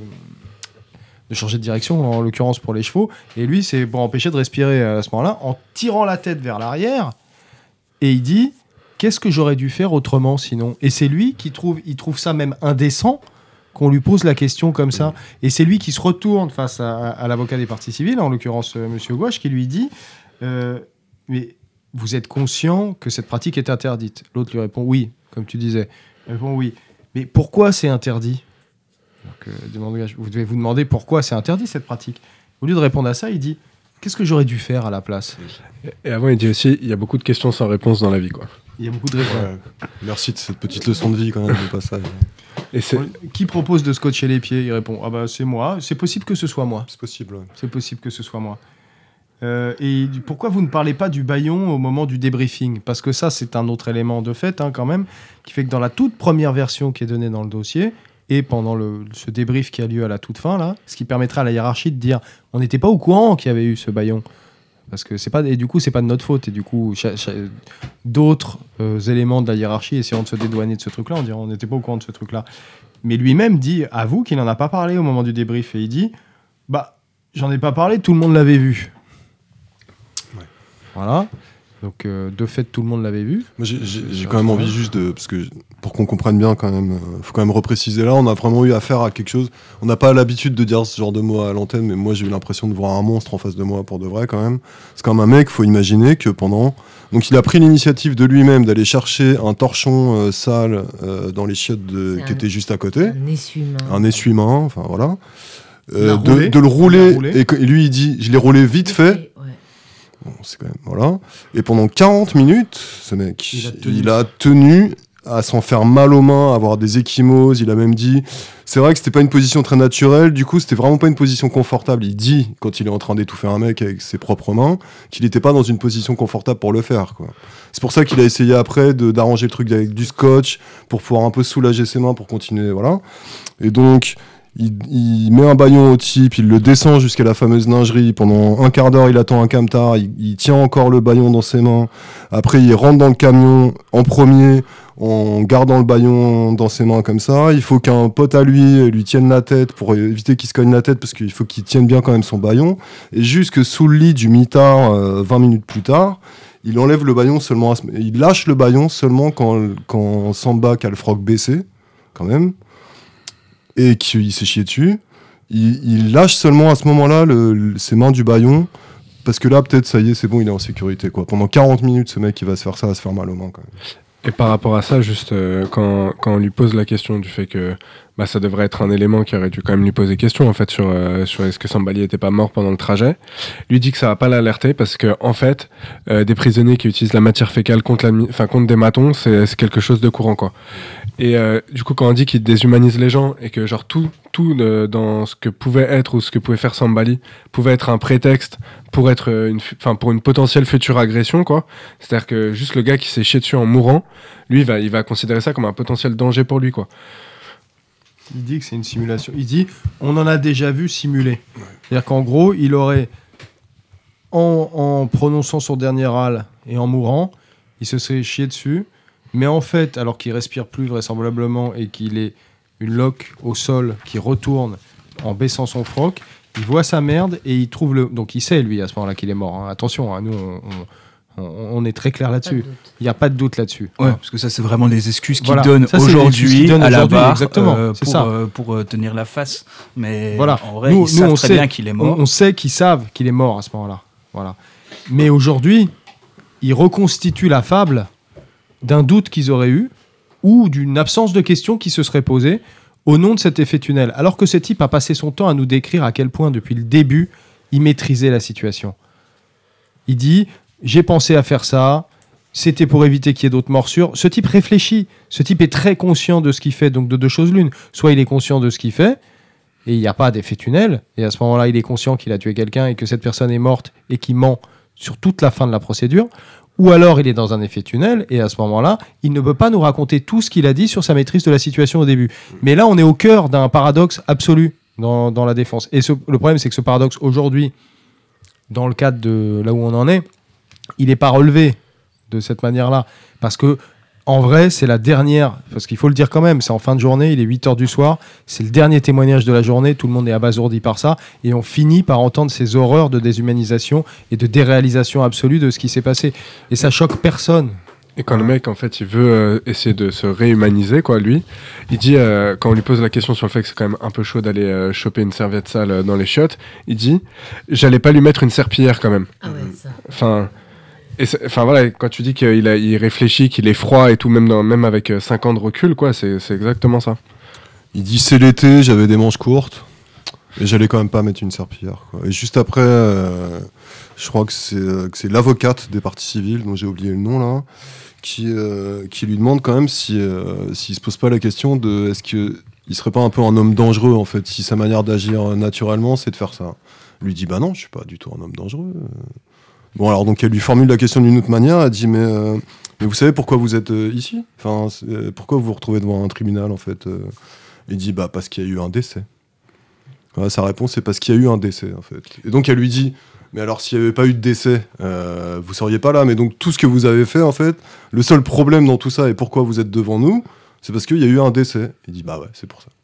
[SPEAKER 2] de changer de direction, en l'occurrence pour les chevaux. Et lui, c'est pour empêcher de respirer à ce moment-là, en tirant la tête vers l'arrière. Et il dit, qu'est-ce que j'aurais dû faire autrement sinon? Et c'est lui qui trouve, il trouve ça même indécent qu'on lui pose la question comme ça. Et c'est lui qui se retourne face à, à l'avocat des parties civiles, en l'occurrence euh, Monsieur Gouache, qui lui dit, euh, mais vous êtes conscient que cette pratique est interdite? L'autre lui répond oui, comme tu disais. Il répond oui. Mais pourquoi c'est interdit? Donc, euh, demande Gouache, vous devez vous demander pourquoi c'est interdit cette pratique. Au lieu de répondre à ça, il dit, qu'est-ce que j'aurais dû faire à la place?
[SPEAKER 6] Et avant, il dit aussi, il y a beaucoup de questions sans réponse dans la vie, quoi.
[SPEAKER 2] Il y a beaucoup de réponses.
[SPEAKER 3] Ouais. Merci de cette petite leçon de vie quand même de passage.
[SPEAKER 6] Et c'est,
[SPEAKER 2] Qui propose de scotcher les pieds? Il répond, ah bah c'est moi. C'est possible que ce soit moi.
[SPEAKER 3] C'est possible. Ouais.
[SPEAKER 2] C'est possible que ce soit moi. Euh, et du- pourquoi vous ne parlez pas du baillon au moment du débriefing? Parce que ça, c'est un autre élément de fait, hein, quand même, qui fait que dans la toute première version qui est donnée dans le dossier, et pendant le, ce débrief qui a lieu à la toute fin, là, ce qui permettra à la hiérarchie de dire, on n'était pas au courant qu'il y avait eu ce baillon. Parce que c'est pas, et du coup, c'est pas de notre faute. Et du coup, cha- cha- d'autres euh, éléments de la hiérarchie essayant de se dédouaner de ce truc-là, on dirait on n'était pas au courant de ce truc-là. Mais lui-même dit, avoue qu'il n'en a pas parlé au moment du débrief. Et il dit, bah, j'en ai pas parlé, tout le monde l'avait vu.
[SPEAKER 3] Ouais.
[SPEAKER 2] Voilà. Donc, euh, de fait, tout le monde l'avait vu.
[SPEAKER 3] Moi, j'ai, j'ai, j'ai
[SPEAKER 2] C'est
[SPEAKER 3] quand même
[SPEAKER 2] vachement
[SPEAKER 3] envie
[SPEAKER 2] bien.
[SPEAKER 3] juste de. Parce que pour qu'on comprenne bien, quand même, euh, faut quand même repréciser là, on a vraiment eu affaire à quelque chose. On n'a pas l'habitude de dire ce genre de mots à l'antenne, mais moi, j'ai eu l'impression de voir un monstre en face de moi pour de vrai, quand même. C'est comme un mec, faut imaginer que pendant. Donc, il a pris l'initiative de lui-même d'aller chercher un torchon euh, sale euh, dans les chiottes de...
[SPEAKER 5] C'est
[SPEAKER 3] qui
[SPEAKER 5] un-
[SPEAKER 3] étaient juste à côté.
[SPEAKER 5] Un essuie-main.
[SPEAKER 3] Un essuie-main, enfin voilà.
[SPEAKER 2] Il l'a
[SPEAKER 3] Euh, de,
[SPEAKER 2] roulé.
[SPEAKER 3] de le
[SPEAKER 2] Il l'a
[SPEAKER 3] rouler.
[SPEAKER 2] roulé.
[SPEAKER 3] Et, que- et lui, il dit je l'ai roulé vite fait.
[SPEAKER 5] Ouais.
[SPEAKER 3] Bon, c'est quand même. Voilà. Et pendant quarante minutes, ce mec,
[SPEAKER 2] Il a tenu.
[SPEAKER 3] il a tenu à s'en faire mal aux mains, à avoir des ecchymoses. Il a même dit. C'est vrai que c'était pas une position très naturelle, du coup, c'était vraiment pas une position confortable. Il dit, quand il est en train d'étouffer un mec avec ses propres mains, qu'il était pas dans une position confortable pour le faire, quoi. C'est pour ça qu'il a essayé après de, d'arranger le truc avec du scotch pour pouvoir un peu soulager ses mains pour continuer, voilà. Et donc. Il, il met un baillon au type, il le descend jusqu'à la fameuse lingerie. Pendant un quart d'heure, il attend un camtar, il, il tient encore le baillon dans ses mains. Après, il rentre dans le camion en premier, en gardant le baillon dans ses mains comme ça. Il faut qu'un pote à lui lui tienne la tête pour éviter qu'il se cogne la tête, parce qu'il faut qu'il tienne bien quand même son baillon. Et jusque sous le lit du mitard, euh, vingt minutes plus tard, il enlève le baillon seulement, à ce- il lâche le baillon seulement quand, quand Samba, qui a le froc baissé, quand même, et qu'il s'est chié dessus, il, il lâche seulement à ce moment-là le, le- ses mains du baillon, parce que là, peut-être, ça y est, c'est bon, il est en sécurité, quoi. Pendant quarante minutes, ce mec, il va se faire ça, va se faire mal aux mains, quand même.
[SPEAKER 6] et par rapport à ça, juste euh, quand, quand on lui pose la question du fait que bah, ça devrait être un élément qui aurait dû quand même lui poser question en fait sur, euh, sur est-ce que Sambali était pas mort pendant le trajet, lui dit que ça va pas l'alerter parce que en fait euh, des prisonniers qui utilisent la matière fécale contre, la, mi- enfin, contre des matons, c'est, c'est quelque chose de courant, quoi. Et euh, du coup, quand on dit qu'il déshumanise les gens et que genre tout, tout de- dans ce que pouvait être ou ce que pouvait faire Sambali pouvait être un prétexte pour être euh, une, fu- enfin pour une potentielle future agression, quoi. C'est-à-dire que juste le gars qui s'est chié dessus en mourant, lui, il va, il va considérer ça comme un potentiel danger pour lui, quoi.
[SPEAKER 2] Il dit que c'est une simulation. Il dit, on en a déjà vu simuler. C'est-à-dire qu'en gros, il aurait, en, en prononçant son dernier râle et en mourant, il se serait chié dessus Mais en fait, alors qu'il respire plus vraisemblablement et qu'il est une loque au sol qui retourne en baissant son froc, il voit sa merde et il trouve le... Donc il sait, lui, à ce moment-là, qu'il est mort. Hein. Attention, hein, nous, on, on, on est très clair là-dessus. Il n'y a pas de doute là-dessus.
[SPEAKER 4] Ouais,
[SPEAKER 2] hein.
[SPEAKER 4] parce que ça, c'est vraiment des excuses qu'il
[SPEAKER 2] Voilà.
[SPEAKER 4] donne
[SPEAKER 2] Ça, c'est des excuses qu'il
[SPEAKER 4] aujourd'hui
[SPEAKER 2] donne
[SPEAKER 4] à la
[SPEAKER 2] aujourd'hui,
[SPEAKER 4] barre
[SPEAKER 2] exactement,
[SPEAKER 4] euh,
[SPEAKER 2] c'est
[SPEAKER 4] pour,
[SPEAKER 2] ça.
[SPEAKER 4] euh, pour euh, tenir la face. Mais
[SPEAKER 2] Voilà.
[SPEAKER 4] en vrai,
[SPEAKER 2] Nous-
[SPEAKER 4] ils
[SPEAKER 2] nous,
[SPEAKER 4] savent
[SPEAKER 2] on
[SPEAKER 4] très
[SPEAKER 2] sait-
[SPEAKER 4] bien qu'il est
[SPEAKER 2] On,
[SPEAKER 4] mort.
[SPEAKER 2] on sait qu'ils savent qu'il est mort à ce moment-là. Voilà. Mais aujourd'hui, ils reconstituent la fable d'un doute qu'ils auraient eu ou d'une absence de questions qui se seraient posées au nom de cet effet tunnel. Alors que ce type a passé son temps à nous décrire à quel point, depuis le début, il maîtrisait la situation. Il dit « J'ai pensé à faire ça, c'était pour éviter qu'il y ait d'autres morsures. » Ce type réfléchit. Ce type est très conscient de ce qu'il fait. Donc de deux choses l'une. Soit il est conscient de ce qu'il fait, et il n'y a pas d'effet tunnel, et à ce moment-là, il est conscient qu'il a tué quelqu'un et que cette personne est morte et qu'il ment sur toute la fin de la procédure, ou alors il est dans un effet tunnel, et à ce moment-là, il ne peut pas nous raconter tout ce qu'il a dit sur sa maîtrise de la situation au début. Mais là, on est au cœur d'un paradoxe absolu dans, dans la défense. Et ce- le problème, c'est que ce paradoxe, aujourd'hui, dans le cadre de là où on en est, il n'est pas relevé de cette manière-là. Parce que, en vrai, c'est la dernière, parce qu'il faut le dire quand même, c'est en fin de journée, il est huit heures du soir, c'est le dernier témoignage de la journée, tout le monde est abasourdi par ça, et on finit par entendre ces horreurs de déshumanisation et de déréalisation absolue de ce qui s'est passé. Et ça choque personne.
[SPEAKER 6] Et quand le mec, en fait, il veut euh, essayer de se réhumaniser, quoi, lui, il dit, euh, quand on lui pose la question sur le fait que c'est quand même un peu chaud d'aller euh, choper une serviette sale euh, dans les chiottes, il dit, j'allais pas lui mettre une serpillière quand même.
[SPEAKER 5] Ah ouais, ça.
[SPEAKER 6] Enfin, et c'est- enfin voilà, quand tu dis qu'il a, il réfléchit, qu'il est froid et tout, même, dans, même avec euh, cinq ans de recul, quoi, c'est c'est exactement ça.
[SPEAKER 3] Il dit c'est l'été, j'avais des manches courtes et j'allais quand même pas mettre une serpillière, quoi. Et juste après, euh, je crois que c'est euh, que c'est l'avocate des parties civiles, dont j'ai oublié le nom là, qui euh, qui lui demande quand même si euh, s'il se pose pas la question de est-ce que il serait pas un peu un homme dangereux en fait, si sa manière d'agir euh, naturellement c'est de faire ça. Lui dit bah non, je suis pas du tout un homme dangereux. Bon alors donc elle lui formule la question d'une autre manière, elle dit mais euh, mais vous savez pourquoi vous êtes euh, ici, enfin c'est- euh, pourquoi vous vous retrouvez devant un tribunal en fait. euh Il dit bah parce qu'il y a eu un décès. Voilà, sa réponse c'est parce qu'il y a eu un décès en fait. Et donc elle lui dit mais alors s'il n'y avait pas eu de décès, euh, vous seriez pas là. Mais donc tout ce que vous avez fait en fait, le seul problème dans tout ça et pourquoi vous êtes devant nous, c'est parce qu'il y a eu un décès. Il dit bah ouais c'est pour ça.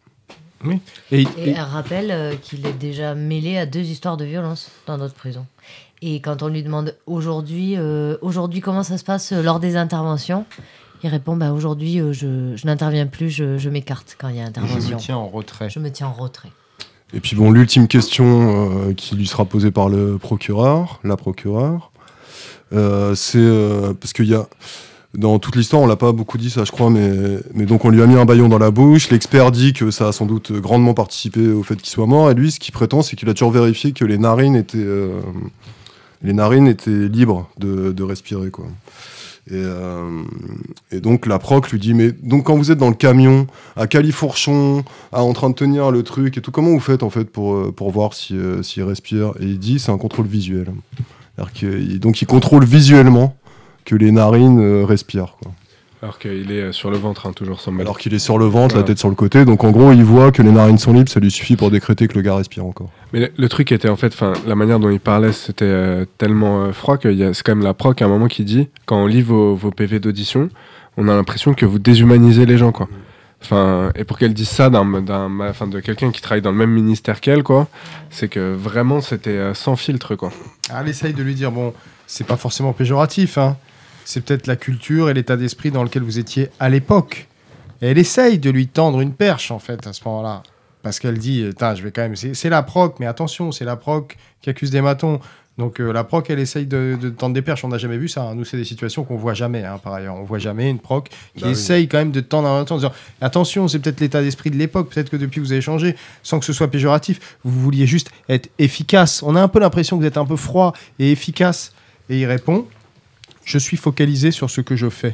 [SPEAKER 2] Et,
[SPEAKER 5] Et
[SPEAKER 2] et-
[SPEAKER 5] elle rappelle euh, qu'il est déjà mêlé à deux histoires de violence dans notre prison. Et quand on lui demande aujourd'hui, euh, aujourd'hui comment ça se passe euh, lors des interventions, il répond bah, aujourd'hui euh, je, je n'interviens plus, je, je m'écarte quand il y a
[SPEAKER 2] je
[SPEAKER 5] intervention.
[SPEAKER 2] me tiens en retrait.
[SPEAKER 5] Je me tiens en retrait.
[SPEAKER 3] Et puis bon, l'ultime question euh, qui lui sera posée par le procureur, la procureure, euh, c'est euh, parce qu'il y a dans toute l'histoire, on l'a pas beaucoup dit ça, je crois, mais mais donc on lui a mis un bâillon dans la bouche. L'expert dit que ça a sans doute grandement participé au fait qu'il soit mort. Et lui, ce qu'il prétend, c'est qu'il a toujours vérifié que les narines étaient euh, les narines étaient libres de, de respirer, quoi. Et, euh, et donc la proc lui dit mais donc quand vous êtes dans le camion à Califourchon, à, en train de tenir le truc et tout, comment vous faites en fait pour, euh, pour voir si, euh, s'il respire? Et il dit c'est un contrôle visuel. C'est-à-dire que, il- donc il contrôle visuellement que les narines euh, respirent, quoi.
[SPEAKER 6] Alors qu'il est euh, sur le ventre, hein, toujours sans mal.
[SPEAKER 3] Alors qu'il est sur le ventre,
[SPEAKER 6] Ouais.
[SPEAKER 3] la tête sur le côté, donc en gros il voit que les narines sont libres, ça lui suffit pour décréter que le gars respire encore.
[SPEAKER 6] Mais le, le truc était en fait, enfin, la manière dont il parlait, c'était euh, tellement euh, froid que y a- c'est quand même la proc à un moment qui dit, quand on lit vos, vos P V d'audition, on a l'impression que vous déshumanisez les gens, quoi. Enfin, et pour qu'elle dise ça d'un, d'un, enfin, de quelqu'un qui travaille dans le même ministère qu'elle, quoi, c'est que vraiment c'était euh, sans filtre, quoi.
[SPEAKER 2] Elle essaye de lui dire, bon, c'est pas forcément péjoratif, hein. C'est peut-être la culture et l'état d'esprit dans lequel vous étiez à l'époque. Et elle essaye de lui tendre une perche, en fait, à ce moment-là. Parce qu'elle dit, Tain, je vais quand même... C'est, c'est la proc, mais attention, c'est la proc qui accuse des matons. Donc euh, la proc, elle essaye de, de tendre des perches. On n'a jamais vu ça, hein. Nous, c'est des situations qu'on voit jamais, hein, par ailleurs. On voit jamais une proc qui
[SPEAKER 3] Bah oui.
[SPEAKER 2] essaye quand même de tendre un maton en disant, attention, c'est peut-être l'état d'esprit de l'époque, peut-être que depuis vous avez changé, sans que ce soit péjoratif. Vous vouliez juste être efficace. On a un peu l'impression que vous êtes un peu froid et efficace. Et il répond, je suis focalisé sur ce que je fais.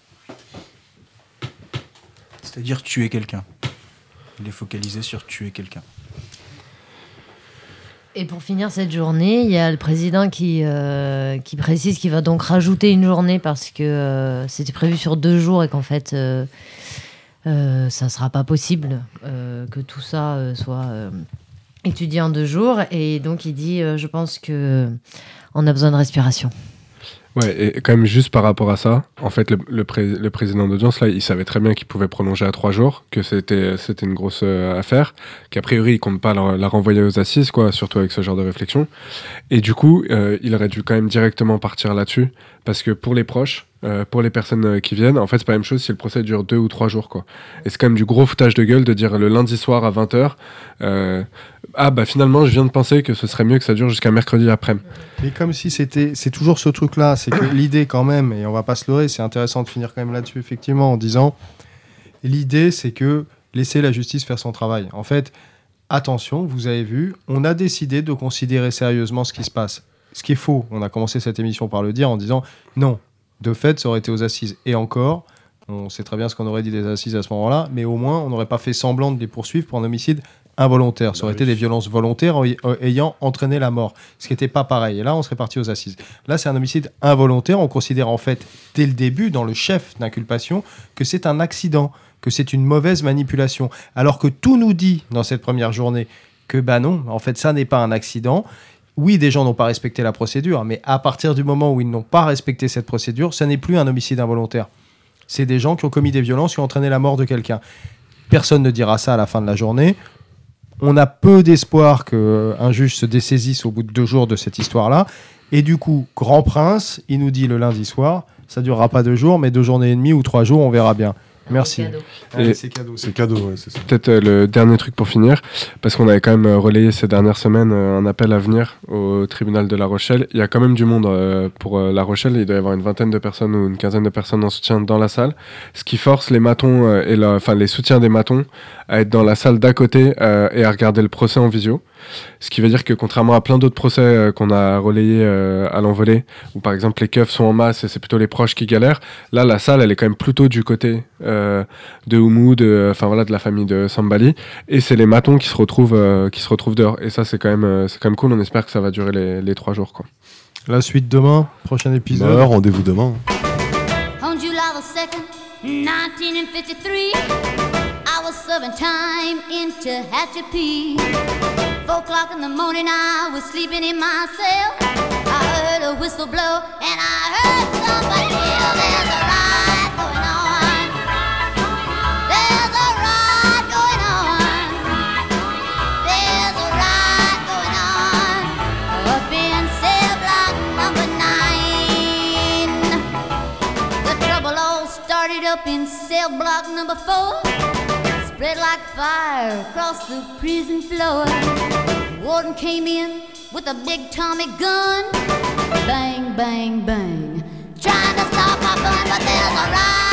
[SPEAKER 4] C'est-à-dire tuer quelqu'un. Il est focalisé sur tuer quelqu'un.
[SPEAKER 5] Et pour finir cette journée, il y a le président qui, euh, qui précise qu'il va donc rajouter une journée parce que euh, c'était prévu sur deux jours et qu'en fait, euh, euh, ça ne sera pas possible euh, que tout ça euh, soit euh, étudié en deux jours. Et donc, il dit, euh, je pense que on a besoin de respiration.
[SPEAKER 6] Ouais, et quand même, juste par rapport à ça, en fait, le, le, pré- le président d'audience, là, il savait très bien qu'il pouvait prolonger à trois jours, que c'était, c'était une grosse euh, affaire, qu'a priori, il compte pas la, la renvoyer aux assises, quoi, surtout avec ce genre de réflexion. Et du coup, euh, il aurait dû quand même directement partir là-dessus, parce que pour les proches, euh, pour les personnes euh, qui viennent, en fait, c'est pas la même chose si le procès dure deux ou trois jours, quoi. Et c'est quand même du gros foutage de gueule de dire le lundi soir à vingt heures, euh, ah bah finalement, je viens de penser que ce serait mieux que ça dure jusqu'à mercredi après-midi.
[SPEAKER 2] Mais comme si c'était, c'est toujours ce truc-là, c'est que l'idée quand même, et on va pas se leurrer, c'est intéressant de finir quand même là-dessus effectivement en disant, l'idée c'est que laisser la justice faire son travail. En fait, attention, vous avez vu, on a décidé de considérer sérieusement ce qui se passe. Ce qui est faux, on a commencé cette émission par le dire en disant non, de fait ça aurait été aux assises. Et encore, on sait très bien ce qu'on aurait dit des assises à ce moment-là, mais au moins on n'aurait pas fait semblant de les poursuivre pour un homicide involontaire. Ça aurait été des violences volontaires ayant entraîné la mort, ce qui n'était pas pareil. Et là, on serait parti aux assises. Là, c'est un homicide involontaire. On considère en fait, dès le début, dans le chef d'inculpation, que c'est un accident, que c'est une mauvaise manipulation. Alors que tout nous dit, dans cette première journée, que bah non, en fait, ça n'est pas un accident. Oui, des gens n'ont pas respecté la procédure, mais à partir du moment où ils n'ont pas respecté cette procédure, ça n'est plus un homicide involontaire. C'est des gens qui ont commis des violences, qui ont entraîné la mort de quelqu'un. Personne ne dira ça à la fin de la journée. On a peu d'espoir qu'un juge se dessaisisse au bout de deux jours de cette histoire-là. Et du coup, Grand Prince, il nous dit le lundi soir, ça ne durera pas deux jours, mais deux journées et demie ou trois jours, on verra bien. Merci.
[SPEAKER 5] Cadeau.
[SPEAKER 2] Allez,
[SPEAKER 6] Et-
[SPEAKER 2] c'est cadeau.
[SPEAKER 3] C'est cadeau, ouais, c'est ça.
[SPEAKER 6] Peut-être euh, le dernier truc pour finir, parce qu'on avait quand même euh, relayé ces dernières semaines euh, un appel à venir au tribunal de La Rochelle. Il y a quand même du monde euh, pour euh, La Rochelle. Il doit y avoir une vingtaine de personnes ou une quinzaine de personnes en soutien dans la salle, ce qui force les matons euh, et la- enfin les soutiens des matons à être dans la salle d'à côté euh, et à regarder le procès en visio. Ce qui veut dire que contrairement à plein d'autres procès euh, qu'on a relayés euh, à l'envolée, où par exemple les keufs sont en masse et c'est plutôt les proches qui galèrent, là la salle elle est quand même plutôt du côté euh, de Oumou, de, enfin voilà, de la famille de Sambali, et c'est les matons qui se retrouvent, euh, qui se retrouvent dehors. Et ça c'est quand même, euh, c'est quand même cool. On espère que ça va durer les, les trois jours, quoi.
[SPEAKER 2] La suite demain, prochain épisode.
[SPEAKER 3] Bah, rendez-vous demain.
[SPEAKER 7] On July the second, nineteen fifty-three, I was serving time in Tehachapi. Four o'clock in the morning, I was sleeping in my cell. I heard a whistle blow, and I heard somebody yell, "There's a riot going on! There's a riot going on! There's a riot going on up in cell block number nine." The trouble all started up in cell block number four. Spread like fire across the prison floor. Warden came in with a big Tommy gun. Bang, bang, bang. Trying to stop my fun, but there's a riot.